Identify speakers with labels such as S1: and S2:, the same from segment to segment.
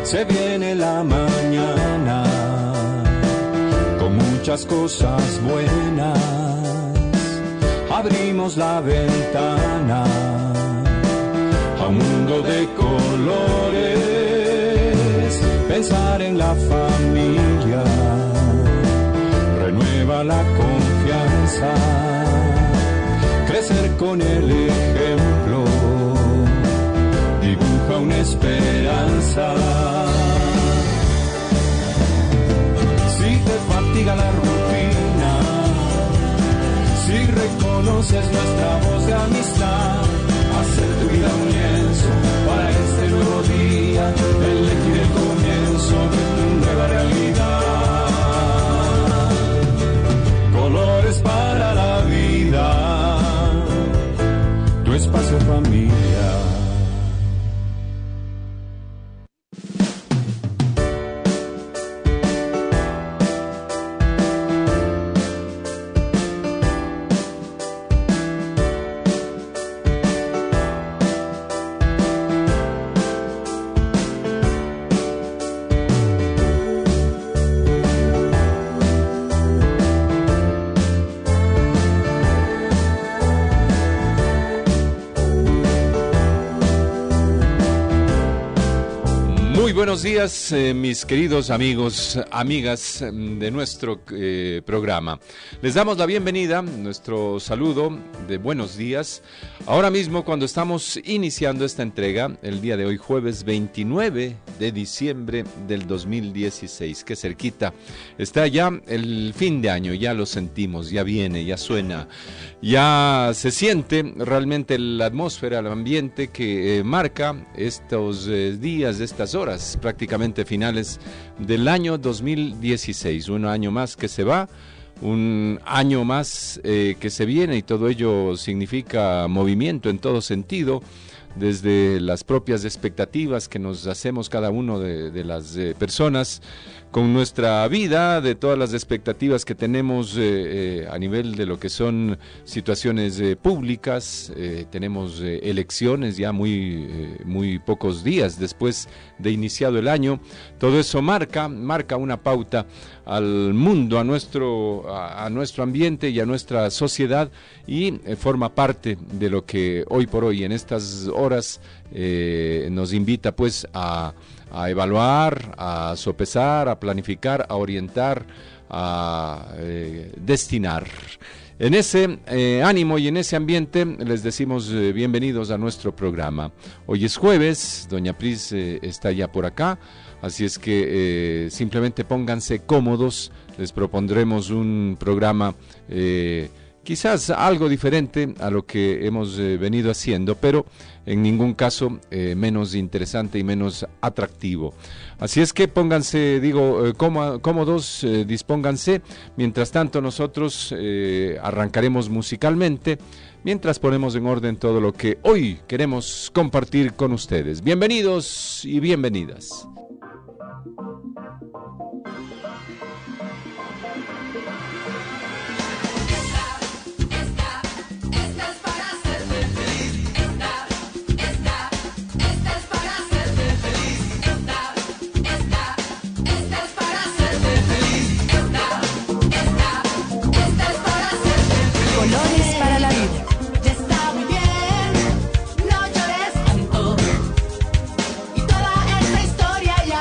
S1: Se viene la mañana con muchas cosas buenas. Abrimos la ventana a un mundo de colores. Pensar en la familia renueva la confianza. Crecer con el ejemplo dibuja una esperanza. Si te fatiga la rutina, si reconoces nuestra voz de amistad, hacer tu vida un lienzo para este nuevo día, elegir el comienzo de tu nueva realidad. Colores para la vida, tu espacio familia. Buenos días, mis queridos amigos, amigas de nuestro programa. Les damos la bienvenida, nuestro saludo de buenos días. Ahora mismo, cuando estamos iniciando esta entrega, el día de hoy, jueves 29 de diciembre del 2016, que cerquita está ya el fin de año, ya lo sentimos, ya viene, ya suena, ya se siente realmente la atmósfera, el ambiente que marca estos días, estas horas prácticamente finales del año 2016, un año más que se va, un año más que se viene, y todo ello significa movimiento en todo sentido, desde las propias expectativas que nos hacemos cada uno de las personas con nuestra vida, de todas las expectativas que tenemos a nivel de lo que son situaciones públicas. Tenemos elecciones ya muy pocos días después de iniciado el año. Todo eso marca una pauta al mundo, a nuestro ambiente y a nuestra sociedad, y forma parte de lo que hoy por hoy en estas horas nos invita pues a evaluar, a sopesar, a planificar, a orientar, a destinar. En ese ánimo y en ese ambiente les decimos bienvenidos a nuestro programa. Hoy es jueves, doña Pris está ya por acá, así es que simplemente pónganse cómodos. Les propondremos un programa quizás algo diferente a lo que hemos venido haciendo, pero en ningún caso menos interesante y menos atractivo. Así es que pónganse, cómodos, dispónganse. Mientras tanto, nosotros arrancaremos musicalmente, mientras ponemos en orden todo lo que hoy queremos compartir con ustedes. Bienvenidos y bienvenidas.
S2: Y toda esta historia ya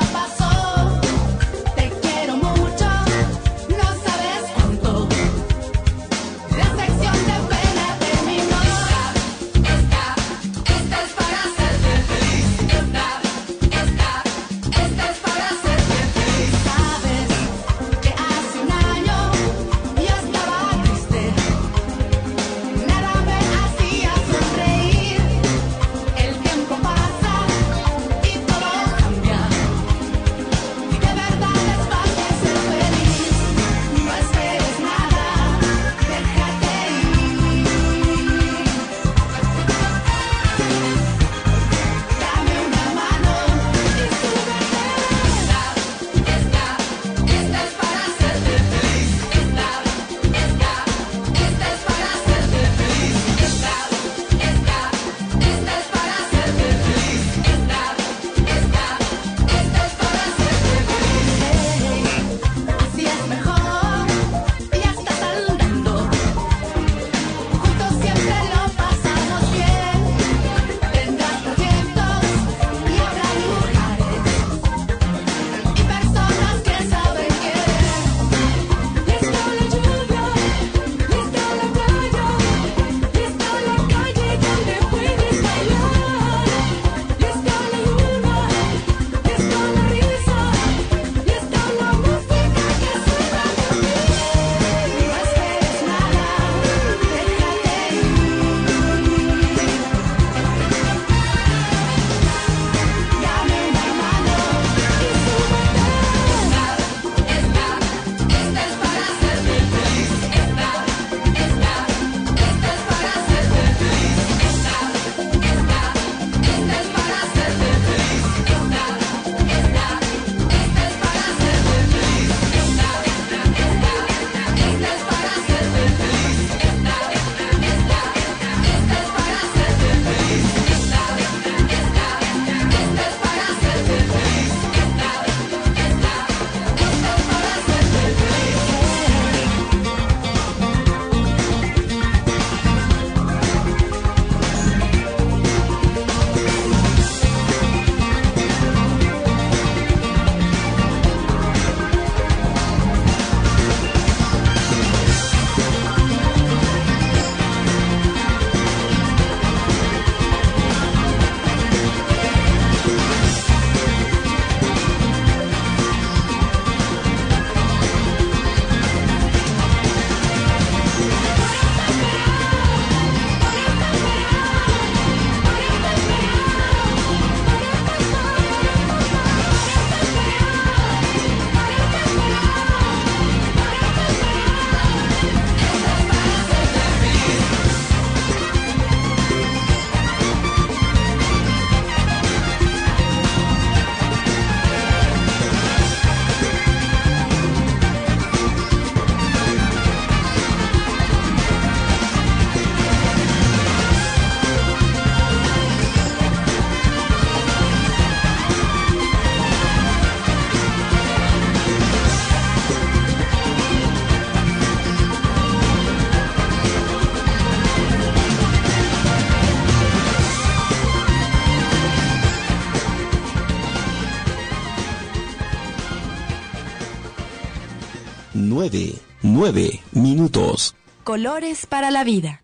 S2: 9 minutos.
S3: Colores para la vida.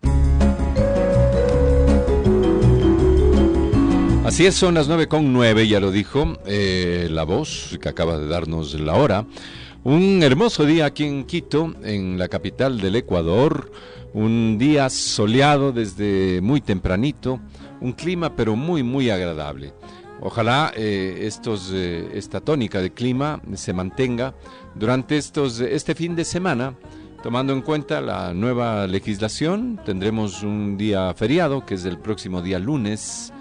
S1: Así es, son las 9:09, ya lo dijo la voz que acaba de darnos la hora. Un hermoso día aquí en Quito, en la capital del Ecuador. Un día soleado desde muy tempranito, un clima pero muy muy agradable. Ojalá esta tónica de clima se mantenga durante este fin de semana, tomando en cuenta la nueva legislación. Tendremos un día feriado, que es el próximo día lunes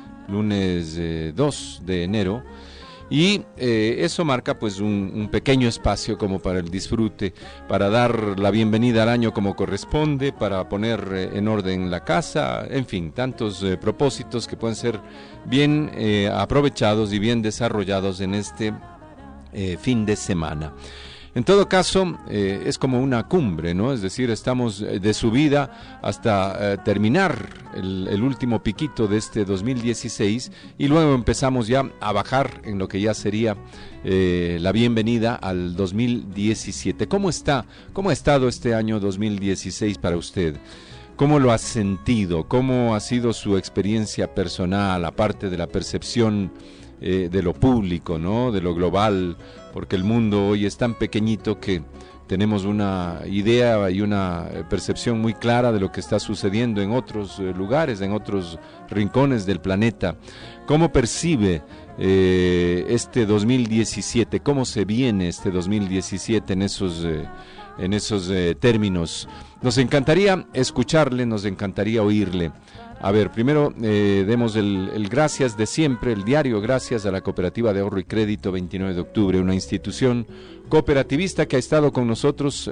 S1: 2 de enero, y eso marca pues un pequeño espacio como para el disfrute, para dar la bienvenida al año como corresponde, para poner en orden la casa, en fin, tantos propósitos que pueden ser bien aprovechados y bien desarrollados en este fin de semana. En todo caso, es como una cumbre, ¿no? Es decir, estamos de subida hasta terminar el último piquito de este 2016 y luego empezamos ya a bajar en lo que ya sería la bienvenida al 2017. ¿Cómo ha estado este año 2016 para usted? ¿Cómo lo ha sentido? ¿Cómo ha sido su experiencia personal, aparte de la percepción de lo público, ¿no? De lo global, porque el mundo hoy es tan pequeñito que tenemos una idea y una percepción muy clara de lo que está sucediendo en otros lugares, en otros rincones del planeta. ¿Cómo percibe este 2017? ¿Cómo se viene este 2017 en esos términos? Nos encantaría escucharle, nos encantaría oírle. A ver, primero demos el gracias de siempre, el diario gracias a la Cooperativa de Ahorro y Crédito 29 de octubre, una institución cooperativista que ha estado con nosotros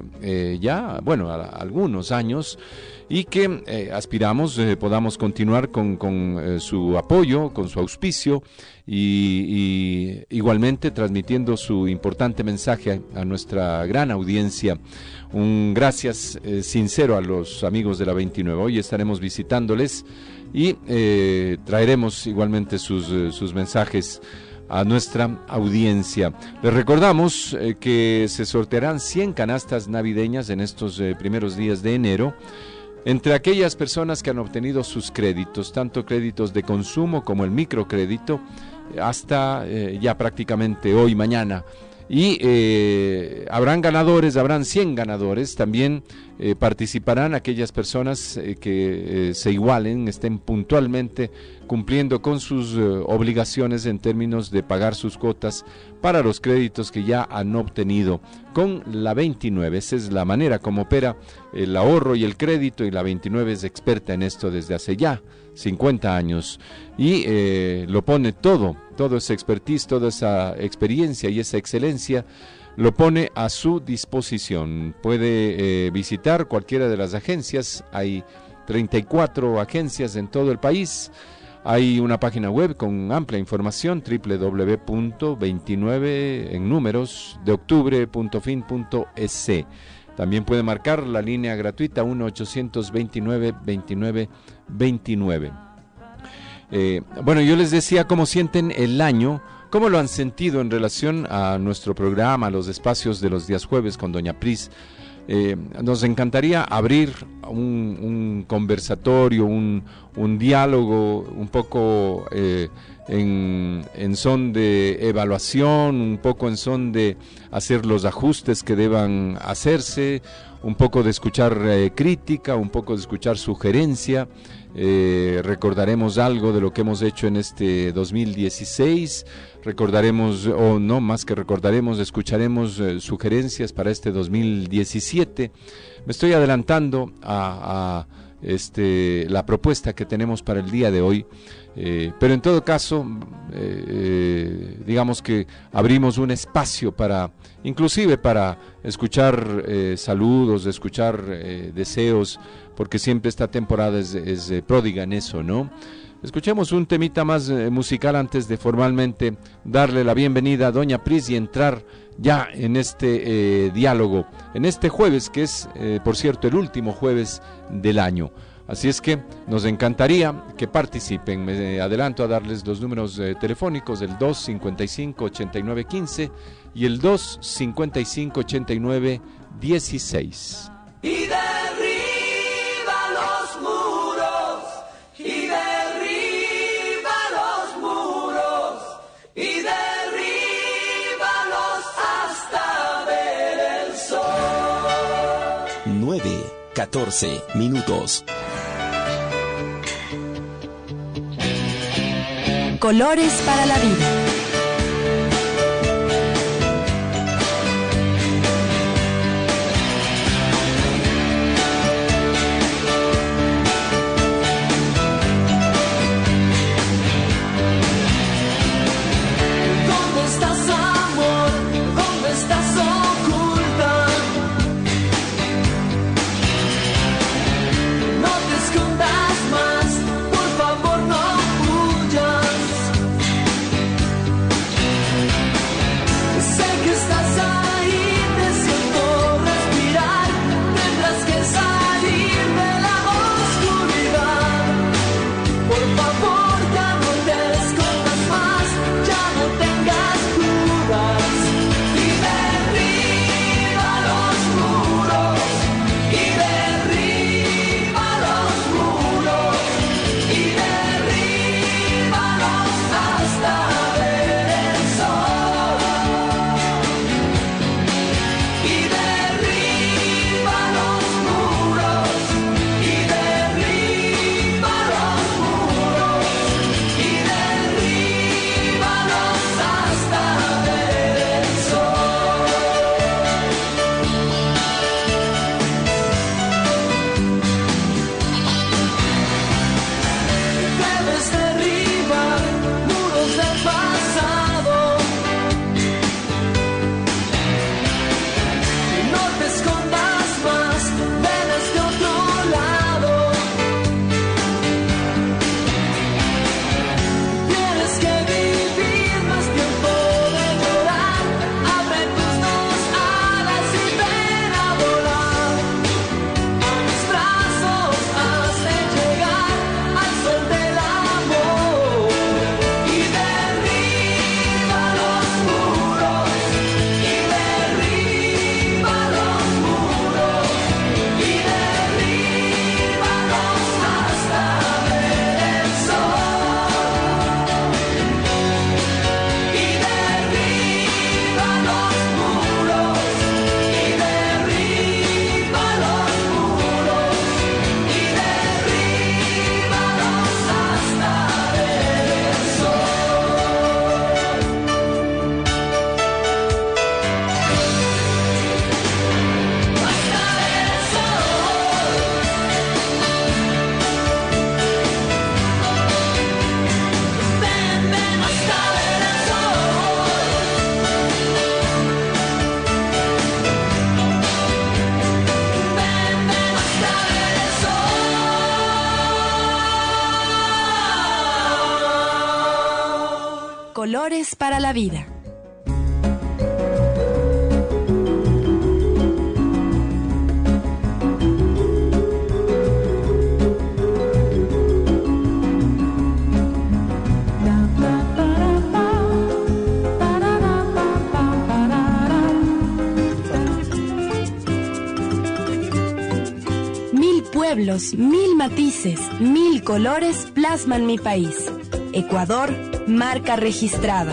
S1: algunos años y que aspiramos podamos continuar con su apoyo, con su auspicio y igualmente transmitiendo su importante mensaje a nuestra gran audiencia. Un gracias sincero a los amigos de la 29. Hoy estaremos visitándoles y traeremos igualmente sus mensajes a nuestra audiencia. Les recordamos que se sortearán 100 canastas navideñas en estos primeros días de enero entre aquellas personas que han obtenido sus créditos, tanto créditos de consumo como el microcrédito, hasta ya prácticamente hoy, mañana. Y habrán 100 ganadores, también participarán aquellas personas que se igualen, estén puntualmente cumpliendo con sus obligaciones en términos de pagar sus cuotas para los créditos que ya han obtenido con la 29. Esa es la manera como opera el ahorro y el crédito, y la 29 es experta en esto desde hace ya 50 años y lo pone todo esa expertise, toda esa experiencia y esa excelencia lo pone a su disposición. Puede visitar cualquiera de las agencias, hay 34 agencias en todo el país. Hay una página web con amplia información, www.29.octubre.fin.es. También puede marcar la línea gratuita 1-829-29-29. Bueno, yo les decía cómo sienten el año, cómo lo han sentido en relación a nuestro programa, los espacios de los días jueves con Doña Pris. Nos encantaría abrir un conversatorio, un diálogo un poco en son de evaluación, un poco en son de hacer los ajustes que deban hacerse, un poco de escuchar crítica, un poco de escuchar sugerencia. Recordaremos algo de lo que hemos hecho en este 2016, recordaremos, o no más que recordaremos, escucharemos sugerencias para este 2017. Me estoy adelantando a la propuesta que tenemos para el día de hoy, pero en todo caso, digamos que abrimos un espacio inclusive para escuchar saludos, escuchar deseos, porque siempre esta temporada es pródiga en eso, ¿no? Escuchemos un temita más musical antes de formalmente darle la bienvenida a Doña Pris y entrar ya en este diálogo, en este jueves, que es, por cierto, el último jueves del año. Así es que nos encantaría que participen. Me adelanto a darles los números telefónicos, el 255-8915 y el 255-8916.
S2: Y derriba los muros, y derriba los muros, y derríbalos hasta ver el sol.
S4: 9:14 minutos.
S3: Colores para la vida.
S2: ¿Dónde estás, amor? ¿Dónde estás oculta? No te escondas más, por favor no huyas. Sé que estás ahí, te siento respirar. Tendrás que salir de la oscuridad. Por favor, ya no te escondas más, ya no tengas dudas. Y derriba los muros, y derriba los muros, y derríbalos hasta ver el sol. Y derriba los muros, y derriba los muros, y derríbalos hasta ver el sol. Debes derribar muros del pasado. No te escondas más, ven desde otro lado. Tienes que vivir más tiempo de llorar. Abre tus dos alas y ven a volar. A mis brazos has de llegar al sol del amor. Y derriba los muros, y derriba los muros, y derríbalos hasta ver el sol. Y derriba los muros, y derriba los muros, y derríbalos hasta ver el sol. Hasta ver el sol. Ven, ven hasta ver el sol. Ven, ven hasta ver el sol.
S3: Colores para la vida. Mil pueblos, mil matices, mil colores plasman mi país. Ecuador, marca registrada.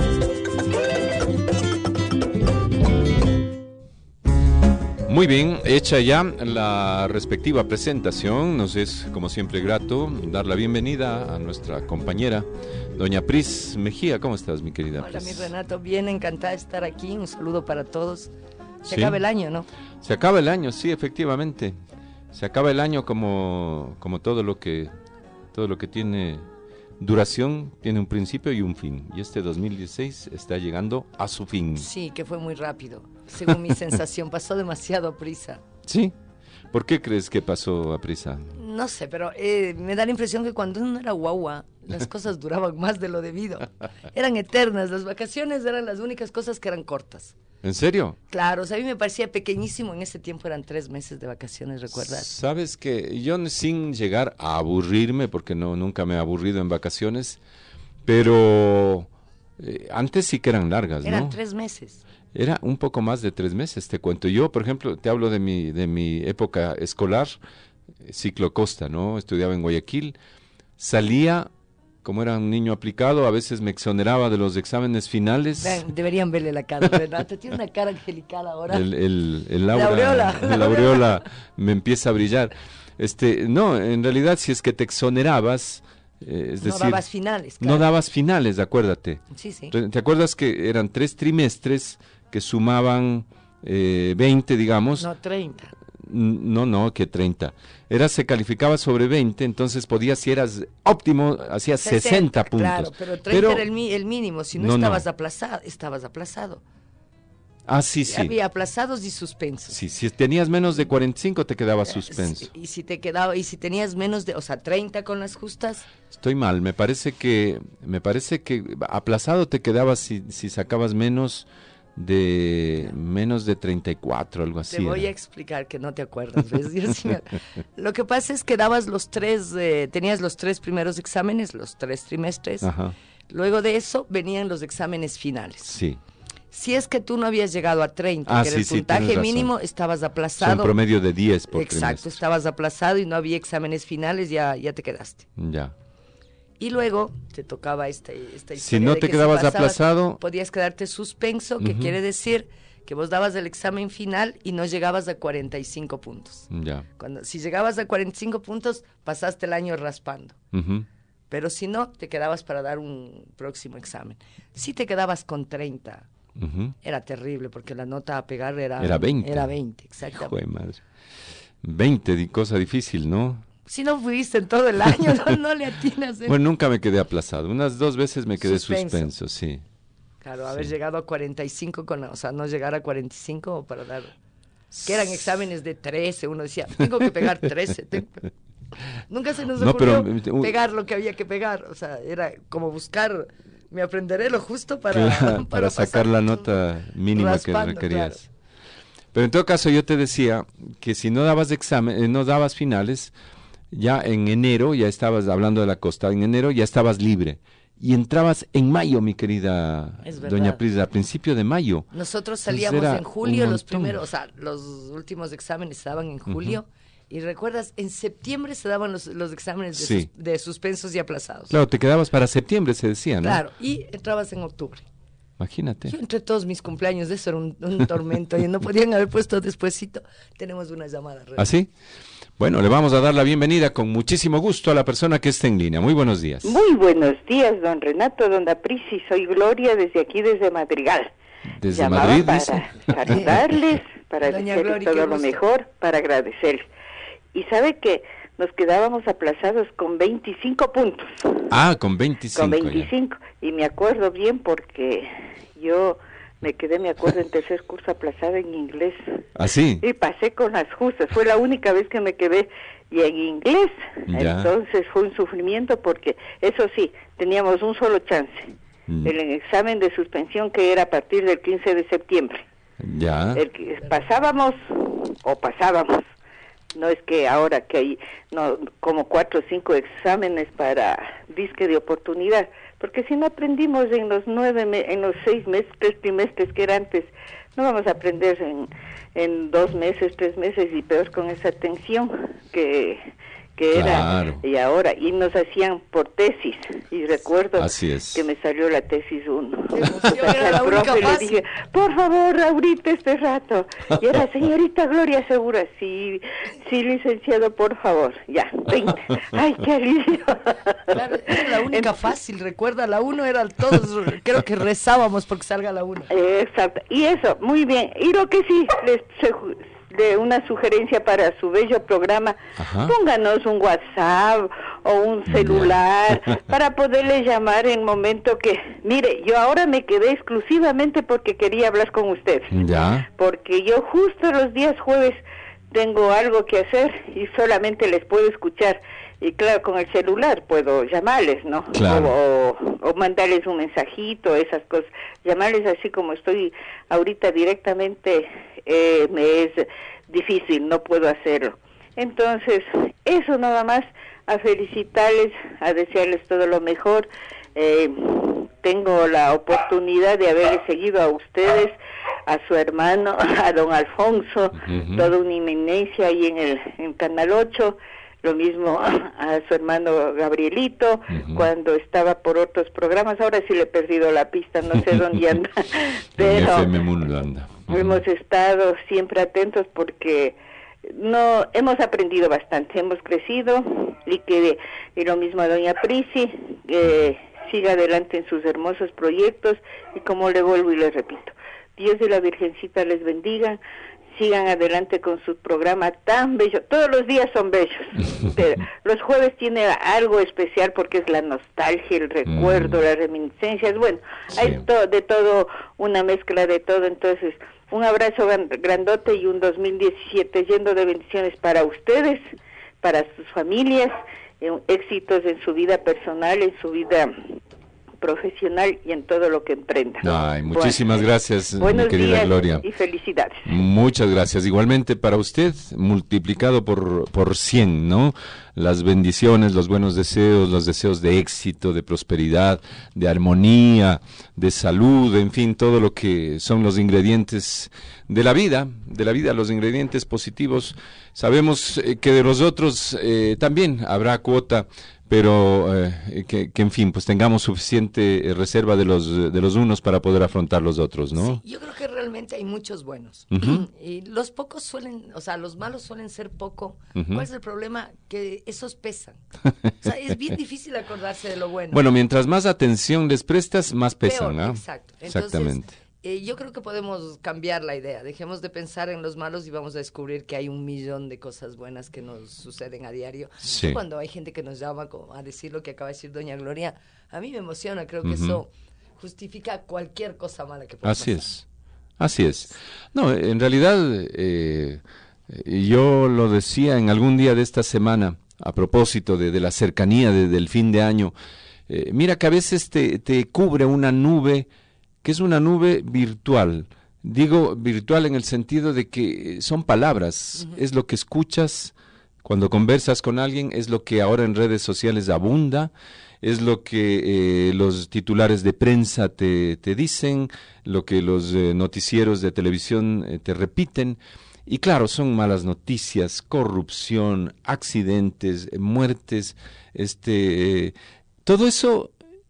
S1: Muy bien, hecha ya la respectiva presentación, nos es como siempre grato dar la bienvenida a nuestra compañera, doña Pris Mejía. ¿Cómo estás, mi querida
S5: Hola,
S1: Pris?
S5: mi Renato, bien, encantada de estar aquí. Un saludo para todos. Se
S1: Sí.
S5: acaba el año, ¿no?
S1: Se acaba el año, sí, efectivamente. Se acaba el año como todo lo que tiene duración, tiene un principio y un fin. Y este 2016 está llegando a su fin.
S5: Sí, que fue muy rápido, según mi sensación. Pasó demasiado a prisa.
S1: ¿Sí? ¿Por qué crees que pasó a prisa?
S5: No sé, pero me da la impresión que cuando uno era guagua, las cosas duraban más de lo debido. Eran eternas, las vacaciones eran las únicas cosas que eran cortas.
S1: ¿En serio?
S5: Claro, o sea, a mí me parecía pequeñísimo, en ese tiempo eran 3 meses de vacaciones, ¿recuerdas?
S1: Sabes que yo sin llegar a aburrirme, porque nunca me he aburrido en vacaciones, pero antes sí que eran largas, ¿no?
S5: Eran 3 meses.
S1: Era un poco más de 3 meses, te cuento. Yo, por ejemplo, te hablo de mi época escolar, ciclo Costa, ¿no? Estudiaba en Guayaquil, salía, como era un niño aplicado, a veces me exoneraba de los exámenes finales.
S5: Vean, deberían verle la cara, Renato, tiene una cara angelical ahora.
S1: El
S5: La aureola.
S1: la aureola me empieza a brillar. No, en realidad, si es que te exonerabas, es
S5: No
S1: decir,
S5: dabas finales, claro.
S1: no dabas finales, acuérdate.
S5: Sí, sí.
S1: ¿Te acuerdas que eran 3 trimestres que sumaban 20, digamos?
S5: No, 30.
S1: No, que 30. Se calificaba sobre 20, entonces podías, si eras óptimo, hacías 60 puntos.
S5: Claro, pero 30 era el mínimo. Si no, estabas aplazado, estabas aplazado.
S1: Ah, sí.
S5: Había aplazados y suspensos.
S1: Sí, si tenías menos de 45 te quedabas suspenso.
S5: Y si tenías menos de, 30 con las justas.
S1: Estoy mal, me parece que aplazado te quedabas si sacabas menos de 34, algo así.
S5: Te voy a explicar que no te acuerdas, ¿ves? Lo que pasa es que dabas tenías los 3 primeros exámenes, los 3 trimestres.
S1: Ajá.
S5: Luego de eso venían los exámenes finales.
S1: Sí.
S5: Si es que tú no habías llegado a 30, que era el puntaje mínimo, estabas aplazado.
S1: Son promedio de 10 por
S5: Exacto,
S1: trimestre.
S5: estabas aplazado y no había exámenes finales, ya te quedaste.
S1: Ya.
S5: Y luego te tocaba esta historia.
S1: Si no
S5: de
S1: te
S5: que
S1: quedabas
S5: pasabas,
S1: aplazado,
S5: podías quedarte suspenso, que quiere decir que vos dabas el examen final y no llegabas a 45 puntos.
S1: ya.
S5: Si llegabas a 45 puntos, pasaste el año raspando.
S1: Ujú.
S5: Pero si no, te quedabas para dar un próximo examen. Si te quedabas con 30, era terrible, porque la nota a pegar era
S1: 20.
S5: Era 20, exactamente.
S1: Joder, madre. 20, cosa difícil, ¿no?
S5: Si no fuiste en todo el año, no le atinas.
S1: Bueno, nunca me quedé aplazado. Unas 2 veces me quedé
S5: Suspenso.
S1: suspenso, sí.
S5: Claro, haber llegado a 45, no llegar a 45 para dar... Que eran exámenes de 13, uno decía, tengo que pegar 13. Nunca se nos ocurrió pegar lo que había que pegar. O sea, era como buscar, me aprenderé lo justo
S1: para sacar la nota mínima
S5: raspando,
S1: que requerías.
S5: Claro.
S1: Pero en todo caso yo te decía que si no dabas no dabas finales, ya en enero, ya estabas hablando de la costa, en enero ya estabas libre. Y entrabas en mayo, mi querida doña Pris, a principio de mayo.
S5: Nosotros salíamos en julio, los últimos exámenes se daban en julio. Y recuerdas, en septiembre se daban los exámenes de suspensos y aplazados.
S1: Claro, te quedabas para septiembre, se decía, ¿no?
S5: Claro, y entrabas en octubre.
S1: Imagínate.
S5: Yo entre todos mis cumpleaños, eso era un tormento, y no podían haber puesto despuesito. Tenemos una llamada.
S1: ¿Ah, sí? Bueno, le vamos a dar la bienvenida con muchísimo gusto a la persona que está en línea. Muy buenos días.
S6: Muy buenos días, don Renato, don Aprisi. Soy Gloria desde Madrigal.
S1: Desde
S6: Llamaba
S1: Madrid,
S6: para
S1: dice.
S6: saludarles, para
S5: Doña
S6: desearles
S5: Gloria, qué
S6: todo lo
S5: gusto.
S6: mejor, para agradecerles. Y sabe que nos quedábamos aplazados con 25 puntos.
S1: Ah, con 25.
S6: Con 25. Y me acuerdo bien porque yo me acuerdo, en tercer curso aplazada en inglés.
S1: ¿Ah, sí?
S6: Y pasé con las justas. Fue la única vez que me quedé y en inglés.
S1: Ya.
S6: Entonces fue un sufrimiento porque, eso sí, teníamos un solo chance. El examen de suspensión, que era a partir del 15 de septiembre.
S1: Ya.
S6: El que pasábamos. No es que ahora que hay como 4 o 5 exámenes para disque de oportunidad, porque si no aprendimos en los 6 meses, 3 trimestres que era antes, no vamos a aprender en 2 meses, 3 meses, y peor con esa tensión que
S1: Claro.
S6: era, y ahora, y nos hacían por tesis, y recuerdo
S1: Así es.
S6: que me salió la tesis 1.
S5: Qué emoción, era la
S6: Al
S5: única
S6: profe le
S5: fácil.
S6: dije, por favor, ahorita este rato. Y era, señorita Gloria Segura, sí, licenciado, por favor, ya, 20. Ay, qué alivio.
S5: Claro, era la única fácil, recuerda, la 1 era todos, creo que rezábamos porque salga la 1.
S6: Exacto, y eso, muy bien. Y lo que sí, de una sugerencia para su bello programa,
S1: Ajá.
S6: pónganos un WhatsApp o un celular para poderle llamar en momento que, mire, yo ahora me quedé exclusivamente porque quería hablar con usted,
S1: Ya.
S6: porque yo justo los días jueves tengo algo que hacer y solamente les puedo escuchar Y claro, con el celular puedo llamarles, ¿no?
S1: Claro.
S6: O mandarles un mensajito, esas cosas. Llamarles así como estoy ahorita directamente, me es difícil, no puedo hacerlo. Entonces, eso nada más, a felicitarles, a desearles todo lo mejor. Tengo la oportunidad de haberles seguido a ustedes, a su hermano, a don Alfonso, toda una inminencia ahí en Canal 8, lo mismo a su hermano Gabrielito, cuando estaba por otros programas. Ahora sí le he perdido la pista, no sé dónde anda, pero
S1: FM Mundo anda.
S6: hemos estado siempre atentos porque no hemos aprendido bastante, hemos crecido, y lo mismo a doña Prisi, siga adelante en sus hermosos proyectos, y como le vuelvo y le repito, Dios y la Virgencita les bendiga, sigan adelante con su programa tan bello. Todos los días son bellos, pero los jueves tiene algo especial porque es la nostalgia, el recuerdo, las reminiscencias. Bueno,
S1: Sí.
S6: hay de todo, una mezcla de todo. Entonces, un abrazo grandote y un 2017 lleno de bendiciones para ustedes, para sus familias, éxitos en su vida personal, en su vida profesional y en todo lo que emprendan.
S1: Ay, muchísimas gracias, mi
S6: Buenos
S1: querida
S6: días
S1: Gloria.
S6: y felicidades.
S1: Muchas gracias. Igualmente para usted, multiplicado por 100, ¿no? Las bendiciones, los buenos deseos, los deseos de éxito, de prosperidad, de armonía, de salud, en fin, todo lo que son los ingredientes de la vida, los ingredientes positivos. Sabemos que de los otros también habrá cuota, pero que en fin, pues tengamos suficiente reserva de los unos para poder afrontar los otros, ¿no?
S5: Sí, yo creo que realmente hay muchos buenos. Y los pocos suelen, o sea, los malos suelen ser poco. ¿Cuál es el problema? Que esos pesan. O sea, es bien difícil acordarse de lo bueno.
S1: Bueno, mientras más atención les prestas, más pesan,
S5: Peor,
S1: ¿ah?
S5: exacto. Entonces,
S1: Exactamente.
S5: Yo creo que podemos cambiar la idea. Dejemos de pensar en los malos y vamos a descubrir que hay 1.000.000 de cosas buenas que nos suceden a diario.
S1: Sí.
S5: Cuando hay gente que nos llama a decir lo que acaba de decir doña Gloria, a mí me emociona. Creo que eso justifica cualquier cosa mala que pueda
S1: Así
S5: pasar.
S1: así es. No, en realidad yo lo decía en algún día de esta semana a propósito de la cercanía del fin de año. Mira que a veces te cubre una nube que es una nube virtual. Digo virtual en el sentido de que son palabras, es lo que escuchas cuando conversas con alguien, es lo que ahora en redes sociales abunda, es lo que los titulares de prensa te dicen, lo que los noticieros de televisión te repiten. Y claro, son malas noticias, corrupción, accidentes, muertes, todo eso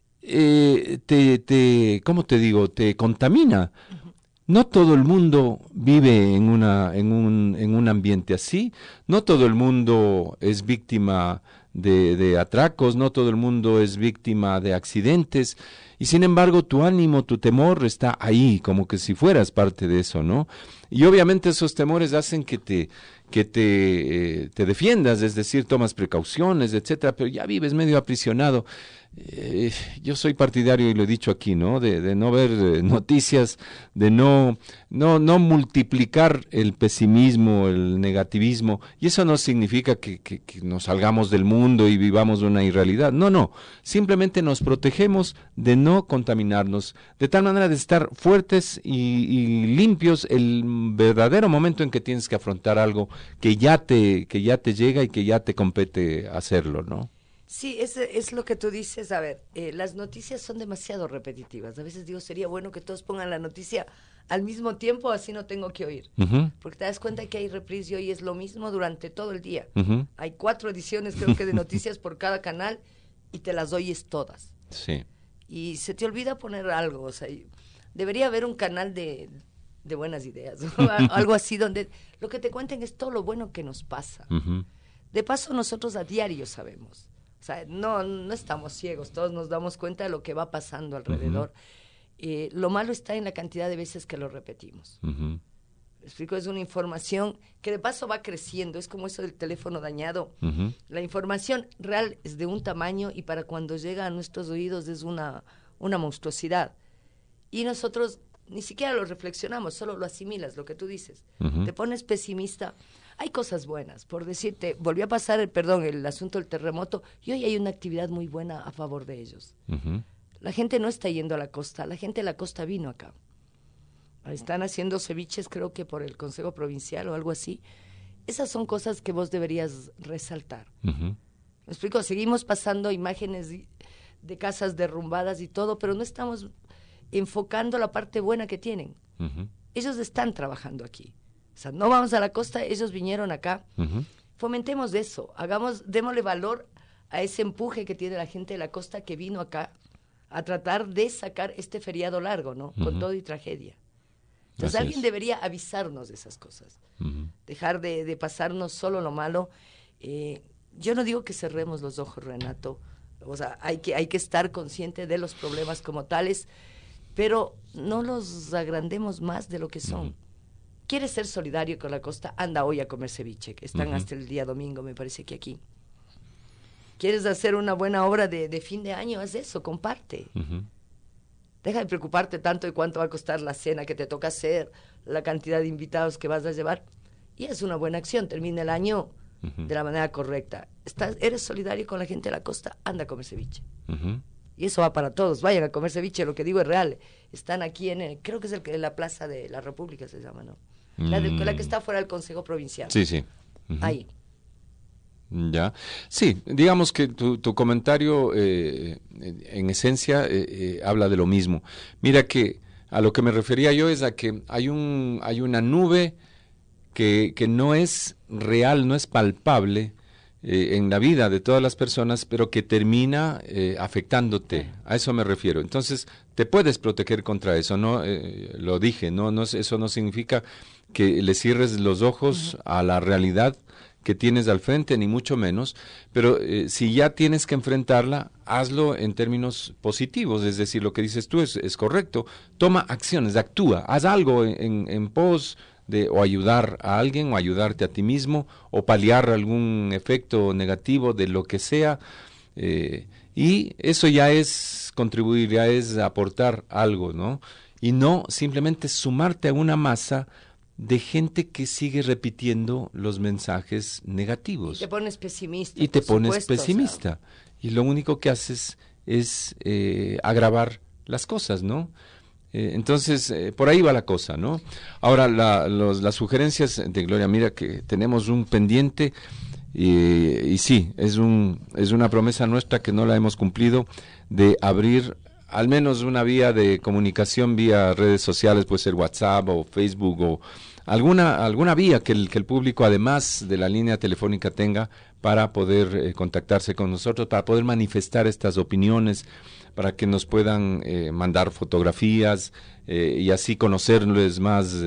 S1: ¿cómo te digo? Te contamina. No todo el mundo vive en un ambiente así, no todo el mundo es víctima de atracos, no todo el mundo es víctima de accidentes, y sin embargo tu ánimo, tu temor está ahí, como que si fueras parte de eso, ¿no? Y obviamente esos temores hacen que te defiendas, es decir, tomas precauciones, etcétera, pero ya vives medio aprisionado. Yo soy partidario, y lo he dicho aquí, ¿no? De no ver noticias, de no multiplicar el pesimismo, el negativismo, y eso no significa que nos salgamos del mundo y vivamos una irrealidad. No, simplemente nos protegemos de no contaminarnos, de tal manera de estar fuertes y limpios el verdadero momento en que tienes que afrontar algo que ya te llega y que ya te compete hacerlo, ¿no?
S5: Sí, es lo que tú dices. A ver, las noticias son demasiado repetitivas. A veces digo, sería bueno que todos pongan la noticia al mismo tiempo, así no tengo que oír. Porque te das cuenta que hay reprise y hoy es lo mismo durante todo el día. Hay 4 ediciones, creo que, de noticias por cada canal y te las oyes todas.
S1: Sí.
S5: Y se te olvida poner algo. O sea, debería haber un canal de buenas ideas, algo así, donde lo que te cuenten es todo lo bueno que nos pasa. De paso, nosotros a diario sabemos. O sea, no estamos ciegos, todos nos damos cuenta de lo que va pasando alrededor. Lo malo está en la cantidad de veces que lo repetimos. ¿Me explico? Es una información que de paso va creciendo, es como eso del teléfono dañado. La información real es de un tamaño y para cuando llega a nuestros oídos es una monstruosidad. Y nosotros ni siquiera lo reflexionamos, solo lo asimilas, lo que tú dices. Te pones pesimista. Hay cosas buenas, por decirte, volvió a pasar, el asunto del terremoto, y hoy hay una actividad muy buena a favor de ellos. La gente no está yendo a la costa, la gente de la costa vino acá. Están haciendo ceviches, creo que por el Consejo Provincial o algo así. Esas son cosas que vos deberías resaltar. ¿Me explico? Seguimos pasando imágenes de casas derrumbadas y todo, pero no estamos enfocando la parte buena que tienen. Ellos están trabajando aquí. O sea, no vamos a la costa, ellos vinieron acá. Fomentemos eso, démosle valor a ese empuje que tiene la gente de la costa que vino acá a tratar de sacar este feriado largo, ¿no? Con todo y tragedia. Entonces alguien debería avisarnos de esas cosas. Dejar de pasarnos solo lo malo. Yo no digo que cerremos los ojos, Renato. O sea, hay que estar consciente de los problemas como tales, pero no los agrandemos más de lo que son. ¿Quieres ser solidario con la costa? Anda hoy a comer ceviche, que están hasta el día domingo, me parece que aquí. ¿Quieres hacer una buena obra de fin de año? Haz eso, comparte. Deja de preocuparte tanto de cuánto va a costar la cena que te toca hacer, la cantidad de invitados que vas a llevar. Y es una buena acción, termina el año de la manera correcta. Eres solidario con la gente de la costa, anda a comer ceviche. Y eso va para todos, vayan a comer ceviche, lo que digo es real. Están aquí creo que es la Plaza de la República se llama, ¿no? La que está fuera del Consejo Provincial.
S1: Sí.
S5: Ahí.
S1: Ya. Sí, digamos que tu comentario en esencia habla de lo mismo. Mira que a lo que me refería yo es a que hay una nube que no es real, no es palpable en la vida de todas las personas, pero que termina afectándote. A eso me refiero. Entonces, te puedes proteger contra eso, ¿no? Lo dije, no, eso no significa que le cierres los ojos a la realidad que tienes al frente, ni mucho menos, pero si ya tienes que enfrentarla, hazlo en términos positivos, es decir, lo que dices tú es correcto, toma acciones, actúa, haz algo en pos de o ayudar a alguien, o ayudarte a ti mismo, o paliar algún efecto negativo de lo que sea, y eso ya es contribuir, ya es aportar algo, ¿no? Y no simplemente sumarte a una masa de gente que sigue repitiendo los mensajes negativos.
S5: Y te pones pesimista.
S1: Y te pones pesimista. O sea. Y lo único que haces es agravar las cosas, ¿no? Entonces, por ahí va la cosa, ¿no? Ahora, las sugerencias de Gloria, mira que tenemos un pendiente y sí, es una promesa nuestra que no la hemos cumplido, de abrir al menos una vía de comunicación vía redes sociales, puede ser WhatsApp o Facebook o alguna vía que el público, además de la línea telefónica, tenga para poder contactarse con nosotros, para poder manifestar estas opiniones, para que nos puedan mandar fotografías y así conocerles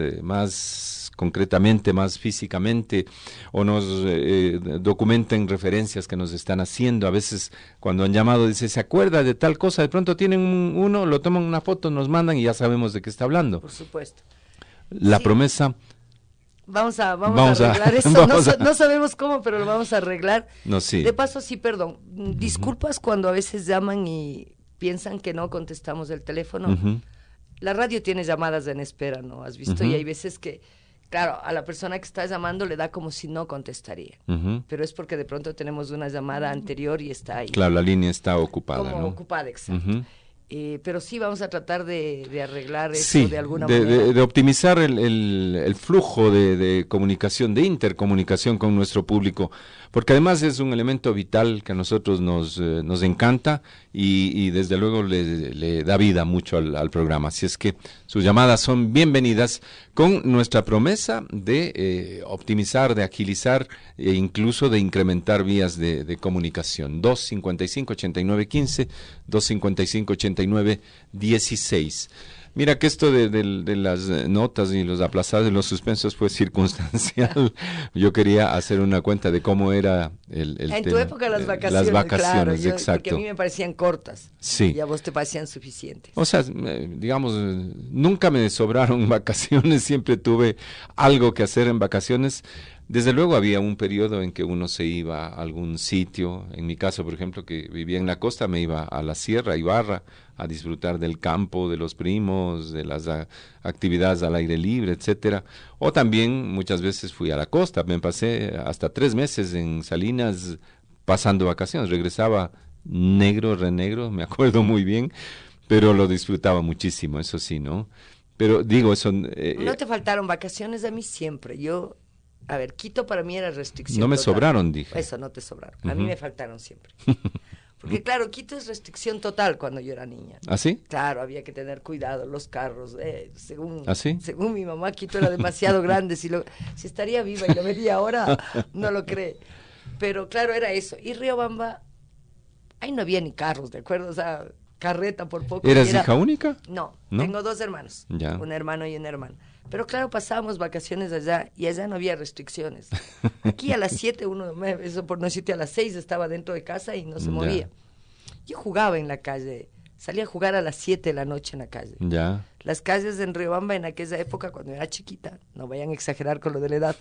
S1: más concretamente, más físicamente, o nos documenten referencias que nos están haciendo. A veces cuando han llamado dice, ¿se acuerda de tal cosa? De pronto tienen uno, lo toman una foto, nos mandan y ya sabemos de qué está hablando.
S5: Por supuesto.
S1: La promesa...
S5: Vamos a arreglar eso. No sabemos cómo, pero lo vamos a arreglar.
S1: No, sí.
S5: De paso, sí, perdón. Disculpas cuando a veces llaman y piensan que no contestamos el teléfono. La radio tiene llamadas en espera, ¿no? ¿Has visto? Y hay veces que, claro, a la persona que está llamando le da como si no contestaría. Pero es porque de pronto tenemos una llamada anterior y está ahí.
S1: Claro, la línea está ocupada,
S5: como
S1: ¿no?
S5: Ocupada, exacto. Pero sí vamos a tratar de arreglar eso de alguna manera.
S1: De optimizar el flujo de comunicación, de intercomunicación con nuestro público, porque además es un elemento vital que a nosotros nos encanta y desde luego le da vida mucho al programa. Así es que sus llamadas son bienvenidas con nuestra promesa de optimizar, de agilizar e incluso de incrementar vías de comunicación. 255-8915, 255-8916. Mira que esto de las notas y los aplazados y los suspensos fue circunstancial. Yo quería hacer una cuenta de cómo era el
S5: en
S1: tema.
S5: tu época las vacaciones, claro,
S1: exacto.
S5: Porque a mí me parecían cortas.
S1: Sí.
S5: Y a vos te parecían suficientes.
S1: O sea, digamos, nunca me sobraron vacaciones, siempre tuve algo que hacer en vacaciones. Desde luego había un periodo en que uno se iba a algún sitio. En mi caso, por ejemplo, que vivía en la costa, me iba a la sierra, a Ibarra, a disfrutar del campo, de los primos, de las actividades al aire libre, etcétera. O también muchas veces fui a la costa. Me pasé hasta 3 meses en Salinas pasando vacaciones. Regresaba negro, renegro, me acuerdo muy bien, pero lo disfrutaba muchísimo, eso sí, ¿no? Pero digo, eso...
S5: no te faltaron vacaciones a mí siempre. A ver, Quito para mí era restricción
S1: no me
S5: total.
S1: sobraron, dije.
S5: Eso, no te sobraron. A mí me faltaron siempre. Porque claro, Quito es restricción total cuando yo era niña.
S1: ¿Ah, sí?
S5: Claro, había que tener cuidado, los carros. Según mi mamá, Quito era demasiado grande. Si estaría viva y lo vería ahora, no lo cree. Pero claro, era eso. Y Riobamba, ahí no había ni carros, ¿de acuerdo? O sea, carreta por poco.
S1: ¿Eras hija única?
S5: No,
S1: ¿No?
S5: Tengo 2 hermanos.
S1: Ya.
S5: Un hermano y una hermana. Pero claro, pasábamos vacaciones allá y allá no había restricciones. Aquí a las 7, eso por no decirte, a las 6 estaba dentro de casa y no se movía. Yo jugaba en la calle, salía a jugar a las 7 de la noche en la calle.
S1: Ya.
S5: Las calles en Riobamba en aquella época, cuando era chiquita, no vayan a exagerar con lo de la edad,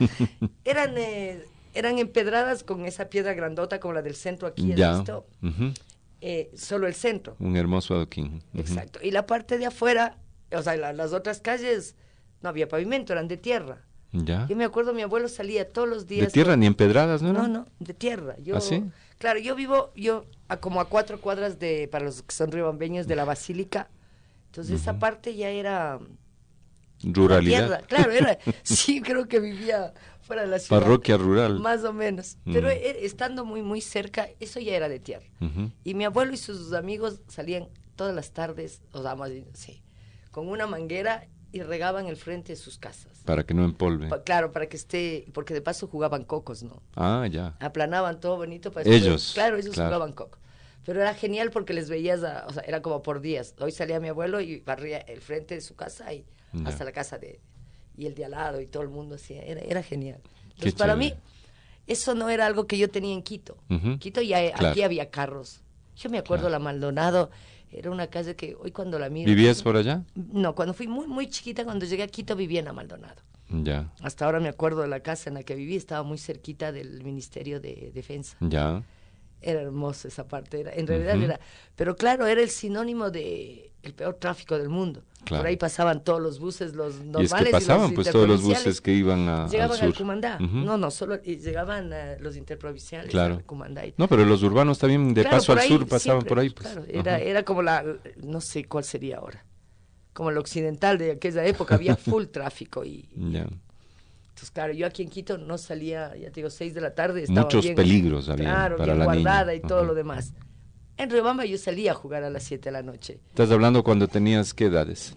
S5: eran empedradas con esa piedra grandota como la del centro aquí, ¿has visto? Solo el centro.
S1: Un hermoso adoquín.
S5: Exacto. Y la parte de afuera, o sea, las otras calles... No había pavimento, eran de tierra.
S1: Ya.
S5: Yo me acuerdo, mi abuelo salía todos los días.
S1: ¿De tierra ni empedradas, no?
S5: No, de tierra.
S1: ¿Ah, sí?
S5: Claro, yo vivo como a 4 cuadras para los que son riobambeños, de la Basílica. Entonces esa parte ya era...
S1: Ruralidad.
S5: Claro, sí, creo que vivía fuera de la ciudad.
S1: Parroquia rural.
S5: Más o menos. Pero estando muy, muy cerca, eso ya era de tierra. Y mi abuelo y sus amigos salían todas las tardes, o sea, más bien, sí, con una manguera y regaban el frente de sus casas.
S1: Para que no empolve.
S5: Claro, para que porque de paso jugaban cocos, ¿no?
S1: Ah, ya.
S5: Aplanaban todo bonito para
S1: ellos.
S5: Claro, ellos jugaban coco. Pero era genial porque les veías, o sea, era como por días. Hoy salía mi abuelo y barría el frente de su casa y hasta la casa y el de al lado y todo el mundo así. Era genial. Entonces, para mí, eso no era algo que yo tenía en Quito. Quito aquí había carros. Yo me acuerdo la Maldonado. Era una calle que hoy cuando la miro...
S1: ¿Vivías por allá?
S5: No, cuando fui muy, muy chiquita, cuando llegué a Quito vivía en la Maldonado.
S1: Ya.
S5: Hasta ahora me acuerdo de la casa en la que viví, estaba muy cerquita del Ministerio de Defensa.
S1: Ya.
S5: Era hermosa esa parte, en realidad era... Pero claro, era el sinónimo de el peor tráfico del mundo. Claro. Por ahí pasaban todos los buses, los normales.
S1: Y es que pasaban pues todos los buses que iban
S5: llegaban
S1: al sur.
S5: Cumandá. No, solo llegaban los interprovinciales al Cumandá.
S1: No, pero los urbanos también de paso al sur pasaban
S5: siempre,
S1: por ahí. Pues.
S5: Claro, era como no sé cuál sería ahora, como el occidental de aquella época, había full tráfico
S1: Ya.
S5: Entonces, claro, yo aquí en Quito no salía, ya te digo, 6 de la tarde. Estaba
S1: muchos
S5: bien,
S1: peligros había
S5: claro,
S1: para
S5: bien
S1: la
S5: guardada
S1: niña.
S5: Y todo lo demás. En Riobamba yo salía a jugar a las 7 de la noche.
S1: ¿Estás hablando cuando tenías qué edades?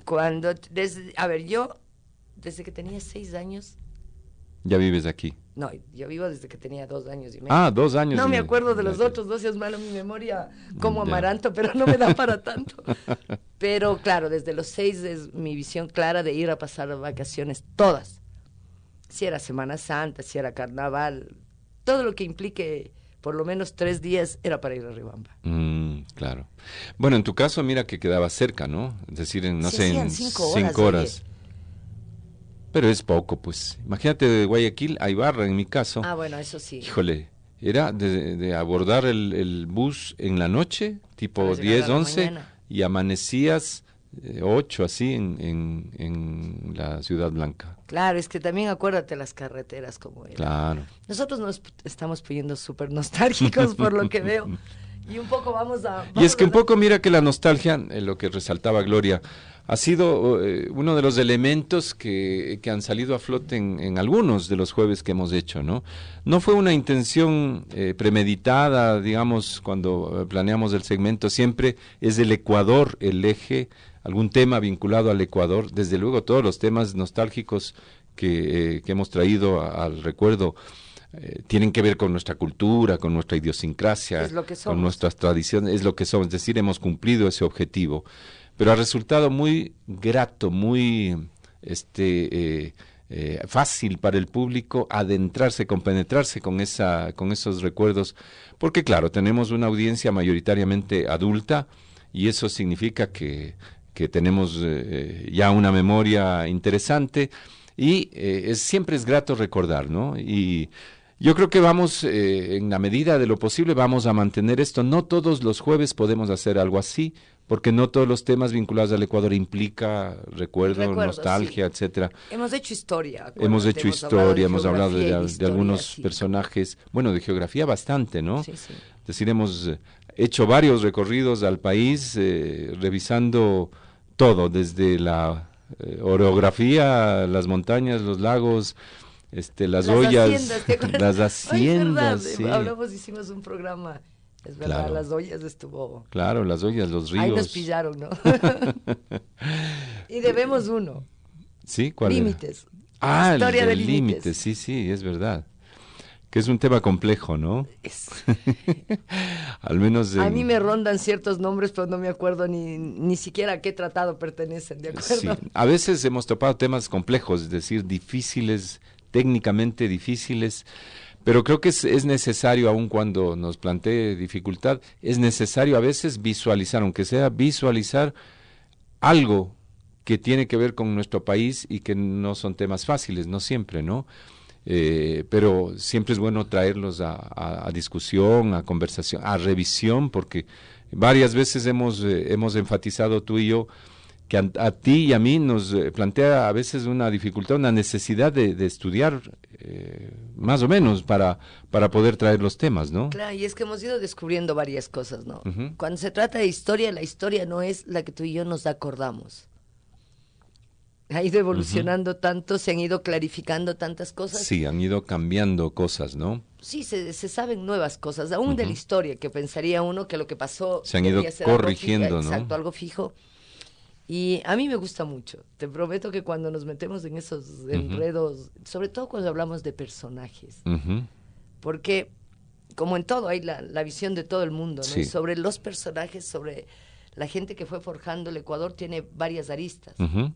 S5: Yo desde que tenía 6 años.
S1: ¿Ya vives aquí?
S5: No, yo vivo desde que tenía 2 años y medio.
S1: 2 años.
S5: No me acuerdo de los otros 2, es malo mi memoria como amaranto, pero no me da para tanto. Pero claro, desde los 6 es mi visión clara de ir a pasar vacaciones todas. Si era Semana Santa, si era Carnaval, todo lo que implique por lo menos 3 días era para ir a Riobamba.
S1: Claro. Bueno, en tu caso, mira que quedaba cerca, ¿no? Es decir, en 5 horas. Pero es poco, pues. Imagínate de Guayaquil a Ibarra, en mi caso.
S5: Bueno, eso sí.
S1: Híjole, era de abordar el bus en la noche, tipo 10, 11, y amanecías 8, así, en la Ciudad Blanca.
S5: Claro, es que también acuérdate las carreteras como eran.
S1: Claro.
S5: Nosotros nos estamos poniendo súper nostálgicos por lo que veo. Y un poco vamos
S1: y es que un poco mira que la nostalgia, lo que resaltaba Gloria, ha sido uno de los elementos que han salido a flote en algunos de los jueves que hemos hecho, ¿no? No fue una intención premeditada, digamos, cuando planeamos el segmento, siempre es el Ecuador el eje, algún tema vinculado al Ecuador, desde luego todos los temas nostálgicos que hemos traído al recuerdo tienen que ver con nuestra cultura, con nuestra idiosincrasia, con nuestras tradiciones, es lo que somos, es decir, hemos cumplido ese objetivo. Pero ha resultado muy grato, muy fácil para el público adentrarse, compenetrarse con esos recuerdos, porque claro, tenemos una audiencia mayoritariamente adulta y eso significa que tenemos ya una memoria interesante y siempre es grato recordar, ¿no? Y yo creo que vamos, en la medida de lo posible, vamos a mantener esto. No todos los jueves podemos hacer algo así, porque no todos los temas vinculados al Ecuador implica recuerdo, nostalgia, sí, etcétera.
S5: Hemos hecho historia.
S1: Hemos hecho historia, hemos hablado de algunos sí, personajes, bueno, de geografía bastante, ¿no?
S5: Sí, sí.
S1: Es decir, hemos hecho varios recorridos al país, revisando todo, desde la orografía, las montañas, los lagos, las ollas, las haciendas.
S5: Sí. Hablamos, hicimos un programa, es verdad, claro. Las ollas estuvo.
S1: Claro, las ollas, los ríos.
S5: Ahí nos pillaron, ¿no? Y debemos uno.
S1: ¿Sí? ¿Cuál
S5: Límites.
S1: Ah, historia de límites, sí, es verdad. Que es un tema complejo, ¿no? Al menos
S5: a mí me rondan ciertos nombres, pero no me acuerdo ni siquiera a qué tratado pertenecen, ¿de acuerdo?
S1: Sí, a veces hemos topado temas complejos, es decir, difíciles, técnicamente difíciles, pero creo que es necesario, aun cuando nos plantee dificultad, es necesario a veces visualizar, aunque sea visualizar algo que tiene que ver con nuestro país y que no son temas fáciles, no siempre, ¿no? Pero siempre es bueno traerlos a discusión, a conversación, a revisión, porque varias veces hemos enfatizado tú y yo que a ti y a mí nos plantea a veces una dificultad, una necesidad de estudiar más o menos para poder traer los temas, ¿no?
S5: Claro, y es que hemos ido descubriendo varias cosas, ¿no? Uh-huh. Cuando se trata de historia, la historia no es la que tú y yo nos acordamos. Ha ido evolucionando tanto, se han ido clarificando tantas cosas.
S1: Sí, han ido cambiando cosas, ¿no?
S5: Sí, se saben nuevas cosas, aún de la historia, que pensaría uno que lo que pasó...
S1: Se han ido corrigiendo,
S5: algo fijo,
S1: ¿no?
S5: Exacto, algo fijo. Y a mí me gusta mucho. Te prometo que cuando nos metemos en esos enredos, sobre todo cuando hablamos de personajes, porque como en todo hay la visión de todo el mundo, ¿no?
S1: Sí.
S5: Y sobre los personajes, sobre la gente que fue forjando el Ecuador, tiene varias aristas.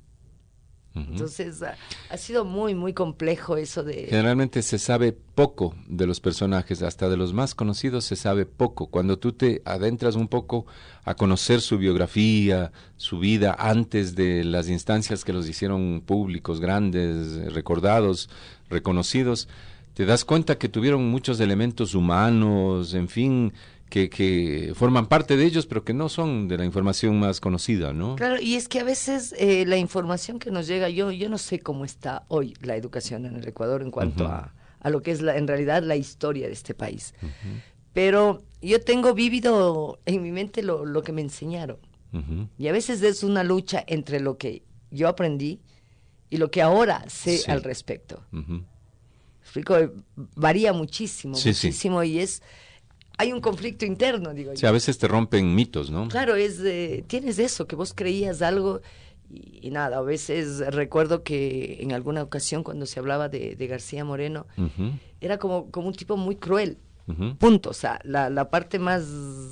S5: Entonces ha sido muy, muy complejo eso de...
S1: Generalmente se sabe poco de los personajes, hasta de los más conocidos se sabe poco. Cuando tú te adentras un poco a conocer su biografía, su vida, antes de las instancias que los hicieron públicos, grandes, recordados, reconocidos, te das cuenta que tuvieron muchos elementos humanos, en fin... Que forman parte de ellos, pero que no son de la información más conocida, ¿no?
S5: Claro, y es que a veces la información que nos llega, yo no sé cómo está hoy la educación en el Ecuador en cuanto a lo que es en realidad la historia de este país. Pero yo tengo vívido en mi mente lo que me enseñaron. Y a veces es una lucha entre lo que yo aprendí y lo que ahora sé al respecto. ¿Explico? Varía muchísimo, muchísimo, y hay un conflicto interno, digo yo.
S1: Sí, a veces te rompen mitos, ¿no?
S5: Claro, tienes eso, que vos creías algo y nada. A veces recuerdo que en alguna ocasión cuando se hablaba de García Moreno, era como un tipo muy cruel, punto. O sea, la parte más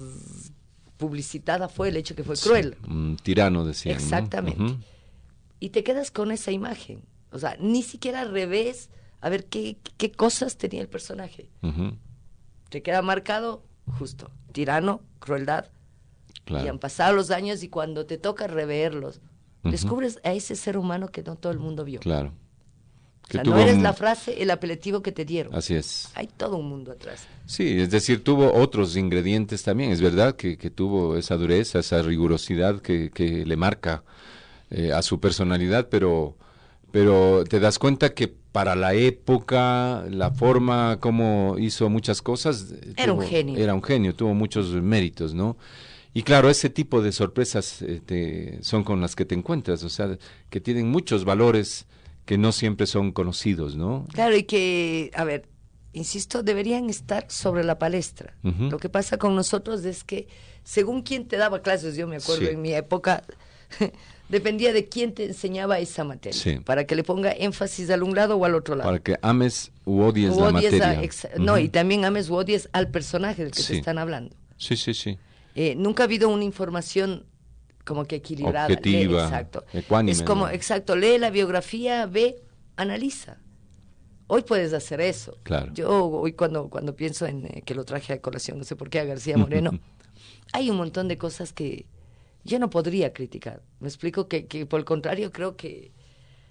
S5: publicitada fue el hecho que fue cruel.
S1: Un tirano, decían,
S5: exactamente.
S1: ¿no?
S5: Y te quedas con esa imagen. O sea, ni siquiera revés a ver qué cosas tenía el personaje. Te queda marcado, justo, tirano, crueldad. Claro. Y han pasado los años y cuando te toca reverlos, descubres a ese ser humano que no todo el mundo vio.
S1: Claro.
S5: O sea, no eres la frase, el apelativo que te dieron.
S1: Así es.
S5: Hay todo un mundo atrás.
S1: Sí, es decir, tuvo otros ingredientes también. Es verdad que tuvo esa dureza, esa rigurosidad que le marca a su personalidad, pero te das cuenta que para la época, la forma como hizo muchas cosas...
S5: Era un genio.
S1: Era un genio, tuvo muchos méritos, ¿no? Y claro, ese tipo de sorpresas son con las que te encuentras, o sea, que tienen muchos valores que no siempre son conocidos, ¿no?
S5: Claro, y que, a ver, insisto, deberían estar sobre la palestra. Lo que pasa con nosotros es que, según quién te daba clases, yo me acuerdo en mi época... dependía de quién te enseñaba esa materia, para que le ponga énfasis al un lado o al otro lado.
S1: Para que ames u odies la materia.
S5: No, y también ames u odies al personaje del que te están hablando.
S1: Sí.
S5: Nunca ha habido una información como que equilibrada.
S1: Objetiva, ecuánime.
S5: Es como, exacto, lee la biografía, ve, analiza. Hoy puedes hacer eso.
S1: Claro.
S5: Yo hoy cuando pienso en que lo traje a colación, no sé por qué, a García Moreno, hay un montón de cosas que yo no podría criticar. Me explico que por el contrario creo que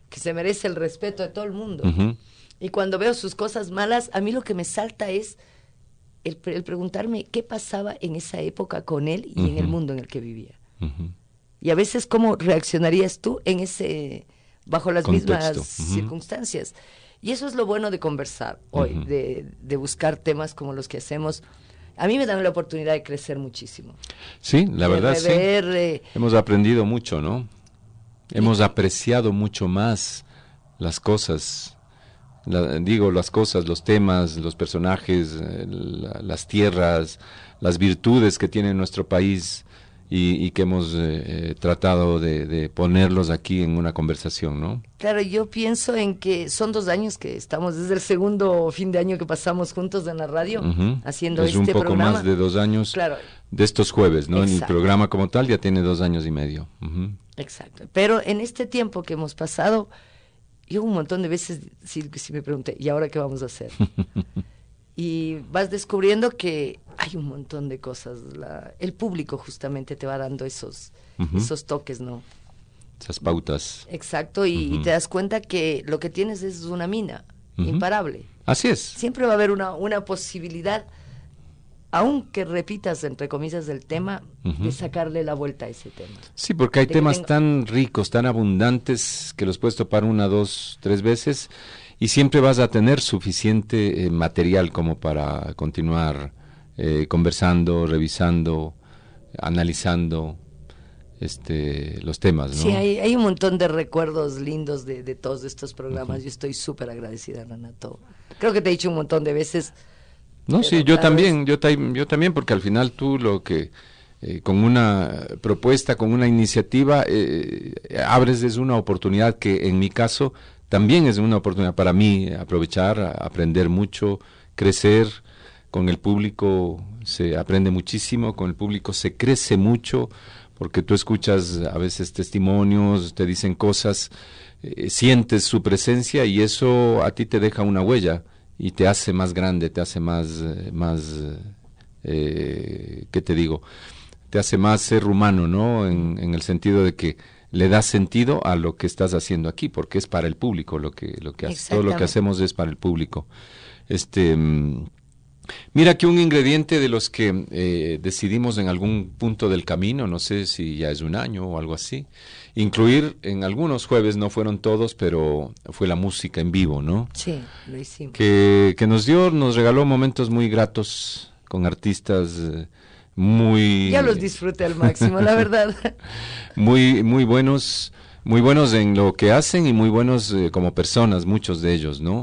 S5: que se merece el respeto de todo el mundo.
S1: Ujú.
S5: Y cuando veo sus cosas malas, a mí lo que me salta es el preguntarme qué pasaba en esa época con él y en el mundo en el que vivía.
S1: Ujú.
S5: Y a veces cómo reaccionarías tú en bajo las
S1: Contexto.
S5: mismas circunstancias. Y eso es lo bueno de conversar hoy, de buscar temas como los que hacemos. A mí me dan la oportunidad de crecer muchísimo.
S1: Sí, la
S5: De
S1: verdad
S5: rever,
S1: sí. Hemos aprendido mucho, ¿no? Hemos apreciado mucho más las cosas. Las cosas, los temas, los personajes, las tierras, las virtudes que tiene nuestro país y que hemos tratado de ponerlos aquí en una conversación, ¿no?
S5: Claro, yo pienso en que son 2 años que estamos, desde el segundo fin de año que pasamos juntos en la radio, haciendo
S1: es
S5: este
S1: un poco
S5: programa.
S1: más de 2 años
S5: Claro.
S1: de estos jueves, ¿no? En el
S5: Exacto.
S1: programa como tal ya tiene 2 años y medio. Ujú.
S5: Exacto. Pero en este tiempo que hemos pasado, yo un montón de veces sí me pregunté, ¿y ahora qué vamos a hacer? Y vas descubriendo que hay un montón de cosas. El público justamente te va dando esos toques, ¿no?
S1: Esas pautas.
S5: Exacto, y te das cuenta que lo que tienes es una mina imparable.
S1: Así es.
S5: Siempre va a haber una posibilidad, aunque repitas, entre comillas, el tema, de sacarle la vuelta a ese tema.
S1: Sí, porque hay
S5: De que
S1: temas
S5: tenga-
S1: tan ricos, tan abundantes, que los puedes topar 1, 2, 3 veces y siempre vas a tener suficiente material como para continuar conversando, revisando, analizando los temas, ¿no?
S5: Sí, hay un montón de recuerdos lindos de todos estos programas. Yo estoy súper agradecida, Renato. Creo que te he dicho un montón de veces.
S1: No,
S5: pero
S1: sí, yo
S5: cada
S1: también, yo también, porque al final tú lo que con una propuesta, con una iniciativa, abres es una oportunidad que en mi caso también es una oportunidad para mí aprovechar, aprender mucho, crecer. Con el público se aprende muchísimo, con el público se crece mucho, porque tú escuchas a veces testimonios, te dicen cosas, sientes su presencia y eso a ti te deja una huella y te hace más grande, te hace más ¿qué te digo? Te hace más ser humano, ¿no? En el sentido de que le das sentido a lo que estás haciendo aquí, porque es para el público lo que haces. Todo lo que hacemos es para el público. Mira que un ingrediente de los que decidimos en algún punto del camino, no sé si ya es 1 año o algo así, incluir en algunos jueves, no fueron todos, pero fue la música en vivo, ¿no?
S5: Sí, lo hicimos.
S1: Que nos regaló momentos muy gratos con artistas muy...
S5: Ya los disfruté al máximo, la verdad.
S1: muy buenos en lo que hacen y muy buenos como personas, muchos de ellos, ¿no?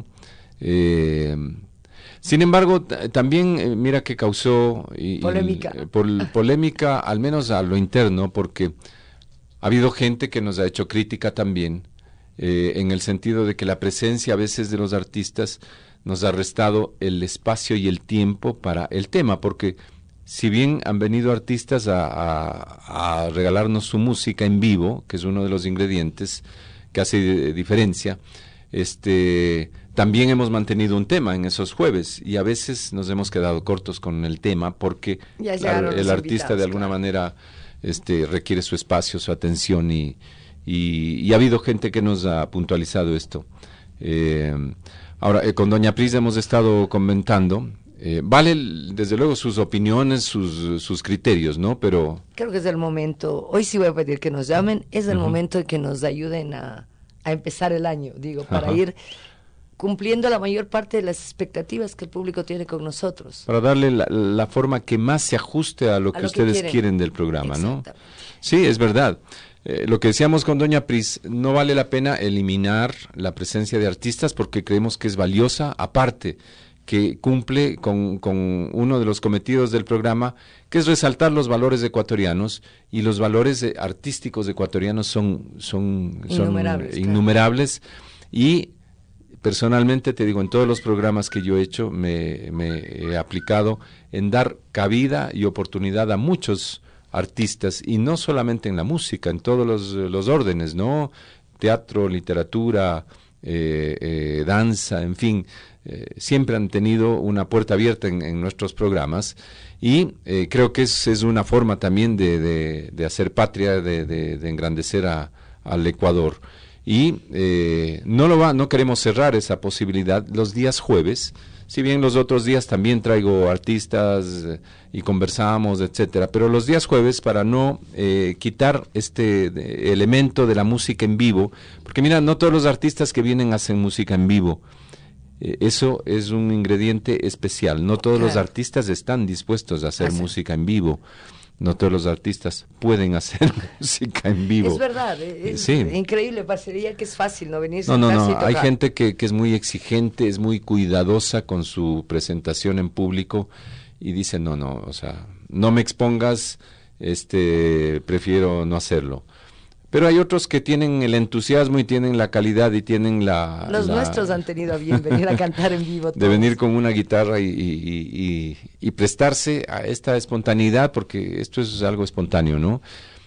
S1: Sin embargo, también mira que causó
S5: Polémica.
S1: Polémica, al menos a lo interno, porque ha habido gente que nos ha hecho crítica también, en el sentido de que la presencia a veces de los artistas nos ha restado el espacio y el tiempo para el tema, porque si bien han venido artistas a regalarnos su música en vivo, que es uno de los ingredientes que hace diferencia, también hemos mantenido un tema en esos jueves y a veces nos hemos quedado cortos con el tema porque claro, el artista de alguna manera requiere su espacio, su atención y ha habido gente que nos ha puntualizado esto. Ahora, con Doña Pris hemos estado comentando, vale desde luego sus opiniones, sus criterios, ¿no? Pero
S5: creo que es el momento, hoy sí voy a pedir que nos llamen, es el momento de que nos ayuden a empezar el año, digo, para ir cumpliendo la mayor parte de las expectativas que el público tiene con nosotros.
S1: Para darle la forma que más se ajuste a lo que ustedes quieren del programa, ¿no? Sí, es verdad. Lo que decíamos con Doña Pris, no vale la pena eliminar la presencia de artistas porque creemos que es valiosa, aparte que cumple con uno de los cometidos del programa, que es resaltar los valores ecuatorianos, y los valores artísticos ecuatorianos son innumerables, y personalmente te digo, en todos los programas que yo he hecho, me he aplicado en dar cabida y oportunidad a muchos artistas, y no solamente en la música, en todos los órdenes, ¿no? Teatro, literatura, danza, en fin, siempre han tenido una puerta abierta en nuestros programas, y creo que es una forma también de hacer patria, de engrandecer al Ecuador. Y no queremos cerrar esa posibilidad los días jueves, si bien los otros días también traigo artistas y conversamos, etcétera, pero los días jueves para no quitar este elemento de la música en vivo, porque mira, no todos los artistas que vienen hacen música en vivo. Eso es un ingrediente especial. No todos los artistas están dispuestos a hacer música en vivo. No todos los artistas pueden hacer música en vivo.
S5: Es verdad, es increíble, parecería que es fácil no venir.
S1: No, hay gente que es muy exigente, es muy cuidadosa con su presentación en público y dice, no, o sea, no me expongas, prefiero no hacerlo. Pero hay otros que tienen el entusiasmo y tienen la calidad y tienen
S5: Los nuestros han tenido a bien venir a cantar en vivo.
S1: De venir con una guitarra y prestarse a esta espontaneidad, porque esto es algo espontáneo, ¿no?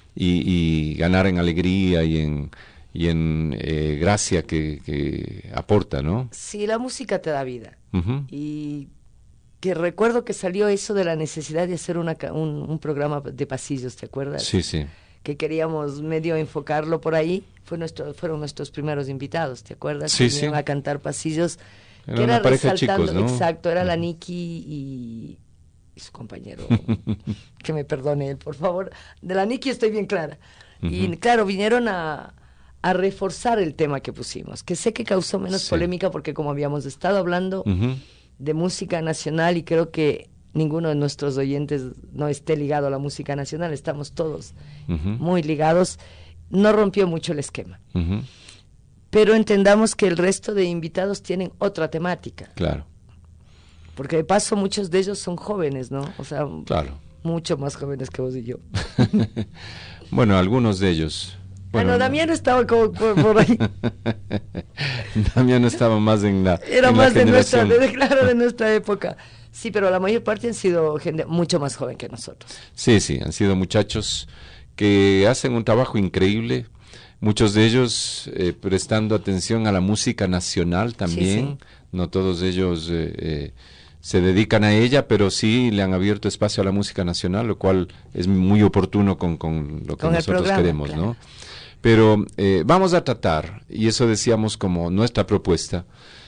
S1: Y ganar en alegría y en gracia que aporta, ¿no?
S5: Sí, la música te da vida.
S1: Uh-huh.
S5: Y que recuerdo que salió eso de la necesidad de hacer un programa de pasillos, ¿te acuerdas?
S1: Sí, sí.
S5: Que queríamos medio enfocarlo por ahí, fueron nuestros primeros invitados, ¿te acuerdas?
S1: Sí,
S5: Vinieron a cantar pasillos.
S1: Era una pareja de chicos, ¿no?
S5: Exacto, era la Nikki y su compañero, que me perdone él, por favor. De la Nikki estoy bien clara. Uh-huh. Y claro, vinieron a reforzar el tema que pusimos, que sé que causó menos polémica porque como habíamos estado hablando de música nacional y creo que ninguno de nuestros oyentes no esté ligado a la música nacional, estamos todos muy ligados, no rompió mucho el esquema. Pero entendamos que el resto de invitados tienen otra temática.
S1: Claro.
S5: Porque de paso muchos de ellos son jóvenes, ¿no? O sea,
S1: claro,
S5: mucho más jóvenes que vos y yo.
S1: Bueno, algunos de ellos.
S5: Bueno, Damián estaba como por ahí.
S1: Damián estaba más en la
S5: Era
S1: en
S5: más
S1: la
S5: de nuestra época. Sí, pero la mayor parte han sido gente mucho más joven que nosotros.
S1: Sí, han sido muchachos que hacen un trabajo increíble, muchos de ellos prestando atención a la música nacional también. Sí. No todos ellos se dedican a ella, pero sí le han abierto espacio a la música nacional, lo cual es muy oportuno con lo que nosotros programa, queremos, claro. ¿No? Pero vamos a tratar, y eso decíamos como nuestra propuesta,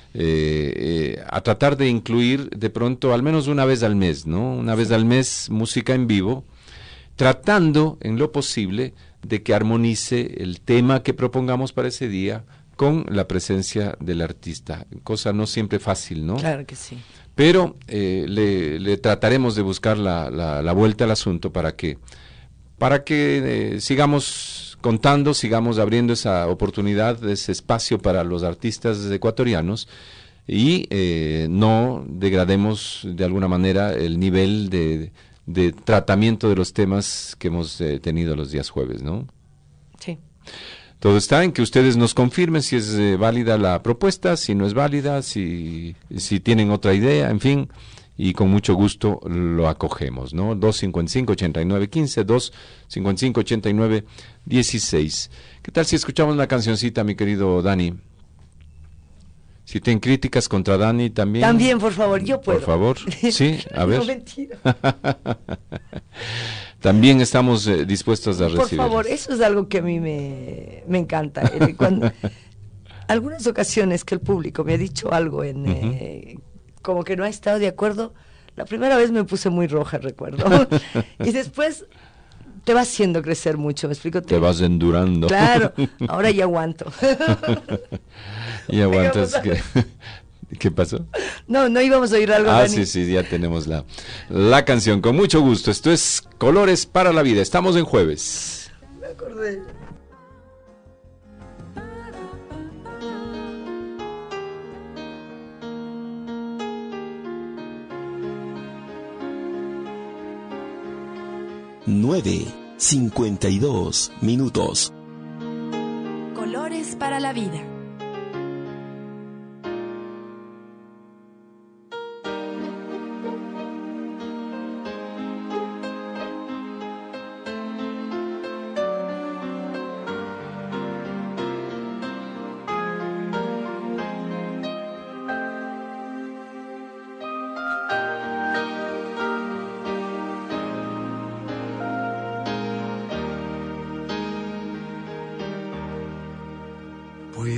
S1: a tratar de incluir de pronto al menos una vez al mes, ¿no? Una vez al mes música en vivo, tratando en lo posible de que armonice el tema que propongamos para ese día con la presencia del artista, cosa no siempre fácil, ¿no?
S5: Claro que sí.
S1: Pero le trataremos de buscar la vuelta al asunto para que sigamos contando, sigamos abriendo esa oportunidad, ese espacio para los artistas ecuatorianos y no degrademos de alguna manera el nivel de tratamiento de los temas que hemos tenido los días jueves, ¿no?
S5: Sí.
S1: Todo está en que ustedes nos confirmen si es válida la propuesta, si no es válida, si tienen otra idea, en fin, y con mucho gusto lo acogemos, ¿no? 255-8915, 255-8916. ¿Qué tal si escuchamos una cancioncita, mi querido Dani? Si tienen críticas contra Dani también.
S5: También, por favor, yo puedo.
S1: Por favor, sí, a ver.
S5: No, mentira.
S1: También estamos dispuestos a recibir.
S5: Por favor, eso es algo que a mí me encanta. Algunas ocasiones que el público me ha dicho algo como que no ha estado de acuerdo, la primera vez me puse muy roja, recuerdo. Y después te va haciendo crecer mucho, ¿me explico?
S1: Te vas endurando.
S5: Claro, ahora ya aguanto.
S1: Y aguantas que... ¿Qué pasó?
S5: No íbamos a oír algo, Dani.
S1: Sí, ya tenemos la canción. Con mucho gusto. Esto es Colores para la Vida. Estamos en jueves.
S5: Me acordé.
S4: Nueve 52 minutos.
S3: Colores para la Vida.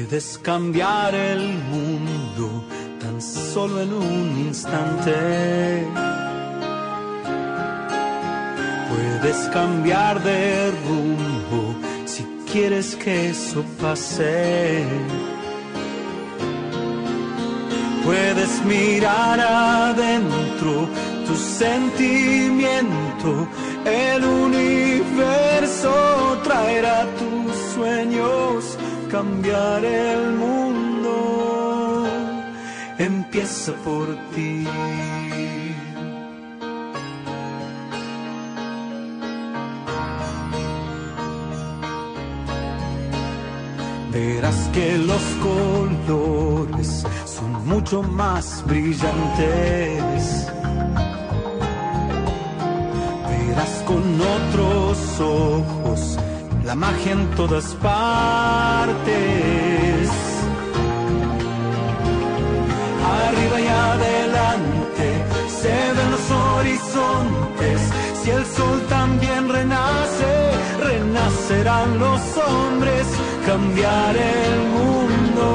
S7: Puedes cambiar el mundo tan solo en un instante. Puedes cambiar de rumbo si quieres que eso pase. Puedes mirar adentro tu sentimiento. El universo traerá tus sueños. Cambiar el mundo empieza por ti. Verás que los colores son mucho más brillantes. Verás con otros ojos la magia en todas partes. Arriba y adelante se ven los horizontes. Si el sol también renace, renacerán los hombres. Cambiar el mundo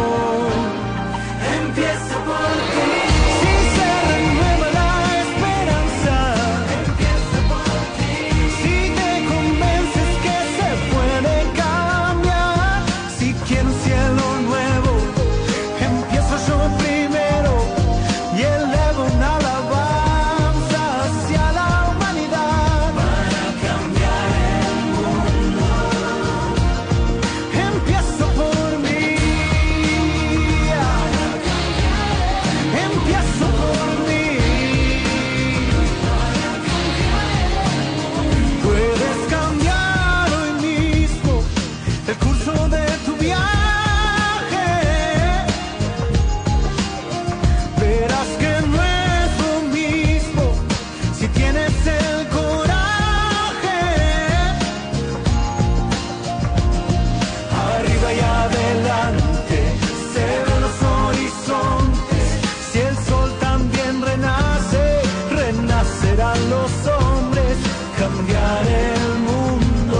S7: empieza por ti. Si se renueva la esperanza, empieza por ti. Si te convences que se puede cambiar, si quiero un cielo nuevo, empiezo yo primero y elevo una alabanza hacia la humanidad para cambiar el mundo. Empiezo por mí, empiezo por mí. Puedes cambiar hoy mismo el curso de tu viaje. Verás que no es lo mismo si tienes el coraje. Arriba y adelante se ven los horizontes. Si el sol también renace, renacerán los hombres. Cambiar el mundo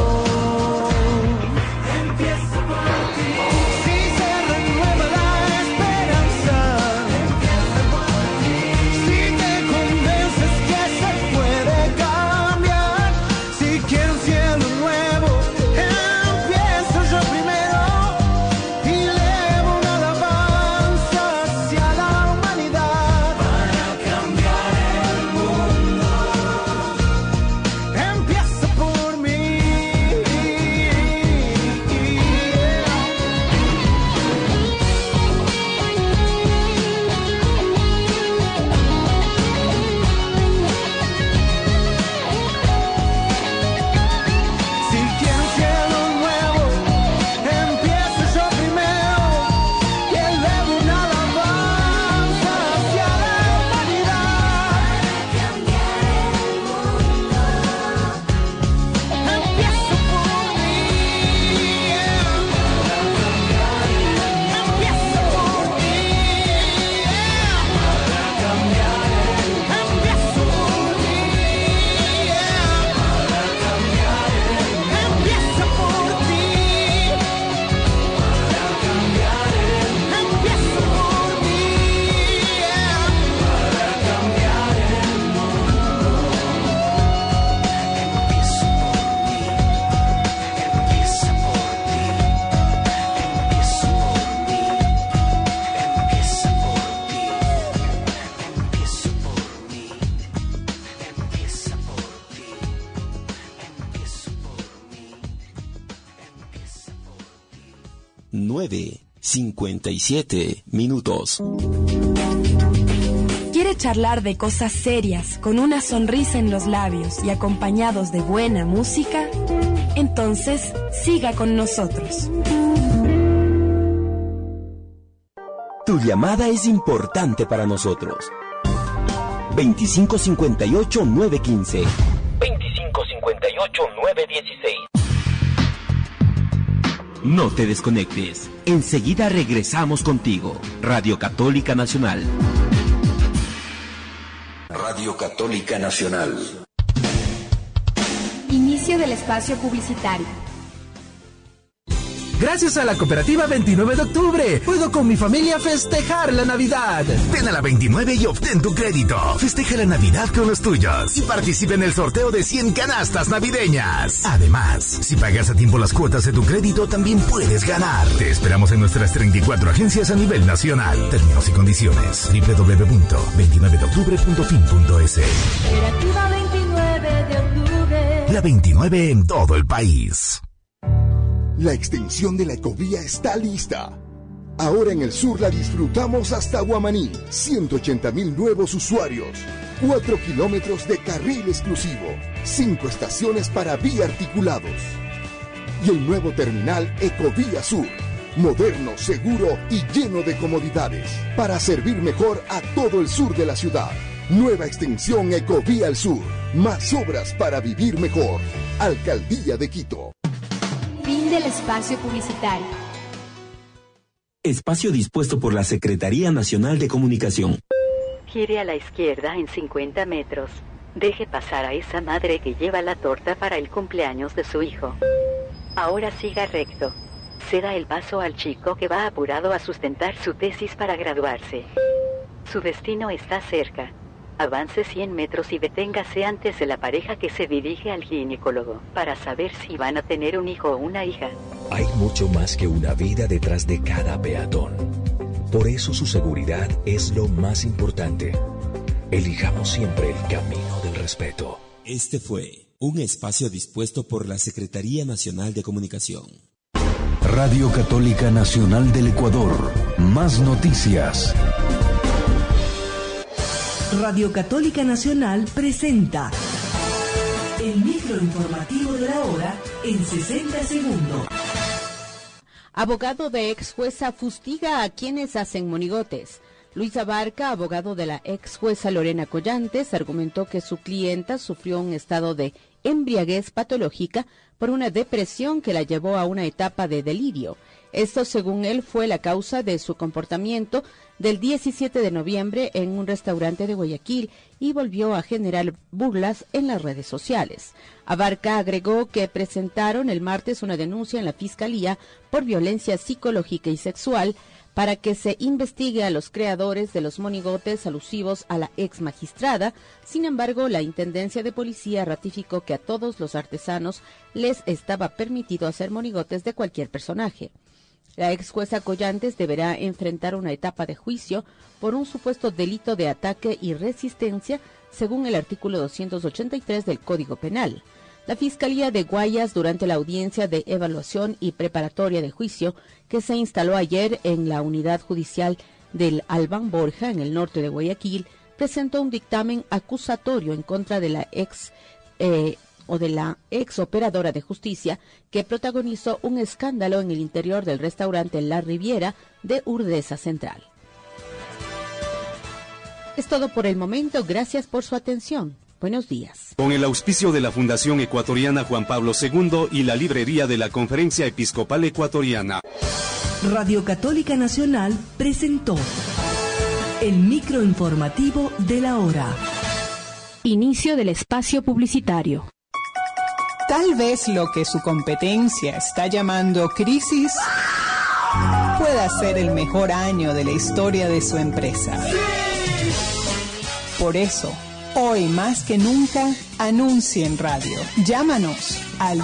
S7: empieza por ti. Si se renueva la esperanza, empieza por ti. Si te convences que se puede cambiar, si quiero un cielo nuevo, empiezo yo primero y elevo una alabanza hacia la humanidad para cambiar el mundo. Empieza por mí. Si quiero un cielo nuevo, empiezo yo primero y elevo una alabanza hacia la humanidad. Empiezo por mí. Empiezo por mí. Para cambiar el mundo. Empiezo por mí. Para cambiar el mundo. Empieza por ti. Para cambiar el mundo. Empiezo por mí. Para cambiar el mundo. Empiezo por mí. Empieza por ti. Empiezo por mí. Empieza por ti. Empiezo por mí. Empieza por ti. Empiezo por mí. Empieza por ti.
S4: 9:57 minutos.
S3: ¿Quiere charlar de cosas serias con una sonrisa en los labios y acompañados de buena música? Entonces, siga con nosotros.
S4: Tu llamada es importante para nosotros. 2558-915. 2558-916. No te desconectes. Enseguida regresamos contigo. Radio Católica Nacional. Radio Católica Nacional.
S8: Inicio del espacio publicitario. Gracias a la cooperativa 29 de octubre, puedo con mi familia festejar la Navidad.
S9: Ven a la 29 y obtén tu crédito. Festeja la Navidad con los tuyos y participa en el sorteo de 100 canastas navideñas. Además, si pagas a tiempo las cuotas de tu crédito, también puedes ganar. Te esperamos en nuestras 34 agencias a nivel nacional. Términos y condiciones. www.29deoctubre.fin.es.
S2: Cooperativa 29 de octubre.
S9: La 29 en todo el país.
S10: La extensión de la ecovía está lista. Ahora en el sur la disfrutamos hasta Guamaní. 180,000 nuevos usuarios. 4 kilómetros de carril exclusivo. 5 estaciones para vía articulados. Y el nuevo terminal Ecovía Sur. Moderno, seguro y lleno de comodidades. Para servir mejor a todo el sur de la ciudad. Nueva extensión Ecovía al Sur. Más obras para vivir mejor. Alcaldía de Quito.
S11: Fin del espacio publicitario.
S4: Espacio dispuesto por la Secretaría Nacional de Comunicación.
S12: Gire a la izquierda en 50 metros. Deje pasar a esa madre que lleva la torta para el cumpleaños de su hijo. Ahora siga recto. Ceda el paso al chico que va apurado a sustentar su tesis para graduarse. Su destino está cerca. Avance 100 metros y deténgase antes de la pareja que se dirige al ginecólogo para saber si van a tener un hijo o una hija.
S13: Hay mucho más que una vida detrás de cada peatón. Por eso su seguridad es lo más importante. Elijamos siempre el camino del respeto.
S14: Este fue un espacio dispuesto por la Secretaría Nacional de Comunicación.
S15: Radio Católica Nacional del Ecuador. Más noticias.
S16: Radio Católica Nacional presenta el microinformativo de la hora en 60 segundos.
S17: Abogado de ex jueza fustiga a quienes hacen monigotes. Luis Abarca, abogado de la ex jueza Lorena Collantes, argumentó que su clienta sufrió un estado de embriaguez patológica por una depresión que la llevó a una etapa de delirio. Esto, según él, fue la causa de su comportamiento del 17 de noviembre en un restaurante de Guayaquil y volvió a generar burlas en las redes sociales. Abarca agregó que presentaron el martes una denuncia en la Fiscalía por violencia psicológica y sexual para que se investigue a los creadores de los monigotes alusivos a la ex magistrada. Sin embargo, la Intendencia de Policía ratificó que a todos los artesanos les estaba permitido hacer monigotes de cualquier personaje. La ex jueza Collantes deberá enfrentar una etapa de juicio por un supuesto delito de ataque y resistencia, según el artículo 283 del Código Penal. La Fiscalía de Guayas, durante la audiencia de evaluación y preparatoria de juicio que se instaló ayer en la unidad judicial del Albán Borja, en el norte de Guayaquil, presentó un dictamen acusatorio en contra de la ex operadora de justicia que protagonizó un escándalo en el interior del restaurante La Riviera de Urdesa Central. Es todo por el momento. Gracias por su atención. Buenos días.
S18: Con el auspicio de la Fundación Ecuatoriana Juan Pablo II y la librería de la Conferencia Episcopal Ecuatoriana.
S16: Radio Católica Nacional presentó el microinformativo de la hora.
S3: Inicio del espacio publicitario.
S19: Tal vez lo que su competencia está llamando crisis pueda ser el mejor año de la historia de su empresa. Por eso, hoy más que nunca, anuncie en radio. Llámanos al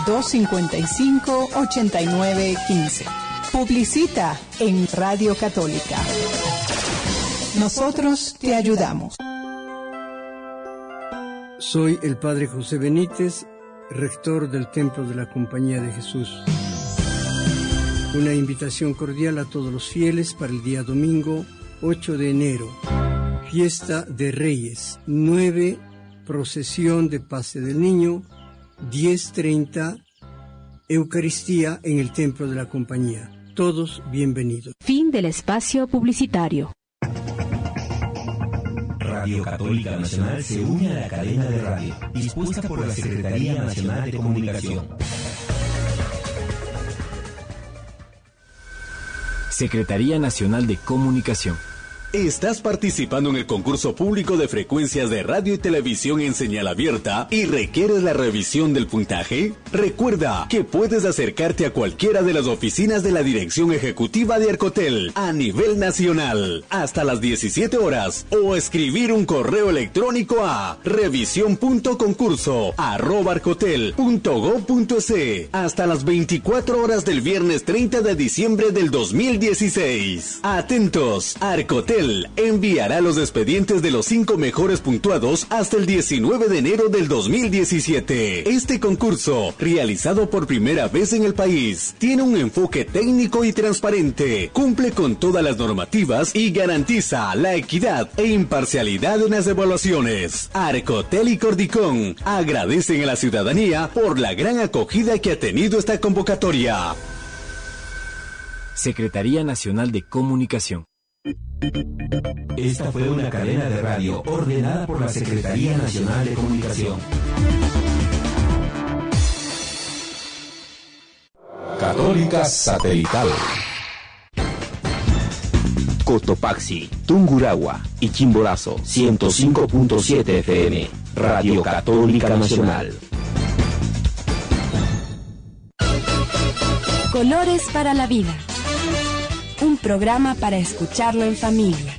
S19: 255-8915. Publicita en Radio Católica. Nosotros te ayudamos.
S20: Soy el Padre José Benítez, rector del Templo de la Compañía de Jesús. Una invitación cordial a todos los fieles para el día domingo 8 de enero. Fiesta de Reyes, 9, procesión de Pase del Niño, 10:30, Eucaristía en el Templo de la Compañía. Todos bienvenidos.
S3: Fin del espacio publicitario.
S4: Radio Católica Nacional se une a la cadena de radio, dispuesta por la Secretaría Nacional de Comunicación.
S21: Secretaría Nacional de Comunicación.
S18: ¿Estás participando en el concurso público de frecuencias de radio y televisión en señal abierta y requieres la revisión del puntaje? Recuerda que puedes acercarte a cualquiera de las oficinas de la Dirección Ejecutiva de Arcotel a nivel nacional hasta las 17 horas o escribir un correo electrónico a revisión.concurso@arcotel.gov.es hasta las 24 horas del viernes 30 de diciembre del 2016. Atentos, Arcotel enviará los expedientes de los 5 mejores puntuados hasta el 19 de enero del 2017. Este concurso, realizado por primera vez en el país, tiene un enfoque técnico y transparente, cumple con todas las normativas y garantiza la equidad e imparcialidad en las evaluaciones. Arcotel y Cordicón agradecen a la ciudadanía por la gran acogida que ha tenido esta convocatoria.
S21: Secretaría Nacional de Comunicación.
S4: Esta fue una cadena de radio ordenada por la Secretaría Nacional de Comunicación.
S15: Católica Satelital.
S14: Cotopaxi, Tungurahua y Chimborazo, 105.7 FM, Radio Católica Nacional.
S3: Colores para la vida. Un programa para escucharlo en familia.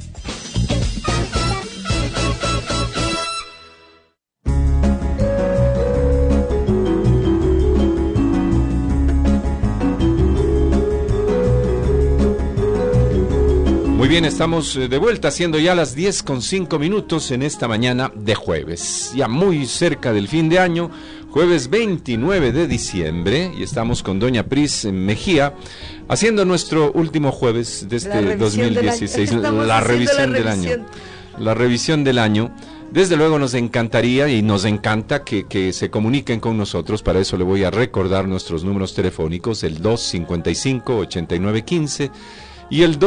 S1: Muy bien, estamos de vuelta, siendo ya las 10:05 en esta mañana de jueves, ya muy cerca del fin de año, jueves 29 de diciembre, y estamos con doña Pris Mejía, haciendo nuestro último jueves de este 2016, la revisión del año. La revisión del año. Desde luego nos encantaría y nos encanta que se comuniquen con nosotros. Para eso le voy a recordar nuestros números telefónicos, el 255-8915 y el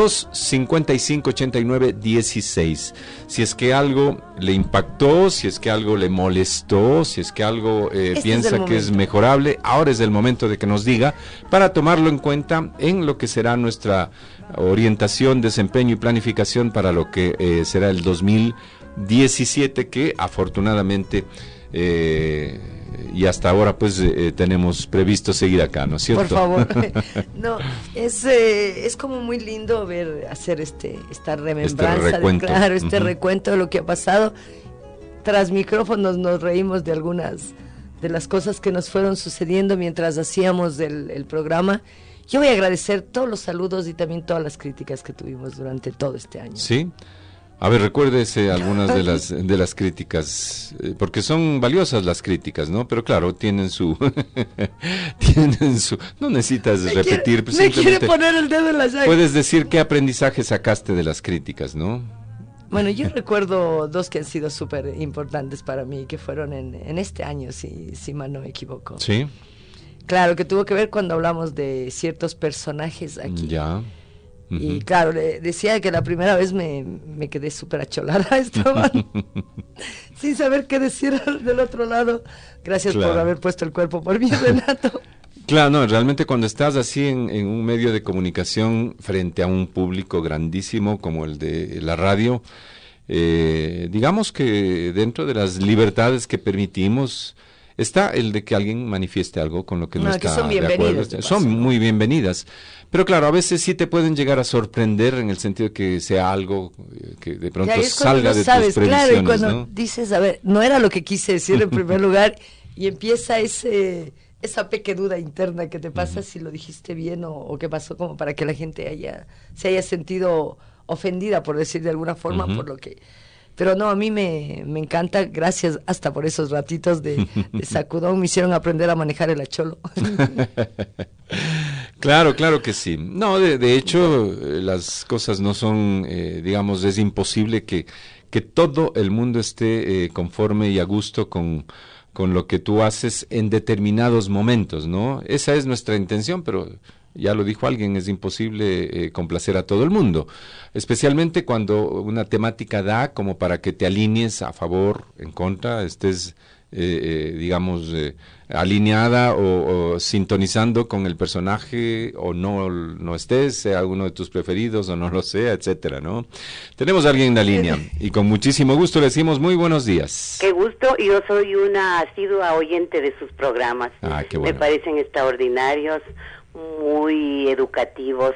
S1: 255-8916. Si es que algo le impactó, si es que algo le molestó, si es que algo piensa que es mejorable, ahora es el momento de que nos diga para tomarlo en cuenta en lo que será nuestra orientación, desempeño y planificación para lo que será el 2017, que afortunadamente y hasta ahora pues tenemos previsto seguir acá, ¿no es cierto?
S5: Por favor. No, es como muy lindo hacer esta remembranza, recuento de lo que ha pasado. Tras micrófonos nos reímos de algunas de las cosas que nos fueron sucediendo mientras hacíamos el programa. Yo voy a agradecer todos los saludos y también todas las críticas que tuvimos durante todo este año.
S1: Sí. A ver, recuérdese algunas de las críticas, porque son valiosas las críticas, ¿no? Pero claro, tienen su no necesitas repetir.
S5: Me quiere poner el dedo en la llaga.
S1: Puedes decir qué aprendizaje sacaste de las críticas, ¿no?
S5: Bueno, yo recuerdo dos que han sido súper importantes para mí, que fueron en este año, si mal no me equivoco.
S1: Sí.
S5: Claro, que tuvo que ver cuando hablamos de ciertos personajes aquí.
S1: Ya.
S5: Y claro, le decía que la primera vez me quedé súper acholada, estaban sin saber qué decir del otro lado. Gracias por haber puesto el cuerpo por mí, Renato.
S1: Claro, no, realmente cuando estás así en un medio de comunicación frente a un público grandísimo como el de la radio, digamos que dentro de las libertades que permitimos está el de que alguien manifieste algo con lo que no está de acuerdo. Son muy bienvenidas. Pero claro, a veces sí te pueden llegar a sorprender en el sentido de que sea algo que de pronto salga de tus previsiones. Claro, y cuando
S5: dices, a ver, no era lo que quise decir en primer lugar, y empieza esa pequeña duda interna que te pasa si lo dijiste bien o qué pasó, como para que la gente se haya sentido ofendida, por decir de alguna forma, por lo que... Pero no, a mí me encanta, gracias hasta por esos ratitos de sacudón, me hicieron aprender a manejar el acholo.
S1: Claro que sí. No, de hecho, las cosas no son, digamos, es imposible que todo el mundo esté conforme y a gusto con lo que tú haces en determinados momentos, ¿no? Esa es nuestra intención, pero... Ya lo dijo alguien, es imposible complacer a todo el mundo, especialmente cuando una temática da como para que te alinees a favor, en contra, estés digamos, alineada o sintonizando con el personaje, o no estés, sea alguno de tus preferidos o no lo sea, etcétera, ¿no? Tenemos a alguien en la línea y con muchísimo gusto le decimos muy buenos días.
S6: Qué gusto, yo soy una asidua oyente de sus programas.
S1: Qué bueno.
S6: Me parecen extraordinarios, muy educativos,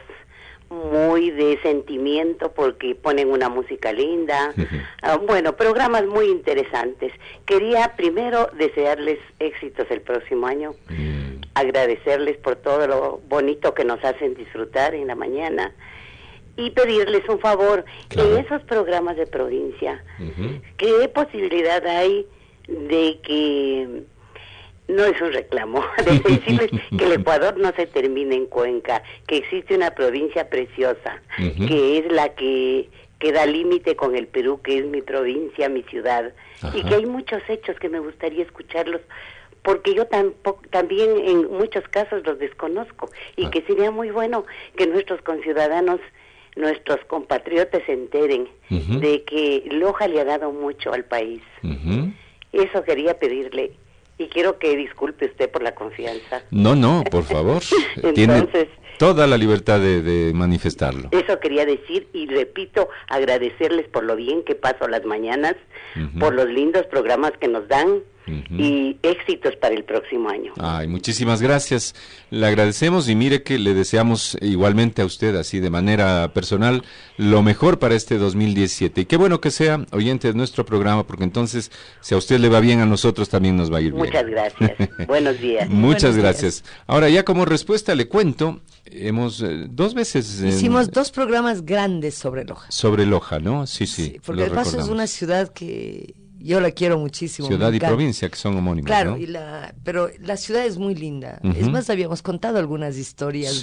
S6: muy de sentimiento porque ponen una música linda. Bueno, programas muy interesantes. Quería primero desearles éxitos el próximo año, agradecerles por todo lo bonito que nos hacen disfrutar en la mañana y pedirles un favor. En esos programas de provincia, ¿qué posibilidad hay de que... No es un reclamo, de decirles que el Ecuador no se termina en Cuenca, que existe una provincia preciosa, que es la que da límite con el Perú, que es mi provincia, mi ciudad, y que hay muchos hechos que me gustaría escucharlos, porque yo también en muchos casos los desconozco, y que sería muy bueno que nuestros conciudadanos, nuestros compatriotas se enteren de que Loja le ha dado mucho al país. Eso quería pedirle. Y quiero que disculpe usted por la confianza.
S1: No, por favor. Tiene toda la libertad de manifestarlo.
S6: Eso quería decir y repito, agradecerles por lo bien que paso las mañanas, por los lindos programas que nos dan y éxitos para el próximo año.
S1: Ay, muchísimas gracias. Le agradecemos y mire que le deseamos igualmente a usted, así de manera personal, lo mejor para este 2017. Y qué bueno que sea oyente de nuestro programa, porque entonces, si a usted le va bien, a nosotros también nos va a ir bien.
S6: Muchas gracias. Buenos días.
S1: Muchas gracias. Ahora, ya como respuesta le cuento, hemos 2 veces...
S5: Hicimos 2 programas grandes sobre Loja.
S1: Sobre Loja, ¿no? Sí.
S5: Porque de paso es una ciudad que... Yo la quiero muchísimo.
S1: Ciudad y provincia, que son homónimas,
S5: claro,
S1: ¿no?
S5: pero la ciudad es muy linda. Es más, habíamos contado algunas historias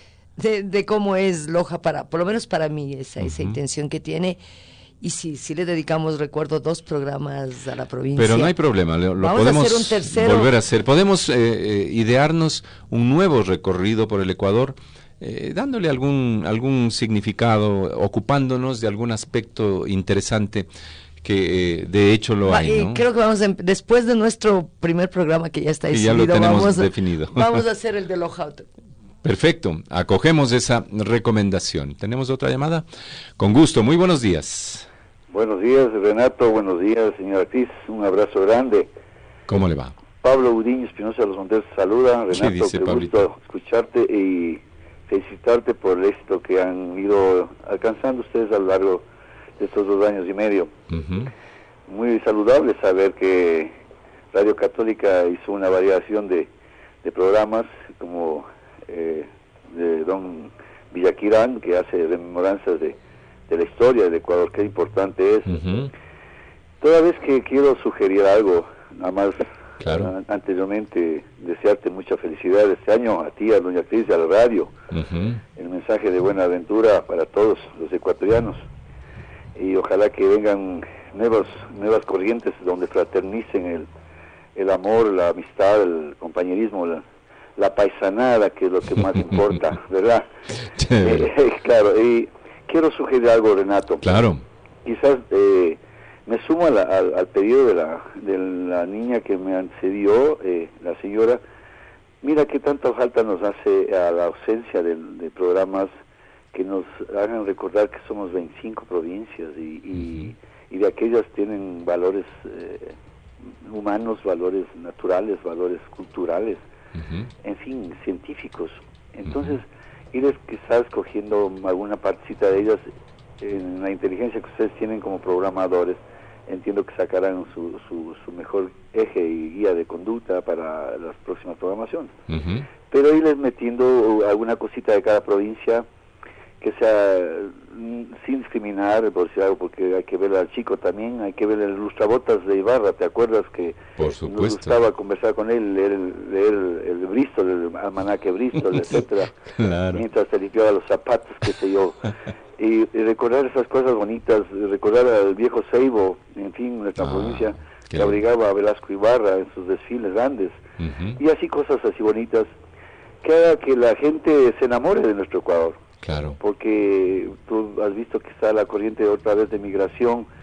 S5: de cómo es Loja, por lo menos para mí, esa intención que tiene. Y sí le dedicamos, recuerdo, 2 programas a la provincia.
S1: Pero no hay problema, lo podemos
S5: hacer un tercero.
S1: Volver a hacer. Podemos idearnos un nuevo recorrido por el Ecuador, dándole algún significado, ocupándonos de algún aspecto interesante que de hecho lo hay, ¿no?
S5: Creo que después de nuestro primer programa que ya está decidido,
S1: ya lo tenemos definido.
S5: Vamos a hacer el de Loja.
S1: Perfecto, acogemos esa recomendación. ¿Tenemos otra llamada? Con gusto, muy buenos días.
S22: Buenos días, Renato, buenos días, señora Cris, un abrazo grande.
S1: ¿Cómo le va?
S22: Pablo Udiño Espinosa de los Montes saluda. Renato, qué gusto escucharte y felicitarte por el éxito que han ido alcanzando ustedes a lo largo de estos 2 años y medio. Muy saludable saber que Radio Católica hizo una variación de programas como de don Villaquirán, que hace rememoranzas de la historia del Ecuador, qué importante es. Toda vez que quiero sugerir algo, nada más anteriormente desearte mucha felicidad este año a ti, a doña Cris y a la radio. El mensaje de buena aventura para todos los ecuatorianos. Y ojalá que vengan nuevas corrientes donde fraternicen el amor, la amistad, el compañerismo, la paisanada, que es lo que más importa, ¿verdad? Claro, y quiero sugerir algo, Renato.
S1: Claro.
S22: Quizás me sumo al pedido de la niña que me antecedió, la señora. Mira qué tanta falta nos hace a la ausencia de programas que nos hagan recordar que somos 25 provincias y de aquellas tienen valores humanos, valores naturales, valores culturales, en fin, científicos. Entonces, irles quizás cogiendo alguna partecita de ellas en la inteligencia que ustedes tienen como programadores, entiendo que sacarán su mejor eje y guía de conducta para las próximas programaciones. Pero irles metiendo alguna cosita de cada provincia, que sea sin discriminar, por si algo, porque hay que ver al chico también, hay que ver el lustrabotas de Ibarra. ¿Te acuerdas que nos gustaba conversar con él, leer el Bristol, el almanaque Bristol, etcétera, mientras se limpiaba los zapatos, qué sé yo, y recordar esas cosas bonitas, recordar al viejo Seibo, en fin, nuestra provincia, que abrigaba a Velasco Ibarra en sus desfiles grandes, y así cosas así bonitas, que haga que la gente se enamore de nuestro Ecuador.
S1: Claro.
S22: Porque tú has visto que está la corriente otra vez de migración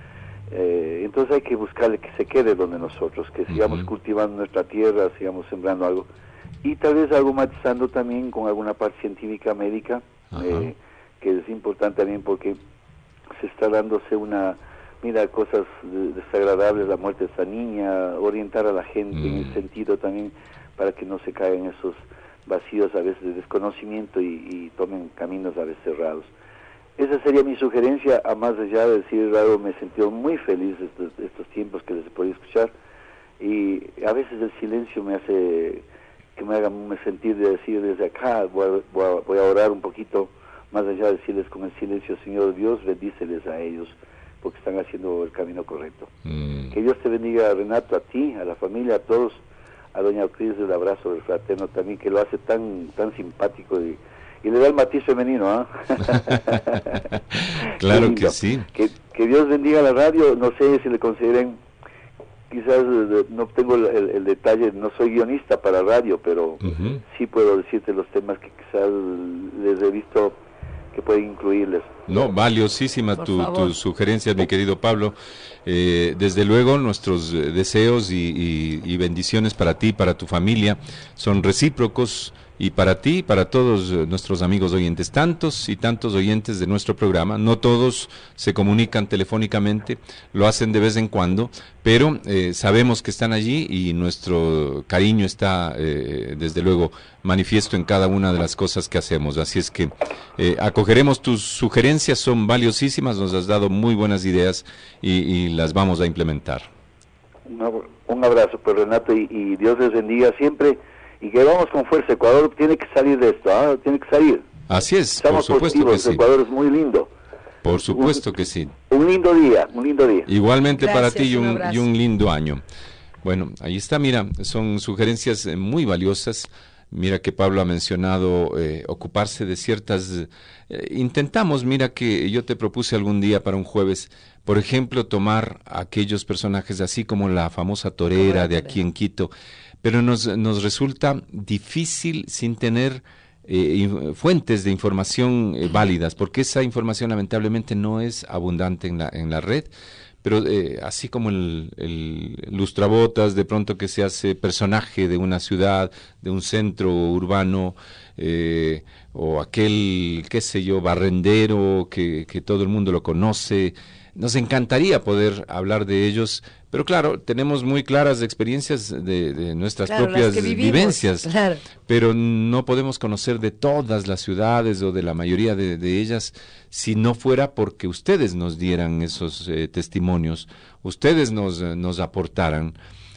S22: Entonces hay que buscarle que se quede donde nosotros, que sigamos cultivando nuestra tierra, sigamos sembrando algo. Y tal vez algo matizando también con alguna parte científica, médica, que es importante también porque se está dándose cosas desagradables, la muerte de esa niña, orientar a la gente en el sentido también para que no se caigan esos vacíos a veces de desconocimiento y tomen caminos a veces cerrados. Esa sería mi sugerencia, a más allá de decir algo, me he sentido muy feliz de estos tiempos que les he podido escuchar, y a veces el silencio me hace que me haga sentir de decir desde acá, voy a orar un poquito, más allá de decirles con el silencio, Señor Dios, bendíceles a ellos, porque están haciendo el camino correcto. Que Dios te bendiga, Renato, a ti, a la familia, a todos, a doña Cris, el abrazo del fraterno también, que lo hace tan simpático y le da el matiz femenino, ¿ah?
S1: Claro que sí.
S22: Que Dios bendiga la radio. No sé si le consideren, quizás no tengo el detalle, no soy guionista para radio, pero sí puedo decirte los temas que quizás les he visto que pueden incluirles.
S1: No, valiosísima tus sugerencias, mi querido Pablo. Desde luego nuestros deseos y bendiciones para ti, para tu familia, son recíprocos, y para ti y para todos nuestros amigos oyentes, tantos y tantos oyentes de nuestro programa. No todos se comunican telefónicamente, lo hacen de vez en cuando, pero sabemos que están allí y nuestro cariño está desde luego manifiesto en cada una de las cosas que hacemos. Así es que acogeremos tus sugerencias, son valiosísimas, nos has dado muy buenas ideas y las vamos a implementar.
S22: Un abrazo, pues, Renato, y Dios les bendiga siempre. Y que vamos con fuerza. Ecuador tiene que salir de esto, tiene que salir.
S1: Así es,
S22: estamos
S1: por supuesto que sí.
S22: Ecuador es muy lindo.
S1: Por supuesto que sí.
S22: Un lindo día.
S1: Igualmente. Gracias, para ti y un lindo año. Bueno, ahí está, mira, son sugerencias muy valiosas. Mira que Pablo ha mencionado ocuparse de ciertas... intentamos, mira que yo te propuse algún día para un jueves, por ejemplo, tomar aquellos personajes así como la famosa torera de aquí en Quito, pero nos resulta difícil sin tener fuentes de información válidas, porque esa información lamentablemente no es abundante en la red, pero así como el lustrabotas de pronto que se hace personaje de una ciudad, de un centro urbano, o aquel, qué sé yo, barrendero que todo el mundo lo conoce. Nos encantaría poder hablar de ellos, pero claro, tenemos muy claras experiencias de nuestras propias vivencias, pero no podemos conocer de todas las ciudades o de la mayoría de ellas si no fuera porque ustedes nos dieran esos testimonios, ustedes nos aportaran.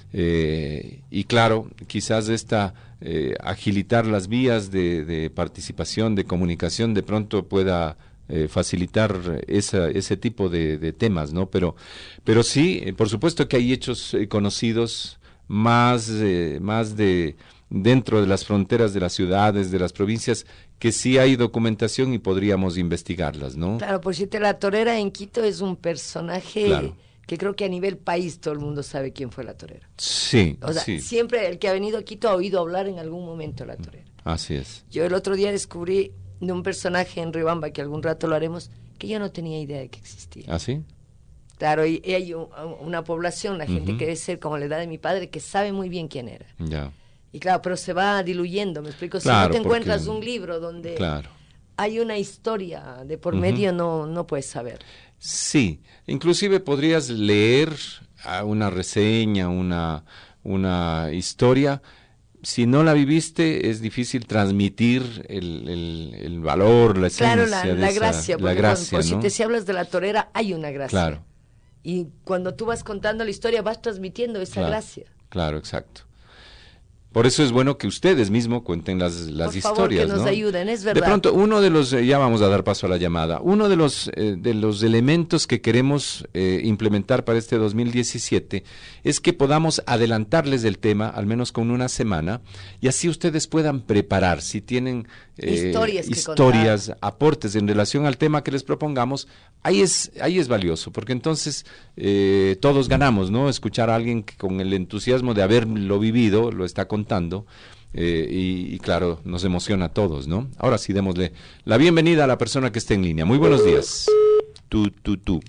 S1: Y claro, quizás agilitar las vías de participación, de comunicación, de pronto pueda facilitar ese tipo de temas, ¿no? Pero sí, por supuesto que hay hechos conocidos más de dentro de las fronteras de las ciudades, de las provincias, que sí hay documentación y podríamos investigarlas, ¿no?
S5: Claro, por cierto, la torera en Quito es un personaje que creo que a nivel país todo el mundo sabe quién fue la torera.
S1: Sí,
S5: o sea, siempre el que ha venido a Quito ha oído hablar en algún momento de la torera.
S1: Así es.
S5: Yo el otro día descubrí de un personaje en Riobamba, que algún rato lo haremos, que yo no tenía idea de que existía.
S1: ¿Ah, sí?
S5: Claro, y hay una población, la gente que debe ser como la edad de mi padre, que sabe muy bien quién era.
S1: Ya.
S5: Y claro, pero se va diluyendo, me explico.
S1: Claro,
S5: si no te encuentras un libro donde hay una historia de por medio, no puedes saber.
S1: Sí, inclusive podrías leer una reseña, una historia. Si no la viviste, es difícil transmitir el valor, la esencia,
S5: la gracia, porque
S1: gracia, ¿no?
S5: Si hablas de la torera, hay una gracia.
S1: Claro.
S5: Y cuando tú vas contando la historia, vas transmitiendo esa gracia.
S1: Claro, exacto. Por eso es bueno que ustedes mismos cuenten las
S5: por
S1: historias,
S5: favor, que nos
S1: ¿no?
S5: ayuden, es verdad.
S1: De pronto, uno de los, ya vamos a dar paso a la llamada, uno de los elementos que queremos implementar para este 2017 es que podamos adelantarles el tema, al menos con una semana, y así ustedes puedan preparar, si tienen historias, aportes en relación al tema que les propongamos, ahí es valioso, porque entonces todos ganamos, ¿no? Escuchar a alguien que con el entusiasmo de haberlo vivido, lo está contando, y claro, nos emociona a todos, ¿no? Ahora sí, démosle la bienvenida a la persona que esté en línea. Muy buenos días. Tú.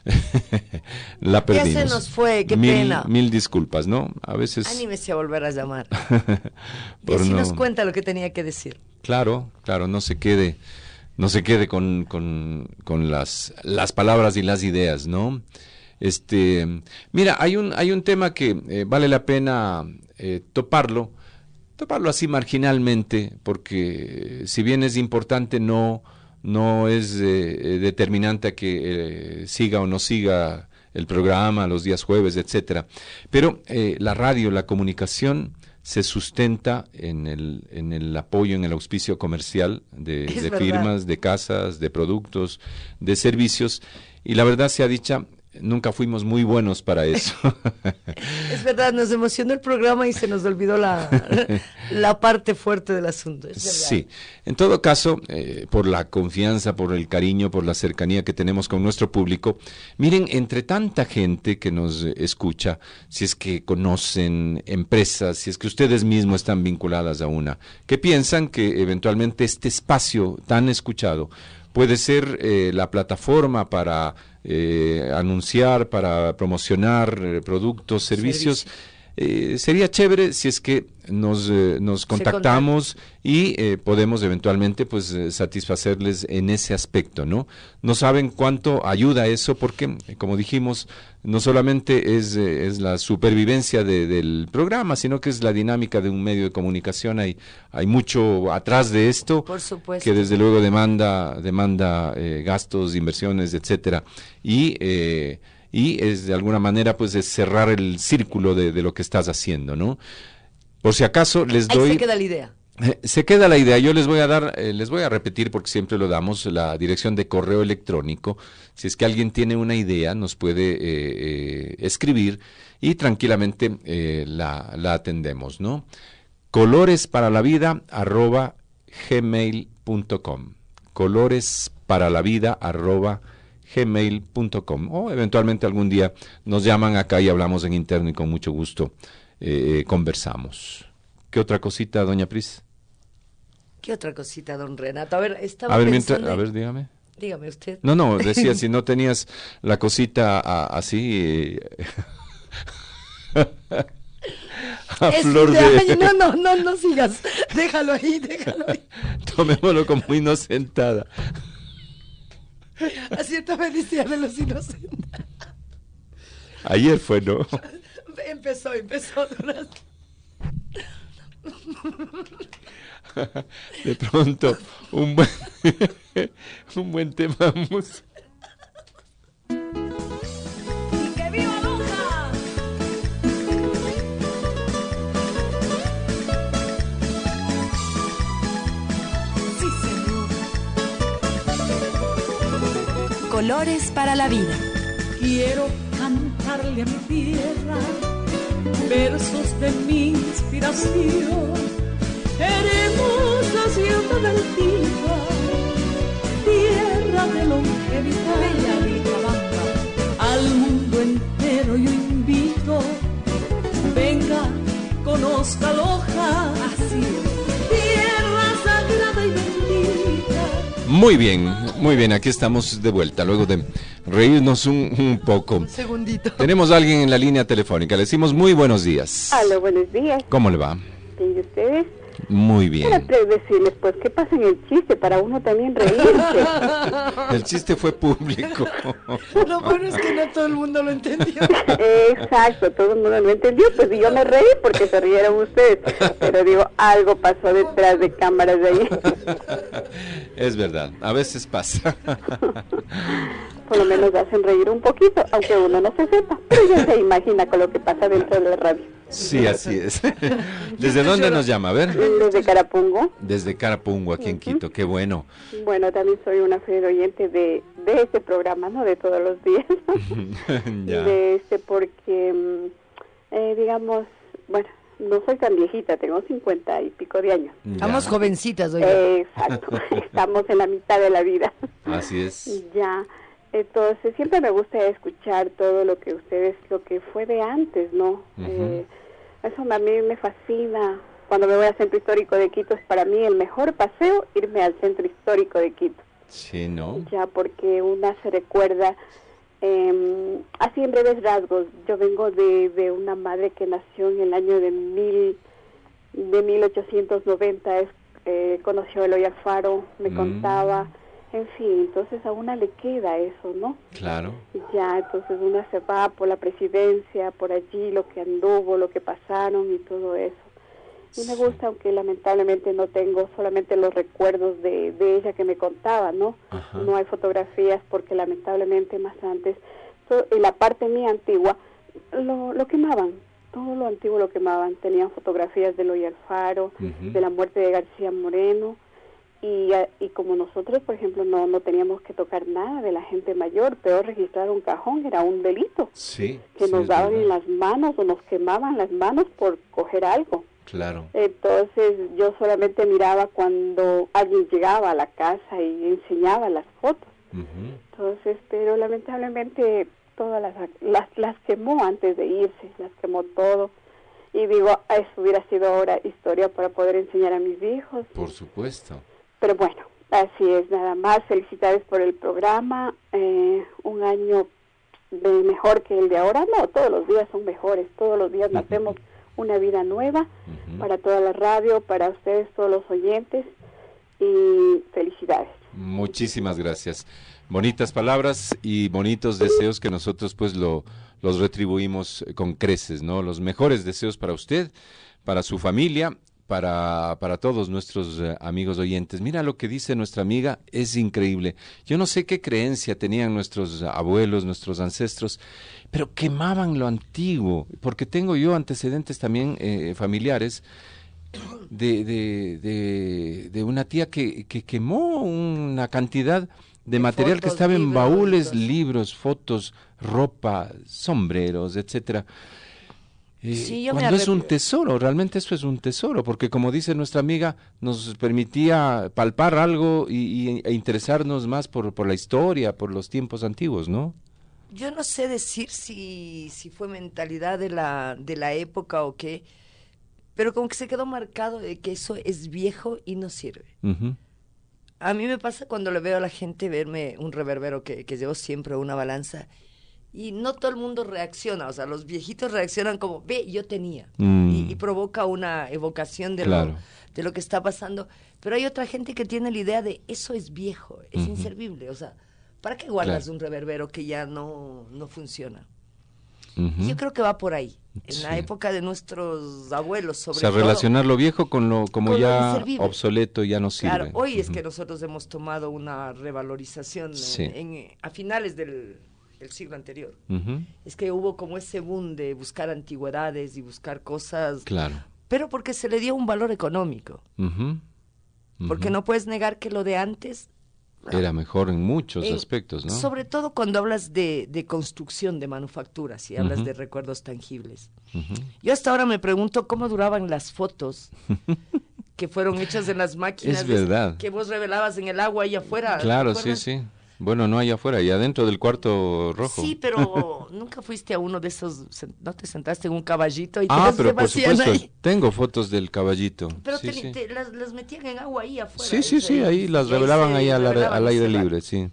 S1: La perdimos.
S5: Ya se nos fue, qué pena.
S1: Mil disculpas, ¿no? A veces...
S5: Anímese a volver a llamar. Y
S1: por
S5: así
S1: no-
S5: nos cuenta lo que tenía que decir.
S1: Claro, no se quede con las palabras y las ideas, ¿no? Mira, hay un tema que vale la pena toparlo así marginalmente, porque si bien es importante, no es determinante a que siga o no siga el programa los días jueves, etcétera. Pero la radio, la comunicación se sustenta en el apoyo, en el auspicio comercial de
S5: verdad.
S1: firmas, de casas, de productos, de servicios, y la verdad sea dicha, nunca fuimos muy buenos para eso.
S5: Es verdad, nos emocionó el programa y se nos olvidó la parte fuerte del asunto. Es verdad.
S1: Sí, en todo caso, por la confianza, por el cariño, por la cercanía que tenemos con nuestro público, miren, entre tanta gente que nos escucha, si es que conocen empresas, si es que ustedes mismos están vinculadas a una, que piensan que eventualmente este espacio tan escuchado puede ser la plataforma para anunciar, para promocionar productos, servicios. Sería chévere si es que nos contactamos y podemos eventualmente pues satisfacerles en ese aspecto, ¿no? No saben cuánto ayuda eso porque, como dijimos, no solamente es la supervivencia del programa, sino que es la dinámica de un medio de comunicación. Hay mucho atrás de esto,
S5: Por supuesto.
S1: que desde luego demanda gastos, inversiones, etcétera, y es de alguna manera pues es cerrar el círculo de lo que estás haciendo, ¿no? Por si acaso les doy...
S5: Ahí se queda la idea.
S1: Se queda la idea. Yo les voy a repetir porque siempre lo damos, la dirección de correo electrónico. Si es que alguien tiene una idea, nos puede escribir y tranquilamente la atendemos, ¿no? coloresparalavida@gmail.com. coloresparalavida@gmail.com. O eventualmente algún día nos llaman acá y hablamos en interno y con mucho gusto conversamos. ¿Qué otra cosita, doña Pris?
S5: ¿Qué otra cosita, don Renato? A ver, estaba
S1: A ver,
S5: pensando...
S1: dígame.
S5: Dígame usted.
S1: No, decía, si no tenías la cosita así... a flor de...
S5: Ay, no sigas. Déjalo ahí.
S1: Tomémoslo como inocentada.
S5: A cierta felicidad de los inocentes.
S1: Ayer fue, ¿no?
S5: Empezó.
S1: De pronto, un buen tema musical.
S2: ¡Que viva Loja!
S5: Sí, señor.
S3: Colores para la vida.
S2: Quiero cantarle a mi tierra versos de mi inspiración. Hermosa ciudad altiva, tierra de longevidad, al mundo entero yo invito, venga, conozca Loja, así, tierra sagrada y bendita.
S1: Muy bien, aquí estamos de vuelta, luego de reírnos un poco.
S5: Un segundito.
S1: Tenemos a alguien en la línea telefónica, le decimos muy buenos días.
S7: Aló, buenos días.
S1: ¿Cómo le va?
S7: ¿Y ustedes?
S1: Muy bien.
S7: Para decirles, pues, que pasen el chiste para uno también reírse.
S1: El chiste fue público.
S5: Lo bueno es que no todo el mundo lo entendió.
S7: Exacto, todo el mundo lo entendió. Pues y yo me reí porque se rieron ustedes. Pero digo, algo pasó detrás de cámaras de ahí.
S1: Es verdad, a veces pasa.
S7: Por lo menos hacen reír un poquito, aunque uno no se sepa. Pero ya se imagina con lo que pasa dentro de la radio.
S1: Sí, así es. ¿Desde dónde nos llama? A ver.
S7: Desde Carapungo.
S1: Desde Carapungo, aquí en Quito. Qué bueno.
S7: Bueno, también soy una fiel oyente de este programa, ¿no? De todos los días.
S1: Ya.
S7: Porque, digamos, bueno, no soy tan viejita, tengo 50 y pico de años.
S5: Estamos jovencitas hoy.
S7: Exacto, estamos en la mitad de la vida.
S1: Así es.
S7: Ya. Entonces, siempre me gusta escuchar todo lo que fue de antes, ¿no? Eso a mí me fascina. Cuando me voy al Centro Histórico de Quito, es para mí el mejor paseo irme al Centro Histórico de Quito.
S1: Sí, ¿no?
S7: Ya, porque una se recuerda Así en breves rasgos, yo vengo de una madre que nació en el año de 1890, conoció a Eloy Alfaro, me contaba, en fin, entonces a una le queda eso, ¿no?
S1: Claro.
S7: Ya, entonces una se va por la presidencia, por allí, lo que anduvo, lo que pasaron y todo eso. Y me gusta, aunque lamentablemente no tengo solamente los recuerdos de ella que me contaba, ¿no? Ajá. No hay fotografías porque lamentablemente más antes, en la parte mía antigua, lo quemaban, todo lo antiguo lo quemaban. Tenían fotografías de Eloy Alfaro, de la muerte de García Moreno, y como nosotros, por ejemplo, no teníamos que tocar nada de la gente mayor, peor registrar un cajón era un delito.
S1: Sí.
S7: Que nos daban en las manos o nos quemaban las manos por coger algo.
S1: Claro.
S7: Entonces yo solamente miraba cuando alguien llegaba a la casa y enseñaba las fotos. Entonces, pero lamentablemente todas las quemó antes de irse, las quemó todo. Y digo, eso hubiera sido ahora historia para poder enseñar a mis hijos.
S1: Por supuesto.
S7: Pero bueno, así es, nada más. Felicidades por el programa. Un año mejor que el de ahora. No, todos los días son mejores. Todos los días nacemos una vida nueva para toda la radio, para ustedes, todos los oyentes, y felicidades.
S1: Muchísimas gracias. Bonitas palabras y bonitos deseos que nosotros pues los retribuimos con creces, ¿no? Los mejores deseos para usted, para su familia, para todos nuestros amigos oyentes. Mira lo que dice nuestra amiga, es increíble. Yo no sé qué creencia tenían nuestros abuelos, nuestros ancestros, pero quemaban lo antiguo, porque tengo yo antecedentes también familiares de una tía que quemó una cantidad de material que estaba en baúles, libros, fotos, ropa, sombreros, etcétera.
S5: Sí,
S1: cuando es un tesoro, realmente eso es un tesoro, porque como dice nuestra amiga, nos permitía palpar algo e interesarnos más por la historia, por los tiempos antiguos, ¿no?
S5: Yo no sé decir si fue mentalidad de la época o qué, pero como que se quedó marcado de que eso es viejo y no sirve. A mí me pasa cuando le veo a la gente verme un reverbero que llevo siempre, una balanza, y no todo el mundo reacciona, o sea, los viejitos reaccionan como, ve, yo tenía, y provoca una evocación de lo que está pasando, pero hay otra gente que tiene la idea de, eso es viejo, es inservible, o sea, ¿para qué guardas un reverbero que ya no funciona? Yo creo que va por ahí, en la época de nuestros abuelos, sobre todo. O sea,
S1: relacionar lo viejo con lo ya obsoleto, ya no sirve.
S5: Claro, hoy es que nosotros hemos tomado una revalorización a finales del siglo anterior. Es que hubo como ese boom de buscar antigüedades y buscar cosas, pero porque se le dio un valor económico. Porque no puedes negar que lo de antes
S1: era mejor en muchos aspectos, ¿no?
S5: Sobre todo cuando hablas de construcción, de manufactura, si hablas de recuerdos tangibles. Yo hasta ahora me pregunto cómo duraban las fotos que fueron hechas en las máquinas.
S1: Es verdad.
S5: Que vos revelabas en el agua ahí afuera.
S1: Claro, sí. Bueno, no allá afuera, allá adentro del cuarto rojo.
S5: Sí, pero nunca fuiste a uno de esos, ¿no te sentaste en un caballito y
S1: pero por supuesto, ahí? Tengo fotos del caballito.
S5: Pero las metían en agua ahí afuera.
S1: Sí, ahí las revelaban ahí al aire libre, sí.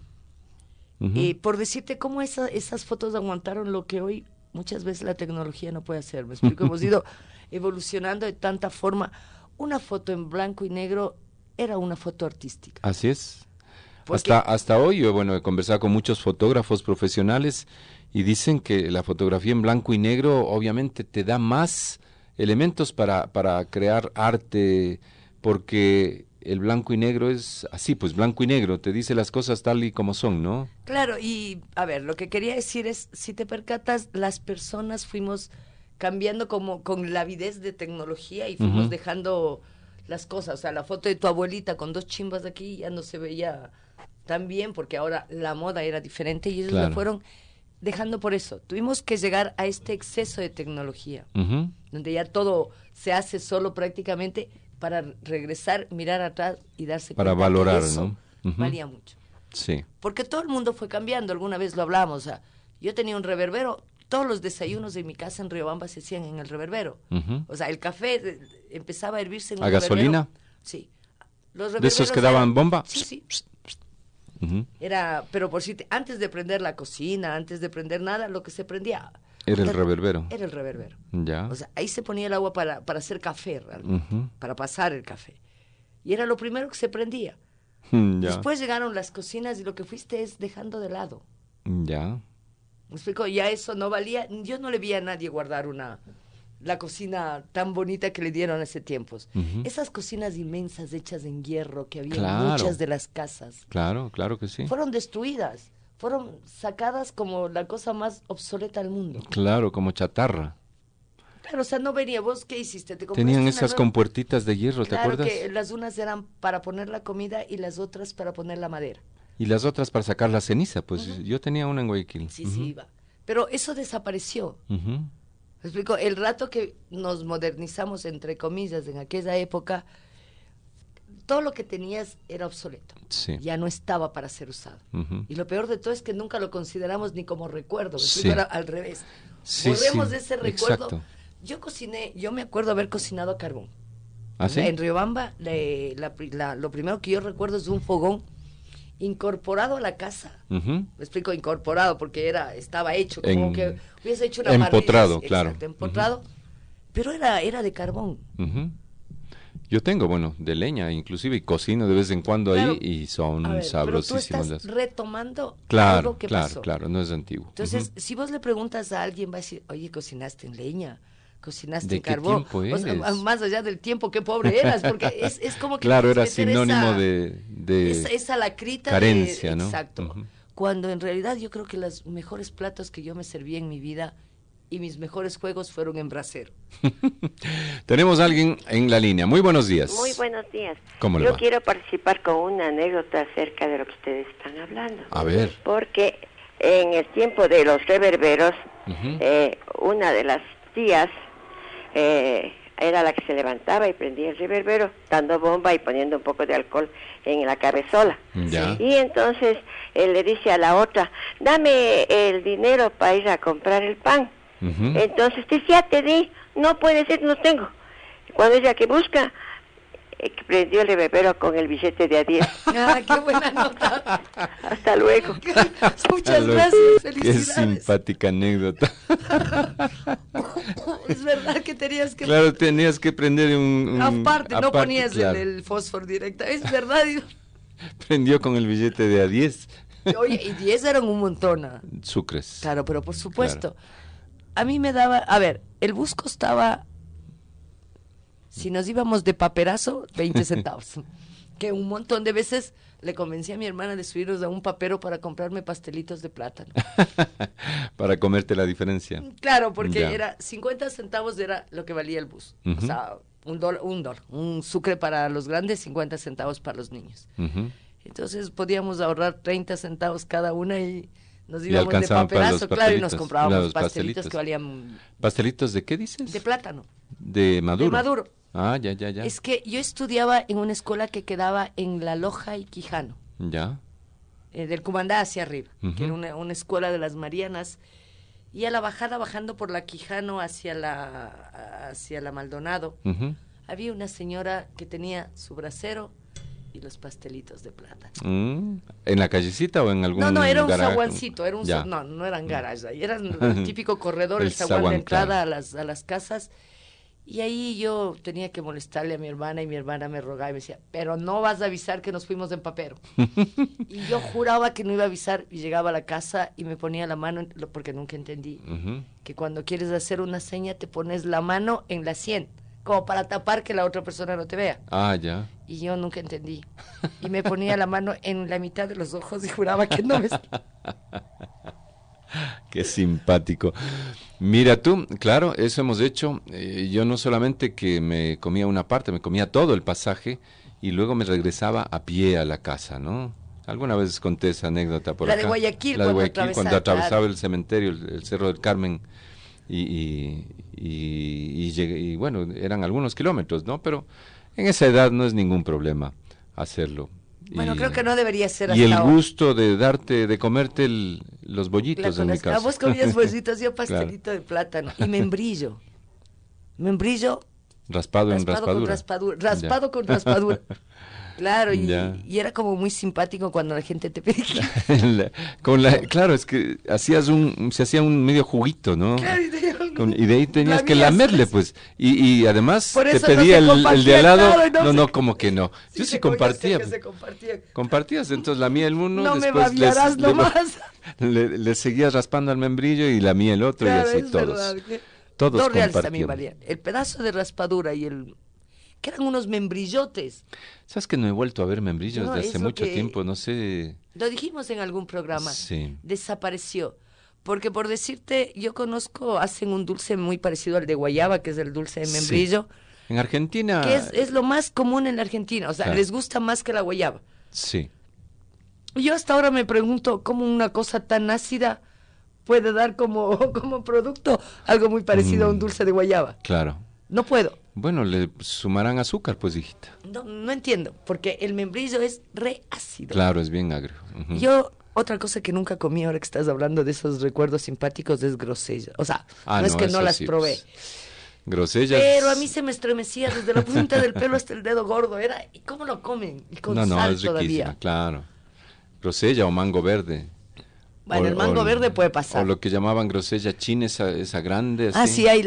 S5: Por decirte cómo esas fotos aguantaron lo que hoy muchas veces la tecnología no puede hacer. Me explico, hemos ido evolucionando de tanta forma. Una foto en blanco y negro era una foto artística.
S1: Así es. Hasta hoy yo, he conversado con muchos fotógrafos profesionales y dicen que la fotografía en blanco y negro obviamente te da más elementos para crear arte, porque el blanco y negro es así, pues blanco y negro, te dice las cosas tal y como son, ¿no?
S5: Claro, y a ver, lo que quería decir es, si te percatas, las personas fuimos cambiando como con la avidez de tecnología y fuimos dejando las cosas, o sea, la foto de tu abuelita con 2 chimbas aquí ya no se veía tan bien, porque ahora la moda era diferente y ellos la fueron dejando por eso. Tuvimos que llegar a este exceso de tecnología, donde ya todo se hace solo prácticamente para regresar, mirar atrás y darse cuenta
S1: para valorar,
S5: que eso
S1: ¿no?
S5: valía mucho.
S1: Sí.
S5: Porque todo el mundo fue cambiando, alguna vez lo hablamos, o sea, yo tenía un reverbero, todos los desayunos de mi casa en Riobamba se hacían en el reverbero. O sea, el café empezaba a hervirse en un reverbero.
S1: ¿A gasolina?
S5: Sí.
S1: ¿De esos que daban bomba?
S5: Sí. Pero antes de prender la cocina, antes de prender nada, lo que se prendía...
S1: Era el reverbero.
S5: Era el reverbero.
S1: Ya.
S5: O sea, ahí se ponía el agua para hacer café, realmente, para pasar el café. Y era lo primero que se prendía.
S1: Ya.
S5: Después llegaron las cocinas y lo que fuiste es dejando de lado.
S1: Ya.
S5: ¿Me explico? Ya eso no valía. Yo no le vi a nadie guardar la cocina tan bonita que le dieron hace tiempos. Esas cocinas inmensas hechas en hierro que había en muchas de las casas.
S1: Claro que sí.
S5: Fueron destruidas. Fueron sacadas como la cosa más obsoleta del mundo.
S1: Claro, como chatarra.
S5: Claro, o sea, no venía. ¿Vos qué hiciste?
S1: Tenían esas compuertitas de hierro, ¿te acuerdas?
S5: Claro, que las unas eran para poner la comida y las otras para poner la madera.
S1: Y las otras para sacar la ceniza, pues yo tenía una en Guayaquil.
S5: Sí, sí, iba. Pero eso desapareció. ¿Me explico? El rato que nos modernizamos, entre comillas, en aquella época, todo lo que tenías era obsoleto.
S1: Sí.
S5: Ya no estaba para ser usado. Y lo peor de todo es que nunca lo consideramos ni como recuerdo. ¿Me explico? Era al revés. Borremos ese recuerdo.
S1: Exacto.
S5: Yo me acuerdo haber cocinado a carbón.
S1: ¿Ah, sí?
S5: En Riobamba, lo primero que yo recuerdo es un fogón incorporado a la casa. Me explico, incorporado, porque estaba hecho, como que hubiese hecho una
S1: empotrado,
S5: parrilla.
S1: claro.
S5: Exacto, empotrado, pero era de carbón.
S1: Yo tengo, de leña, inclusive, y cocino de vez en cuando ahí, y son sabrosísimos.
S5: Pero tú estás retomando
S1: claro,
S5: algo que pasó.
S1: Claro, no es antiguo.
S5: Entonces, si vos le preguntas a alguien, va a decir, oye, ¿cocinaste en leña? ¿Cocinaste
S1: ¿De
S5: en
S1: qué
S5: carbón?
S1: tiempo eres?
S5: O sea, más allá del tiempo, qué pobre eras, porque es como que...
S1: Claro, era sinónimo de
S5: esa lacrita
S1: carencia, ¿no?
S5: Exacto. Cuando en realidad yo creo que los mejores platos que yo me serví en mi vida y mis mejores juegos fueron en brasero.
S1: Tenemos a alguien en la línea. Muy buenos días.
S8: Muy buenos días.
S1: ¿Cómo le va?
S8: Yo quiero participar con una anécdota acerca de lo que ustedes están hablando.
S1: A ver.
S8: Porque en el tiempo de los reverberos, una de las tías era la que se levantaba y prendía el reverbero, dando bomba y poniendo un poco de alcohol en la cabezola.
S1: Ya.
S8: Y entonces le dice a la otra, dame el dinero para ir a comprar el pan. Entonces dice, ya te di, no puede ser, no tengo. Cuando ella que busca, prendió el reverbero con el billete de a 10.
S5: ¡Ah, qué buena nota!
S8: Hasta luego.
S5: Muchas gracias, felicidades.
S1: Qué simpática anécdota.
S5: Es verdad que tenías que...
S1: Claro, tenías que prender un
S5: aparte, no ponías
S1: claro.
S5: el fósforo directo. Es verdad.
S1: Prendió con el billete de a 10.
S5: Oye, y 10 eran un montón.
S1: Sucres.
S5: Claro, pero por supuesto. Claro. A mí me daba... A ver, el bus costaba... Si nos íbamos de paperazo, 20 centavos. Que un montón de veces le convencí a mi hermana de subirnos a un papero para comprarme pastelitos de plátano.
S1: Para comerte la diferencia.
S5: Claro, porque era 50 centavos era lo que valía el bus. O sea, un dólar. Un sucre para los grandes, 50 centavos para los niños. Entonces podíamos ahorrar 30 centavos cada una y nos íbamos de paperazo, claro, y nos comprábamos pastelitos que valían...
S1: ¿Pastelitos de qué dices?
S5: De plátano.
S1: ¿De maduro?
S5: De maduro.
S1: Ah, ya.
S5: Es que yo estudiaba en una escuela que quedaba en La Loja y Quijano.
S1: Ya.
S5: Del Cumandá hacia arriba, que era una escuela de las Marianas. Y a la bajada, bajando por la Quijano hacia la Maldonado, había una señora que tenía su brasero y los pastelitos de plátano.
S1: ¿En la callecita o en algún
S5: No, era un
S1: garaje?
S5: zaguancito, no eran garajes, era el típico corredor, el zaguán de entrada a las casas. Y ahí yo tenía que molestarle a mi hermana y mi hermana me rogaba y me decía, pero no vas a avisar que nos fuimos en papero. Y yo juraba que no iba a avisar y llegaba a la casa y me ponía la mano, porque nunca entendí, que cuando quieres hacer una seña te pones la mano en la sien, como para tapar que la otra persona no te vea.
S1: Ah, ya.
S5: Y yo nunca entendí. Y me ponía la mano en la mitad de los ojos y juraba que no me...
S1: Qué simpático. Mira tú, claro, eso hemos hecho. Yo no solamente que me comía una parte, me comía todo el pasaje y luego me regresaba a pie a la casa, ¿no? Alguna vez conté esa anécdota por acá.
S5: La de Guayaquil,
S1: cuando atravesaba el cementerio, el Cerro del Carmen, y llegué, y bueno, eran algunos kilómetros, ¿no? Pero en esa edad no es ningún problema hacerlo.
S5: Bueno, creo que no debería ser hasta
S1: y el gusto de comerte los bollitos en mi casa.
S5: Vos comías bollitos, yo pastelito de plátano y membrillo
S1: Raspado en raspadura.
S5: Raspado con raspadura. Claro, y era como muy simpático cuando la gente te pedía.
S1: Claro, es que se hacía un medio juguito, ¿no? Claro, y de ahí tenías que lamerle, pues. Y además te pedía el de al lado. Claro, no, como que no. Yo sí compartía. Compartías, entonces la mía el uno.
S5: No después me babiarás nomás.
S1: Le seguías raspando al membrillo y la mía el otro, claro, y así todos. Todos
S5: 2 reales también valían. El pedazo de raspadura y que eran unos membrillotes.
S1: ¿Sabes que no he vuelto a ver membrillos desde hace mucho tiempo? No sé.
S5: Lo dijimos en algún programa.
S1: Sí.
S5: Desapareció. Porque por decirte, yo conozco, hacen un dulce muy parecido al de guayaba, que es el dulce de membrillo.
S1: Sí. En Argentina.
S5: Que es lo más común en la Argentina. O sea, claro, les gusta más que la guayaba.
S1: Sí.
S5: Yo hasta ahora me pregunto cómo una cosa tan ácida puede dar como producto algo muy parecido a un dulce de guayaba.
S1: Claro.
S5: No puedo.
S1: Bueno, le sumarán azúcar, pues, hijita.
S5: No entiendo, porque el membrillo es re ácido.
S1: Claro, es bien agrio.
S5: Yo, otra cosa que nunca comí, ahora que estás hablando de esos recuerdos simpáticos, es grosella. O sea, no es que no las probé.
S1: Pues, grosellas.
S5: Pero a mí se me estremecía desde la punta del pelo hasta el dedo gordo. ¿Y cómo lo comen? Y con sal
S1: es
S5: todavía.
S1: Riquísima, claro. Grosella o mango verde.
S5: Bueno, el mango verde puede pasar.
S1: O lo que llamaban grosella china, esa grande. Así.
S5: Ah, sí, hay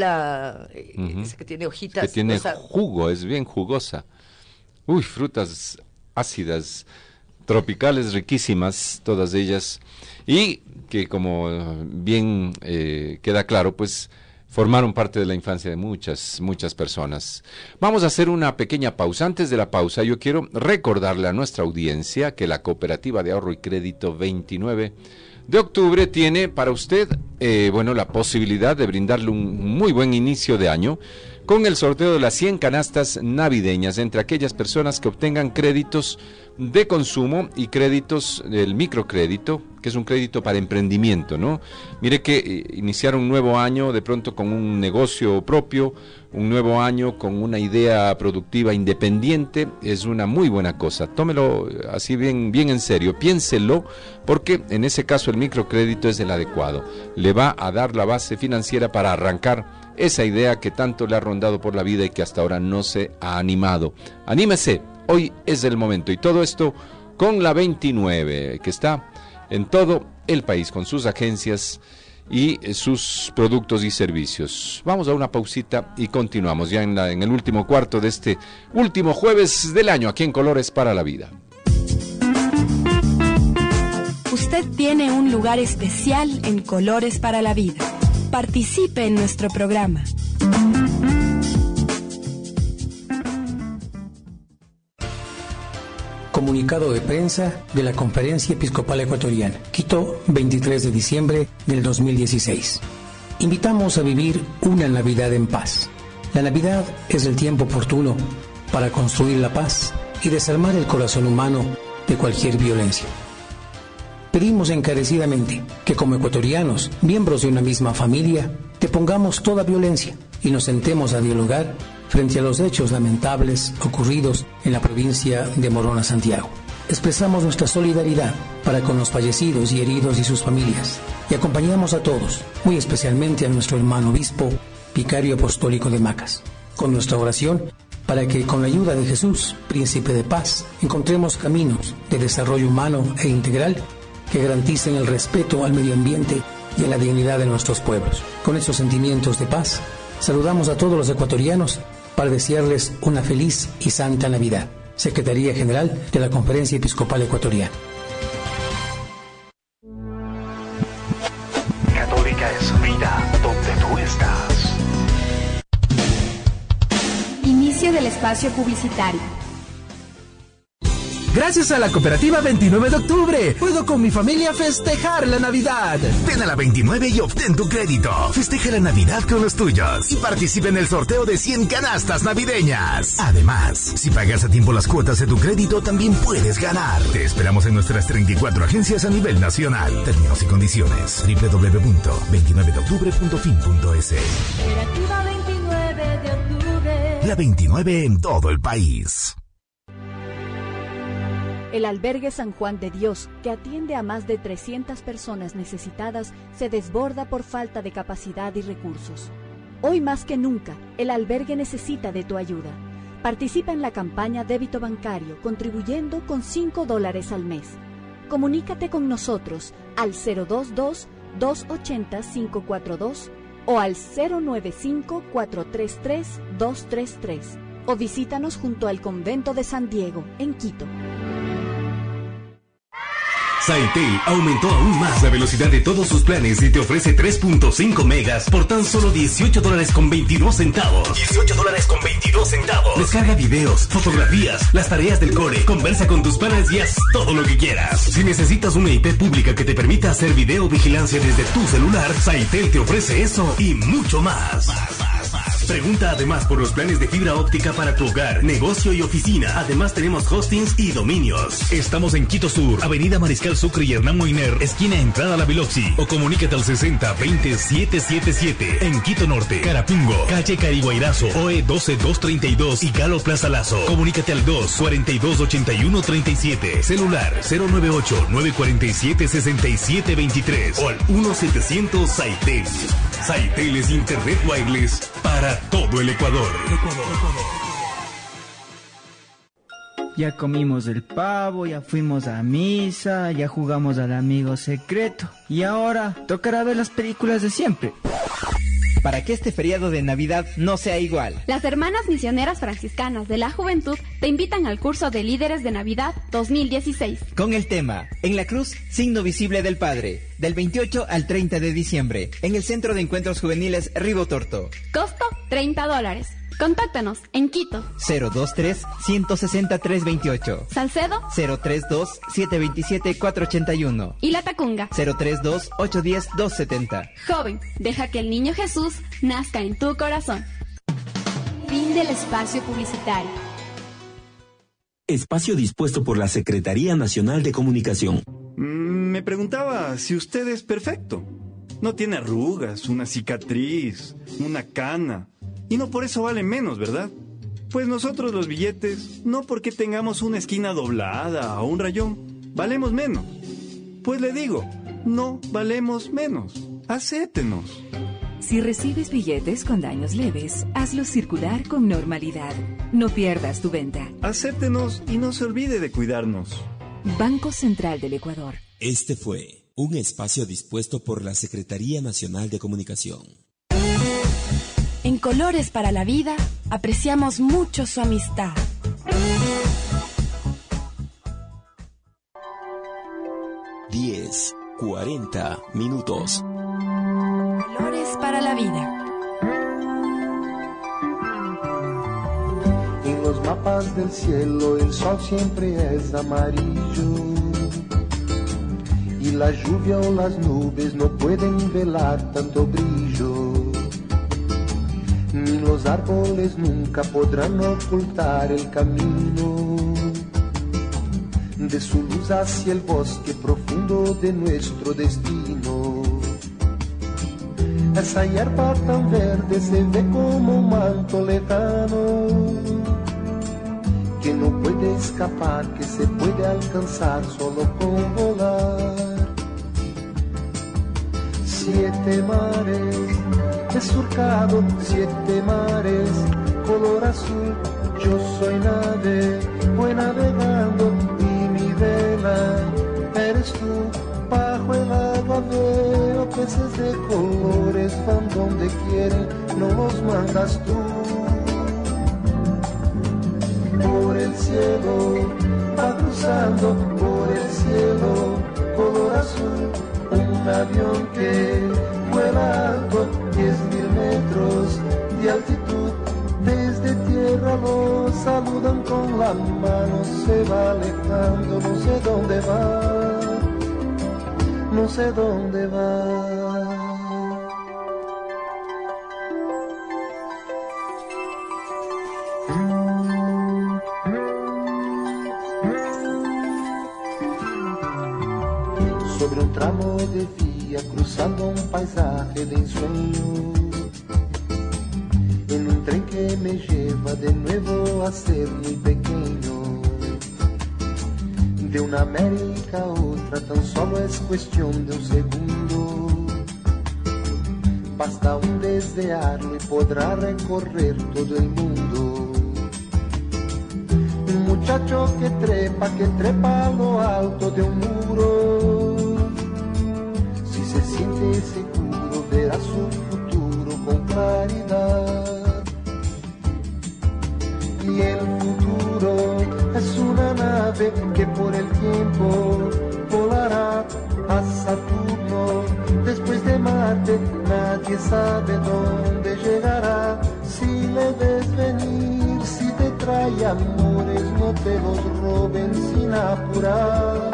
S5: esa que tiene hojitas.
S1: Que tiene jugo, es bien jugosa. Uy, frutas ácidas, tropicales, riquísimas, todas ellas. Y que, como bien queda claro, pues formaron parte de la infancia de muchas personas. Vamos a hacer una pequeña pausa. Antes de la pausa, yo quiero recordarle a nuestra audiencia que la Cooperativa de Ahorro y Crédito 29 de octubre tiene para usted, la posibilidad de brindarle un muy buen inicio de año con el sorteo de las 100 canastas navideñas entre aquellas personas que obtengan créditos de consumo y créditos del microcrédito, que es un crédito para emprendimiento, ¿no? Mire que iniciar un nuevo año de pronto con un negocio propio, un nuevo año con una idea productiva independiente, es una muy buena cosa. Tómelo así bien en serio, piénselo, porque en ese caso el microcrédito es el adecuado. Le va a dar la base financiera para arrancar esa idea que tanto le ha rondado por la vida y que hasta ahora no se ha animado. Anímese, hoy es el momento. Y todo esto con la 29, que está en todo el país, con sus agencias y sus productos y servicios. Vamos a una pausita y continuamos ya en el último cuarto de este último jueves del año, aquí en Colores para la Vida.
S3: Usted tiene un lugar especial en Colores para la Vida. Participe en nuestro programa.
S9: Comunicado de prensa de la Conferencia Episcopal Ecuatoriana, Quito, 23 de diciembre del 2016. Invitamos a vivir una Navidad en paz. La Navidad es el tiempo oportuno para construir la paz y desarmar el corazón humano de cualquier violencia. Pedimos encarecidamente que como ecuatorianos, miembros de una misma familia, depongamos toda violencia y nos sentemos a dialogar frente a los hechos lamentables ocurridos en la provincia de Morona, Santiago. Expresamos nuestra solidaridad para con los fallecidos y heridos y sus familias y acompañamos a todos, muy especialmente a nuestro hermano obispo, vicario apostólico de Macas, con nuestra oración para que con la ayuda de Jesús, príncipe de paz, encontremos caminos de desarrollo humano e integral que garanticen el respeto al medio ambiente y a la dignidad de nuestros pueblos. Con estos sentimientos de paz, saludamos a todos los ecuatorianos para desearles una feliz y santa Navidad. Secretaría General de la Conferencia Episcopal Ecuatoriana.
S10: Católica es vida donde tú estás.
S11: Inicio del espacio publicitario.
S23: Gracias a la Cooperativa 29 de octubre, puedo con mi familia festejar la Navidad.
S10: Ven a la 29 y obtén tu crédito. Festeja la Navidad con los tuyos y participa en el sorteo de 100 canastas navideñas. Además, si pagas a tiempo las cuotas de tu crédito, también puedes ganar. Te esperamos en nuestras 34 agencias a nivel nacional. Términos y condiciones. www.29deoctubre.fin.es.
S2: Cooperativa 29 de octubre.
S10: La 29 en todo el país.
S24: El albergue San Juan de Dios, que atiende a más de 300 personas necesitadas, se desborda por falta de capacidad y recursos. Hoy más que nunca, el albergue necesita de tu ayuda. Participa en la campaña Débito Bancario contribuyendo con $5 al mes. Comunícate con nosotros al 022-280-542 o al 095-433-233 o visítanos junto al Convento de San Diego, en Quito.
S18: Saitel aumentó aún más la velocidad de todos sus planes y te ofrece 3.5 megas por tan solo $18.22. $18.22. Descarga videos, fotografías, las tareas del cole, conversa con tus panas y haz todo lo que quieras. Si necesitas una IP pública que te permita hacer videovigilancia desde tu celular, Saitel te ofrece eso y mucho más. Pregunta además por los planes de fibra óptica para tu hogar, negocio y oficina. Además tenemos hostings y dominios. Estamos en Quito Sur, Avenida Mariscal Sucre y Hernán Moiner, esquina entrada a la Biloxi. O comunícate al 60-20-777. En Quito Norte, Carapungo, calle Cariguairazo, OE 12232 y Galo Plaza Lazo. Comunícate al 2-42-81-37. Celular 098-947-6723 o al 1-700-Saitel. Saitel es Internet Wireless para todo el Ecuador.
S12: Ya comimos el pavo, ya fuimos a misa, ya jugamos al amigo secreto. Y ahora tocará ver las películas de siempre.
S13: Para que este feriado de Navidad no sea igual.
S11: Las Hermanas Misioneras Franciscanas de la Juventud te invitan al curso de Líderes de Navidad 2016.
S13: Con el tema, En la Cruz, signo visible del Padre, del 28 al 30 de diciembre, en el Centro de Encuentros Juveniles Ribotorto.
S11: Costo, $30. Contáctanos en Quito.
S13: 023-160-328.
S11: Salcedo.
S13: 032-727-481.
S11: Y La Tacunga.
S13: 032-810-270.
S11: Joven, deja que el niño Jesús nazca en tu corazón.
S24: Fin del espacio publicitario.
S14: Espacio dispuesto por la Secretaría Nacional de Comunicación.
S16: Me preguntaba si usted es perfecto. No tiene arrugas, una cicatriz, una cana. Y no por eso vale menos, ¿verdad? Pues nosotros los billetes, no porque tengamos una esquina doblada o un rayón, valemos menos. Pues le digo, no valemos menos. Acéptenos.
S17: Si recibes billetes con daños leves, hazlos circular con normalidad. No pierdas tu venta.
S16: Acéptenos y no se olvide de cuidarnos.
S17: Banco Central del Ecuador.
S14: Este fue un espacio dispuesto por la Secretaría Nacional de Comunicación.
S3: En Colores para la Vida, apreciamos mucho su amistad.
S14: Diez, 40 minutos.
S3: Colores para la Vida.
S25: En los mapas del cielo el sol siempre es amarillo y la lluvia o las nubes no pueden velar tanto brillo. Ni los árboles nunca podrán ocultar el camino de su luz hacia el bosque profundo de nuestro destino. Esa hierba tan verde se ve como un manto lejano que no puede escapar, que se puede alcanzar solo con volar. 7 mares he surcado, 7 mares, color azul. Yo soy nave, voy navegando y mi vela eres tú. Bajo el agua veo peces de colores, van donde quieren, no los mandas tú. Por el cielo va cruzando, por el cielo color azul. Un avión que vuela alto, 10.000 metros de altitud. Desde tierra lo saludan con la mano, se va alejando, no sé dónde va, no sé dónde va. Sobre un tramo de vía, cruzando un paisaje de ensueño, en un tren que me lleva de nuevo a ser muy pequeño. De una América a otra tan solo es cuestión de un segundo. basta un desearlo y podrá recorrer todo el mundo. Un muchacho que trepa a lo alto de un muro. Si se siente seguro, verá su futuro con claridad. Y el futuro es una nave que por el tiempo volará a Saturno. Después de Marte nadie sabe dónde llegará. Si le ves venir, si te trae amores, no te los roben sin apurar.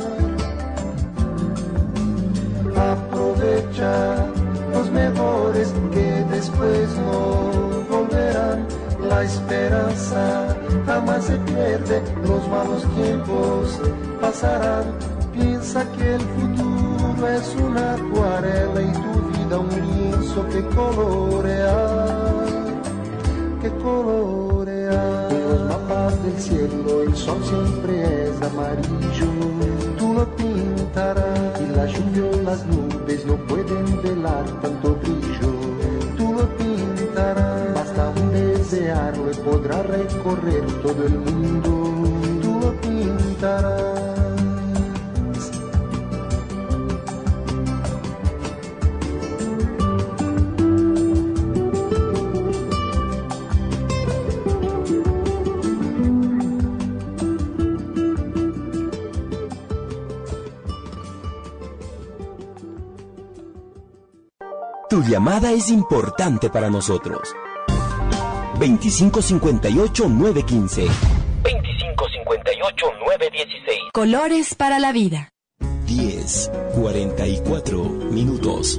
S25: Aprovecha los mejores que después no volverán. La esperanza jamás se pierde, los malos tiempos pasarán. Piensa que el futuro es una acuarela y tu vida un lienzo que colorear, que colorear. En los mapas del cielo el sol siempre es amarillo, tú lo pintarás y la lluvia o las nubes no pueden velar tanto brillo, tú lo pintarás. Basta un desearlo y podrá recorrer todo el mundo, tú lo pintarás.
S14: Tu llamada es importante para nosotros. 2558-915. 2558-916.
S3: Colores para la vida.
S14: 10:44 minutos.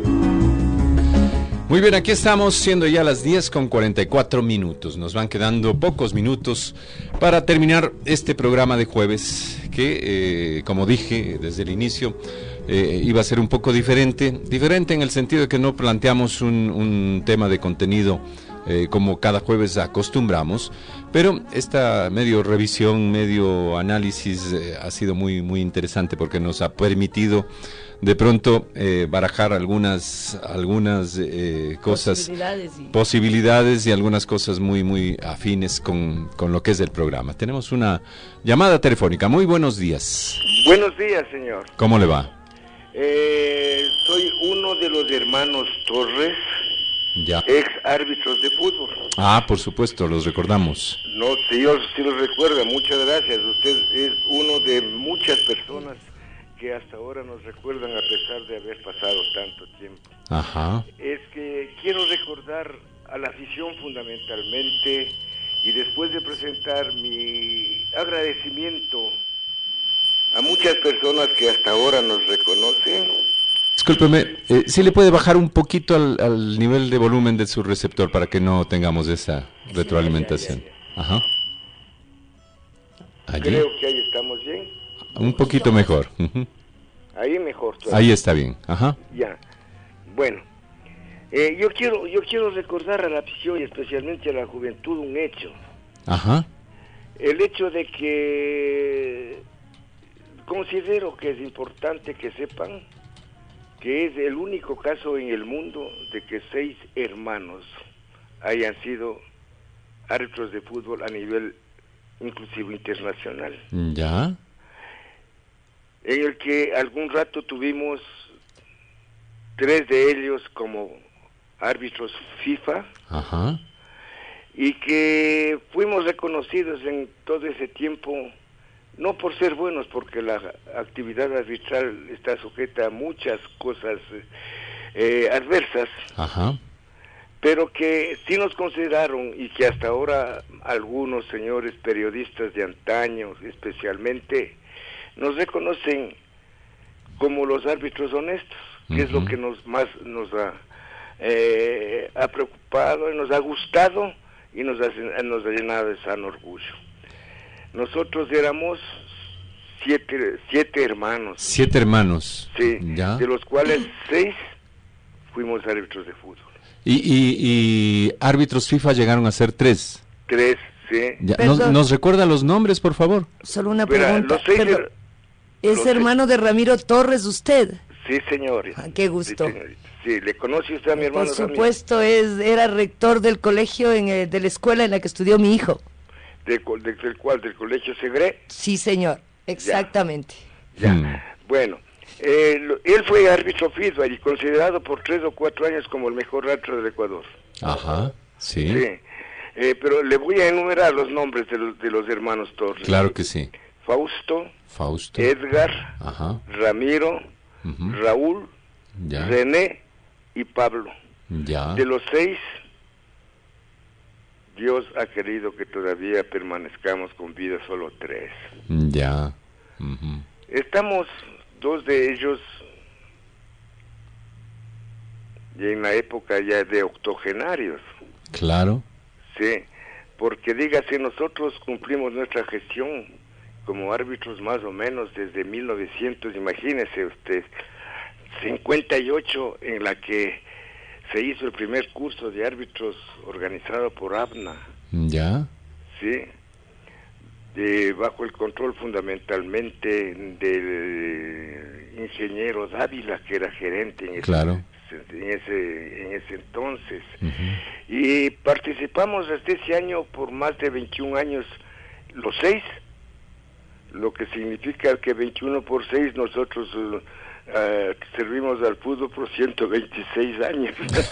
S1: Muy bien, aquí estamos, siendo ya las 10:44 minutos. Nos van quedando pocos minutos para terminar este programa de jueves que, como dije desde el inicio, iba a ser un poco diferente en el sentido de que no planteamos un tema de contenido como cada jueves acostumbramos, pero esta medio revisión, medio análisis ha sido muy, muy interesante porque nos ha permitido de pronto barajar algunas cosas, posibilidades y algunas cosas muy, muy afines con lo que es el programa. Tenemos una llamada telefónica. Muy buenos días.
S4: Buenos días, señor.
S1: ¿Cómo le va?
S4: Soy uno de los hermanos Torres,
S1: ya,
S4: ex árbitros de fútbol.
S1: Ah, por supuesto, los recordamos.
S4: No, señor, sí los recuerda, muchas gracias. Usted es uno de muchas personas que hasta ahora nos recuerdan a pesar de haber pasado tanto tiempo.
S1: Ajá.
S4: Es que quiero recordar a la afición fundamentalmente y después de presentar mi agradecimiento a muchas personas que hasta ahora nos reconocen.
S1: Discúlpeme, ¿sí le puede bajar un poquito al nivel de volumen de su receptor para que no tengamos esa retroalimentación? Ajá. Allí.
S4: Creo que ahí estamos bien.
S1: Un poquito mejor.
S4: Ahí mejor todavía.
S1: Ahí está bien. Ajá.
S4: Ya. Bueno, yo quiero recordar a la afición y especialmente a la juventud un hecho.
S1: Ajá.
S4: El hecho de que considero que es importante que sepan que es el único caso en el mundo de que 6 hermanos hayan sido árbitros de fútbol a nivel inclusive internacional.
S1: Ya.
S4: En el que algún rato tuvimos 3 de ellos como árbitros FIFA.
S1: Ajá.
S4: Y que fuimos reconocidos en todo ese tiempo, no por ser buenos, porque la actividad arbitral está sujeta a muchas cosas adversas.
S1: Ajá.
S4: Pero que sí nos consideraron y que hasta ahora algunos señores periodistas de antaño especialmente nos reconocen como los árbitros honestos, que es lo que más nos ha preocupado y nos ha gustado y nos ha llenado de sano orgullo. Nosotros éramos 7 hermanos.
S1: 7 hermanos.
S4: Sí,
S1: ya.
S4: de los cuales 6 fuimos árbitros de fútbol.
S1: Y árbitros FIFA llegaron a ser 3.
S4: 3, sí.
S1: Ya, ¿nos recuerda los nombres, por favor?
S5: Solo una pregunta. ¿Es hermano de Ramiro Torres usted?
S4: Sí, señor.
S5: Qué gusto.
S4: Sí, ¿le conoce usted a mi hermano?
S5: Por supuesto, era rector del colegio, de la escuela en la que estudió mi hijo.
S4: ¿Del cuál? ¿Del colegio Segre?
S5: Sí, señor, exactamente.
S4: Ya. Bueno, él fue árbitro FISBA y considerado por 3 o 4 años como el mejor árbitro del Ecuador.
S1: Ajá, sí.
S4: Pero le voy a enumerar los nombres de los hermanos Torres.
S1: Claro que sí.
S4: Fausto. Edgar.
S1: Ajá.
S4: Ramiro. Raúl.
S1: Ya.
S4: René y Pablo.
S1: Ya.
S4: De los 6, Dios ha querido que todavía permanezcamos con vida solo 3.
S1: Ya.
S4: Estamos 2 de ellos en la época ya de octogenarios.
S1: Claro.
S4: Sí, porque dígase, nosotros cumplimos nuestra gestión como árbitros más o menos desde 1900, imagínese usted, 58, en la que se hizo el primer curso de árbitros organizado por ABNA.
S1: Ya.
S4: Sí, bajo el control fundamentalmente del ingeniero Dávila, que era gerente en ese entonces. Y participamos desde ese año por más de 21 años, los 6, lo que significa que 21 por 6 nosotros servimos al fútbol por 126 años.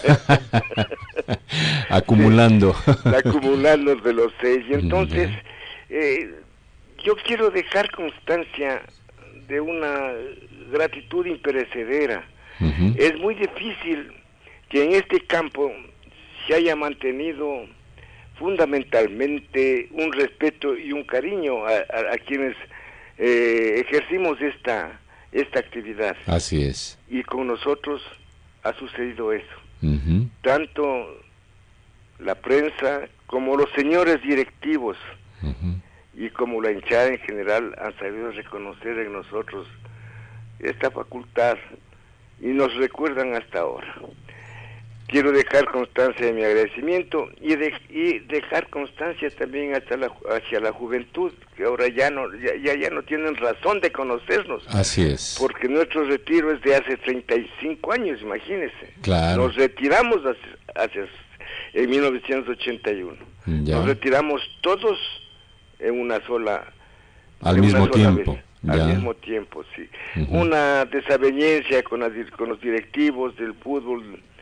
S1: Acumulando.
S4: Acumulando de los 6. Y entonces, yo quiero dejar constancia de una gratitud imperecedera. Es muy difícil que en este campo se haya mantenido fundamentalmente un respeto y un cariño a quienes ejercimos esta actividad.
S1: Así es.
S4: Y con nosotros ha sucedido eso. Tanto la prensa como los señores directivos y como la hinchada en general han sabido reconocer en nosotros esta facultad y nos recuerdan hasta ahora. Quiero dejar constancia de mi agradecimiento y dejar constancia también hacia la juventud, que ahora ya no tienen razón de conocernos.
S1: Así es.
S4: Porque nuestro retiro es de hace 35 años, imagínense.
S1: Claro.
S4: Nos retiramos en 1981.
S1: Ya.
S4: Nos retiramos todos en una sola...
S1: Al mismo tiempo.
S4: Al mismo tiempo, sí. Una desaveniencia con los directivos del fútbol...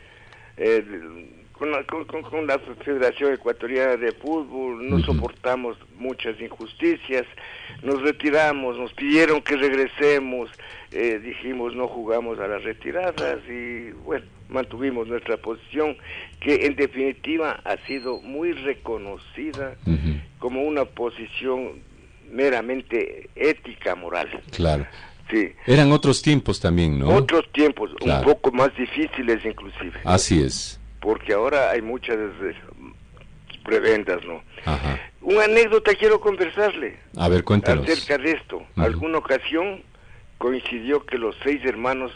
S4: con la Federación Ecuatoriana de Fútbol, no soportamos muchas injusticias, nos retiramos, nos pidieron que regresemos, dijimos no jugamos a las retiradas y bueno, mantuvimos nuestra posición, que en definitiva ha sido muy reconocida como una posición meramente ética, moral.
S1: Claro.
S4: Sí.
S1: Eran otros tiempos también, ¿no?
S4: Otros tiempos,
S1: claro,
S4: un poco más difíciles inclusive.
S1: Así es.
S4: Porque ahora hay muchas prebendas, ¿no?
S1: Ajá.
S4: Una anécdota quiero conversarle.
S1: A ver, cuéntanos.
S4: Acerca de esto. Alguna ocasión coincidió que los 6 hermanos,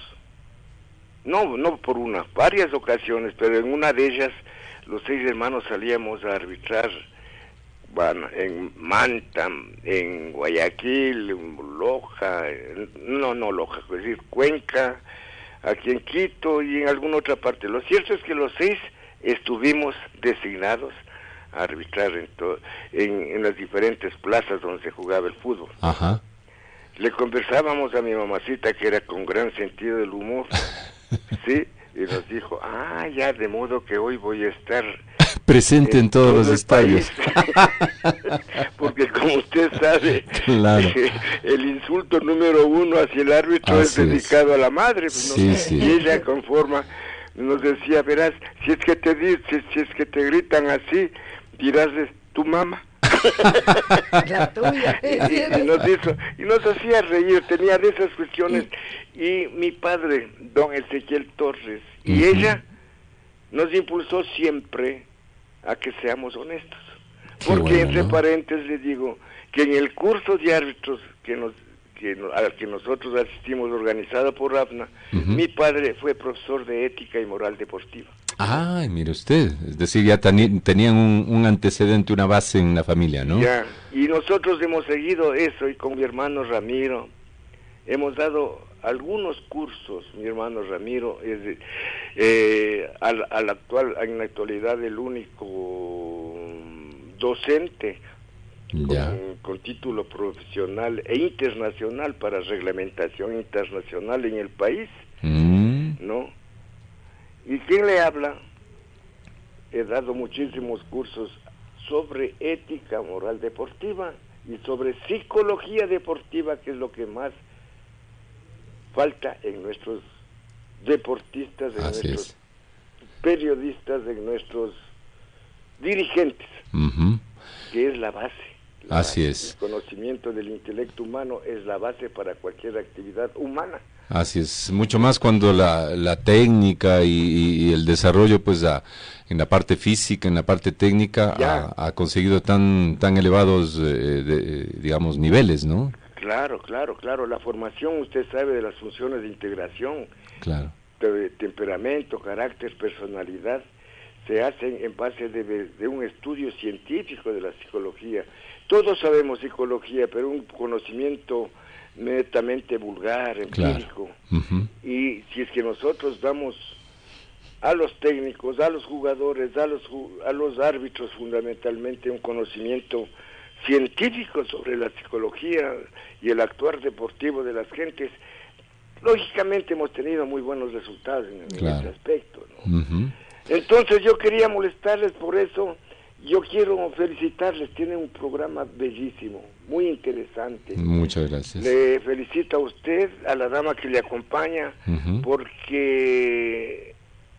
S4: no por una, varias ocasiones, pero en una de ellas los 6 hermanos salíamos a arbitrar. Bueno, en Manta, en Guayaquil, en Loja, no Loja, es decir, Cuenca, aquí en Quito y en alguna otra parte. Lo cierto es que los 6 estuvimos designados a arbitrar en las diferentes plazas donde se jugaba el fútbol.
S1: Ajá.
S4: Le conversábamos a mi mamacita, que era con gran sentido del humor, ¿sí? Y nos dijo, ya, de modo que hoy voy a estar
S1: presente en todos los estadios.
S4: Porque como usted sabe,
S1: claro,
S4: el insulto número 1 hacia el árbitro es dedicado a la madre. Pues,
S1: sí.
S4: Y ella con forma nos decía, verás, si es que te gritan así, dirás tu mamá.
S5: La tuya.
S4: Y nos hacía reír, tenía de esas cuestiones. Y mi padre, don Ezequiel Torres, y ella nos impulsó siempre a que seamos honestos. Porque entre paréntesis le digo que en el curso de árbitros al que nosotros asistimos, organizado por ABNA, mi padre fue profesor de ética y moral deportiva.
S1: Ay, mire usted, es decir, ya tenían un antecedente, una base en la familia, ¿no?
S4: Ya, y nosotros hemos seguido eso, y con mi hermano Ramiro hemos dado algunos cursos, mi hermano Ramiro, en la actualidad el único docente con título profesional e internacional para reglamentación internacional en el país, ¿no? ¿Y quién le habla? He dado muchísimos cursos sobre ética moral deportiva y sobre psicología deportiva, que es lo que más falta en nuestros deportistas, en nuestros periodistas, en nuestros dirigentes, que es la base.
S1: Así es.
S4: El conocimiento del intelecto humano es la base para cualquier actividad humana.
S1: Así es, mucho más cuando la técnica y el desarrollo, pues en la parte física, en la parte técnica, ha conseguido tan elevados, digamos, niveles, ¿no?
S4: Claro. La formación, usted sabe, de las funciones de integración, de temperamento, carácter, personalidad, se hacen en base de un estudio científico de la psicología. Todos sabemos psicología, pero un conocimiento netamente vulgar, empírico. Y si es que nosotros damos a los técnicos, a los jugadores, a los árbitros fundamentalmente un conocimiento científico sobre la psicología y el actuar deportivo de las gentes, lógicamente hemos tenido muy buenos resultados en ese aspecto, ¿no? Entonces yo quería molestarles por eso. Yo quiero felicitarles, tienen un programa bellísimo, muy interesante.
S1: Muchas gracias.
S4: Le felicito a usted, a la dama que le acompaña, porque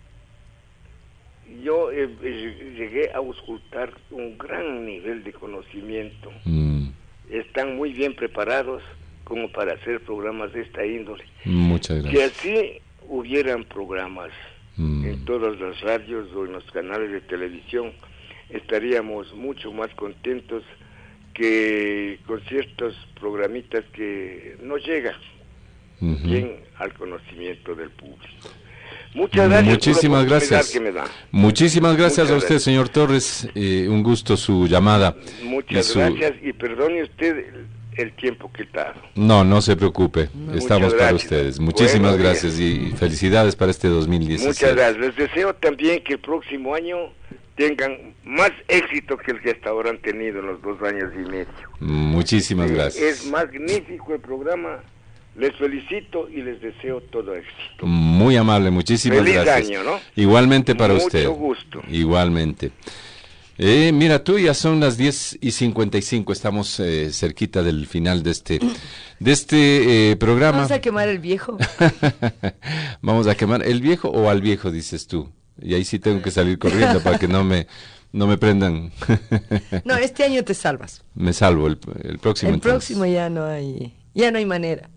S4: yo llegué a auscultar un gran nivel de conocimiento. Están muy bien preparados como para hacer programas de esta índole.
S1: Muchas gracias.
S4: Si así hubieran programas en todas las radios o en los canales de televisión, estaríamos mucho más contentos que con ciertos programitas que no llegan bien al conocimiento del público. Muchas gracias.
S1: Muchísimas gracias.
S4: Que me da.
S1: Muchísimas gracias a usted, señor Torres. Un gusto su llamada.
S4: Muchas gracias y perdone usted el tiempo que está.
S1: No se preocupe. Estamos para ustedes. Muchísimas gracias y felicidades para este 2016.
S4: Muchas gracias. Les deseo también que el próximo año tengan más éxito que el que hasta ahora han tenido en los 2 años y medio.
S1: Muchísimas gracias.
S4: Es magnífico el programa. Les felicito y les deseo todo éxito.
S1: Muy amable, muchísimas gracias.
S4: Feliz año, ¿no?
S1: Igualmente para usted.
S4: Mucho gusto.
S1: Igualmente. Mira, tú ya son las 10:55, estamos cerquita del final de este programa.
S5: ¿Vamos a quemar el viejo?
S1: ¿Vamos a quemar el viejo o al viejo, dices tú? Y ahí sí tengo que salir corriendo para que no me prendan.
S5: No, este año te salvas.
S1: Me salvo el próximo.
S5: El próximo ya no hay manera.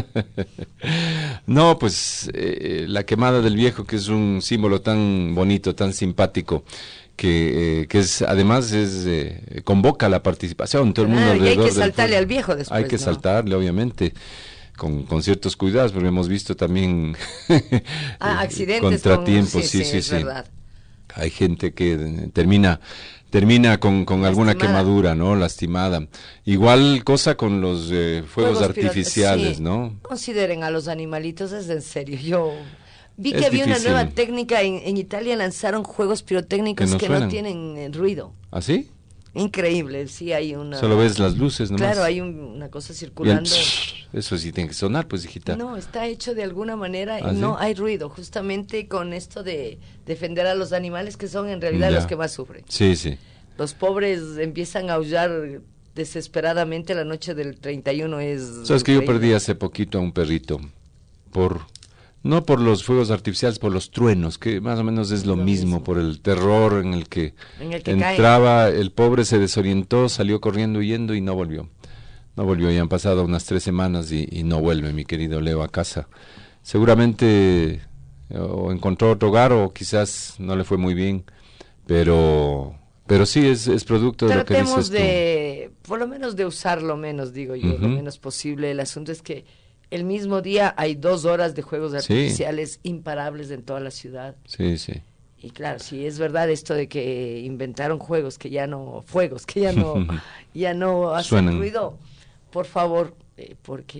S1: No, pues la quemada del viejo, que es un símbolo tan bonito, tan simpático, que es además convoca la participación, todo el mundo alrededor.
S5: Y hay que saltarle al viejo después.
S1: Hay que saltarle, obviamente. Con ciertos cuidados, porque hemos visto también
S5: accidentes,
S1: contratiempos, sí.
S5: Verdad.
S1: Hay gente que termina con alguna quemadura, ¿no? Lastimada. Igual cosa con los fuegos artificiales, ¿no?
S5: Consideren a los animalitos, es en serio. Yo vi que había una nueva técnica, en Italia lanzaron juegos pirotécnicos que no tienen ruido.
S1: ¿Ah, sí?
S5: Increíble, sí hay una...
S1: Solo ves las luces nomás.
S5: Claro, hay una cosa circulando.
S1: Eso sí tiene que sonar, pues, hijita.
S5: No, está hecho de alguna manera y no hay ruido, justamente con esto de defender a los animales, que son en realidad los que más sufren.
S1: Sí.
S5: Los pobres empiezan a aullar desesperadamente la noche del 31,
S1: ¿Sabes que yo perdí hace poquito a un perrito? No por los fuegos artificiales, por los truenos, que más o menos es lo mismo, por el terror en el que entraba, cae. El pobre se desorientó, salió corriendo, huyendo y no volvió. Ya han pasado unas 3 semanas y no vuelve, mi querido Leo, a casa. Seguramente o encontró otro hogar o quizás no le fue muy bien, pero sí es producto de lo que dices tú.
S5: Tratemos por lo menos de usarlo menos, digo yo, lo menos posible. El asunto es que el mismo día hay 2 horas de juegos artificiales imparables en toda la ciudad.
S1: Sí.
S5: Y claro, si es verdad esto de que inventaron juegos que ya no hacen ruido, por favor, porque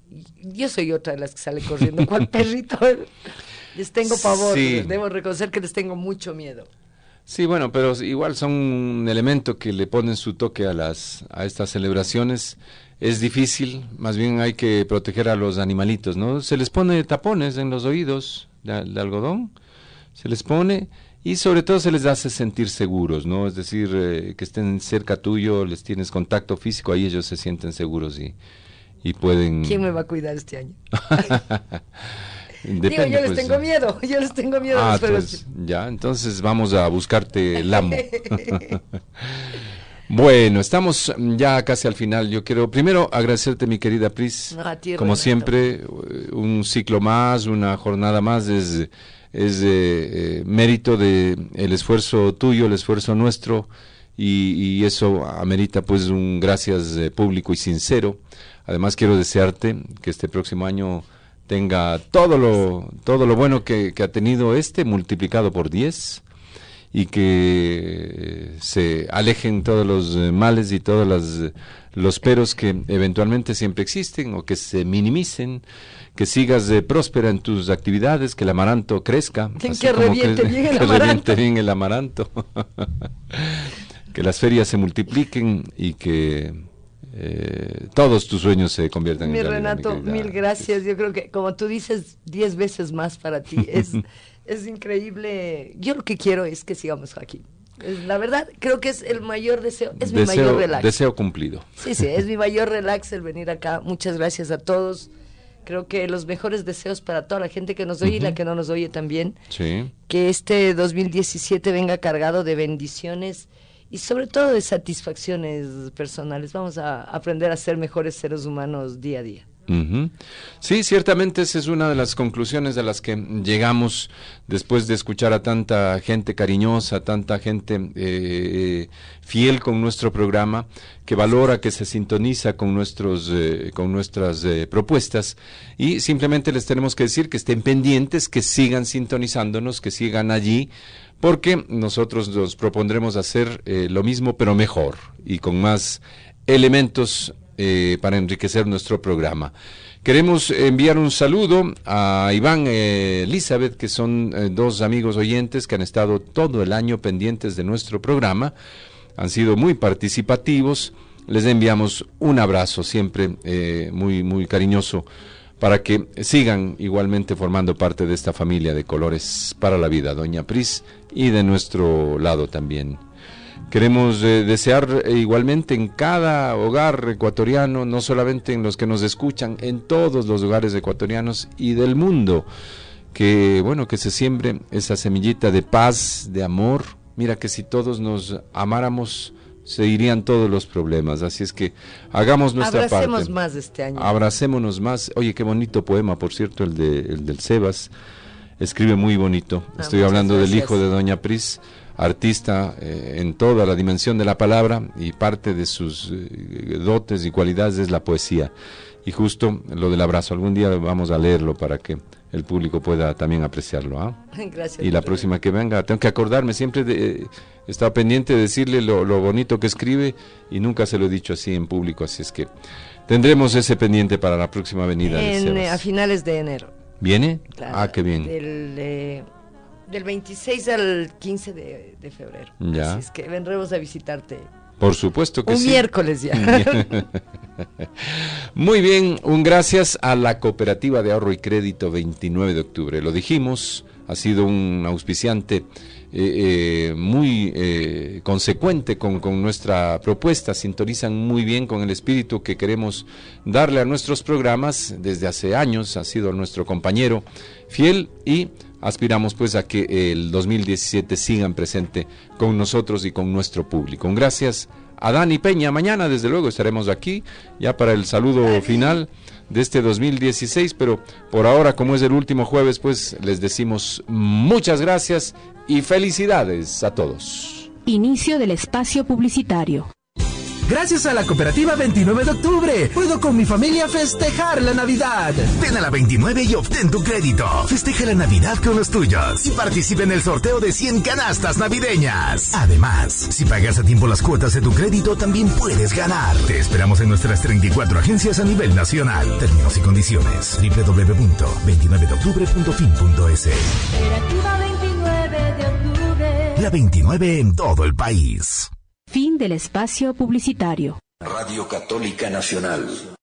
S5: Yo soy otra de las que sale corriendo. ¿Cuál perrito? Les tengo pavor,
S1: Sí.
S5: debo reconocer que les tengo mucho miedo.
S1: Sí, bueno, pero igual son un elemento que le ponen su toque a estas celebraciones. Es difícil, más bien hay que proteger a los animalitos, ¿no? Se les pone tapones en los oídos de algodón, se les pone y sobre todo se les hace sentir seguros, ¿no? Es decir, que estén cerca tuyo, les tienes contacto físico, ahí ellos se sienten seguros y pueden...
S5: ¿Quién me va a cuidar este año?
S1: Depende,
S5: Digo, yo les
S1: pues,
S5: tengo miedo a los perros.
S1: Entonces vamos a buscarte el amo. Bueno, estamos ya casi al final. Yo quiero primero agradecerte, mi querida Pris.
S5: No, a ti,
S1: como
S5: Renato.
S1: siempre, un ciclo más, una jornada más es mérito de el esfuerzo tuyo, el esfuerzo nuestro, y eso amerita pues un gracias público y sincero. Además quiero desearte que este próximo año tenga todo lo bueno que ha tenido multiplicado por 10, y que se alejen todos los males y todos los peros que eventualmente siempre existen, o que se minimicen, que sigas próspera en tus actividades, que el amaranto crezca, así
S5: que
S1: como
S5: reviente bien el
S1: que
S5: amaranto.
S1: reviente bien el amaranto, que las ferias se multipliquen y que todos tus sueños se conviertan
S5: Mi
S1: en realidad.
S5: Renato,
S1: mi querida.
S5: mil gracias. Yo creo que, como tú dices, 10 veces más para ti. Es increíble. Yo lo que quiero es que sigamos aquí. La verdad, creo que es el mayor deseo, es mi mayor relax.
S1: Deseo cumplido.
S5: Sí, es mi mayor relax el venir acá. Muchas gracias a todos. Creo que los mejores deseos para toda la gente que nos oye y la que no nos oye también.
S1: Sí.
S5: Que este 2017 venga cargado de bendiciones y sobre todo de satisfacciones personales. Vamos a aprender a ser mejores seres humanos día a día.
S1: Uh-huh. Sí, ciertamente esa es una de las conclusiones a las que llegamos después de escuchar a tanta gente cariñosa, tanta gente fiel con nuestro programa, que valora, que se sintoniza con nuestras propuestas, y simplemente les tenemos que decir que estén pendientes, que sigan sintonizándonos, que sigan allí, porque nosotros nos propondremos hacer lo mismo pero mejor y con más elementos para enriquecer nuestro programa. Queremos enviar un saludo a Iván Elizabeth, que son dos amigos oyentes que han estado todo el año pendientes de nuestro programa, han sido muy participativos. Les enviamos un abrazo siempre muy, muy cariñoso, para que sigan igualmente formando parte de esta familia de Colores para la Vida, doña Pris, y de nuestro lado también. Queremos desear igualmente en cada hogar ecuatoriano, no solamente en los que nos escuchan, en todos los hogares ecuatorianos y del mundo, que se siembre esa semillita de paz, de amor. Mira que si todos nos amáramos, se irían todos los problemas. Así es que hagamos nuestra parte.
S5: Abracemos más este año.
S1: Abracémonos más. Oye, qué bonito poema, por cierto, el del Sebas. Escribe muy bonito. Estoy hablando del hijo de doña Pris, artista en toda la dimensión de la palabra, y parte de sus dotes y cualidades es la poesía. Y justo lo del abrazo, algún día vamos a leerlo para que el público pueda también apreciarlo. ¿Ah?
S5: Gracias.
S1: Y la próxima que venga, tengo que acordarme, siempre he estado pendiente de decirle lo bonito que escribe, y nunca se lo he dicho así en público, así es que tendremos ese pendiente para la próxima venida de Sebas.
S5: A finales de enero.
S1: ¿Viene?
S5: Claro,
S1: Ah, qué bien.
S5: Del 26 al 15 de febrero.
S1: Ya.
S5: Así es que vendremos a visitarte.
S1: Por supuesto que
S5: un
S1: sí.
S5: Miércoles ya.
S1: Muy bien, un gracias a la Cooperativa de Ahorro y Crédito 29 de octubre. Lo dijimos, ha sido un auspiciante muy consecuente con nuestra propuesta. Sintonizan muy bien con el espíritu que queremos darle a nuestros programas. Desde hace años ha sido nuestro compañero fiel, y aspiramos pues a que el 2017 sigan presente con nosotros y con nuestro público. Un gracias a Dani Peña. Mañana desde luego estaremos aquí ya para el saludo final de este 2016, pero por ahora, como es el último jueves, pues les decimos muchas gracias y felicidades a todos.
S24: Inicio del espacio publicitario.
S23: Gracias a la cooperativa 29 de octubre, puedo con mi familia festejar la Navidad.
S10: Ven a la 29 y obtén tu crédito. Festeja la Navidad con los tuyos y participa en el sorteo de 100 canastas navideñas. Además, si pagas a tiempo las cuotas de tu crédito, también puedes ganar. Te esperamos en nuestras 34 agencias a nivel nacional. Términos y condiciones. www.29deoctubre.fin.es.
S2: Cooperativa 29 de octubre.
S10: La 29 en todo el país.
S24: Fin del espacio publicitario.
S6: Radio Católica Nacional.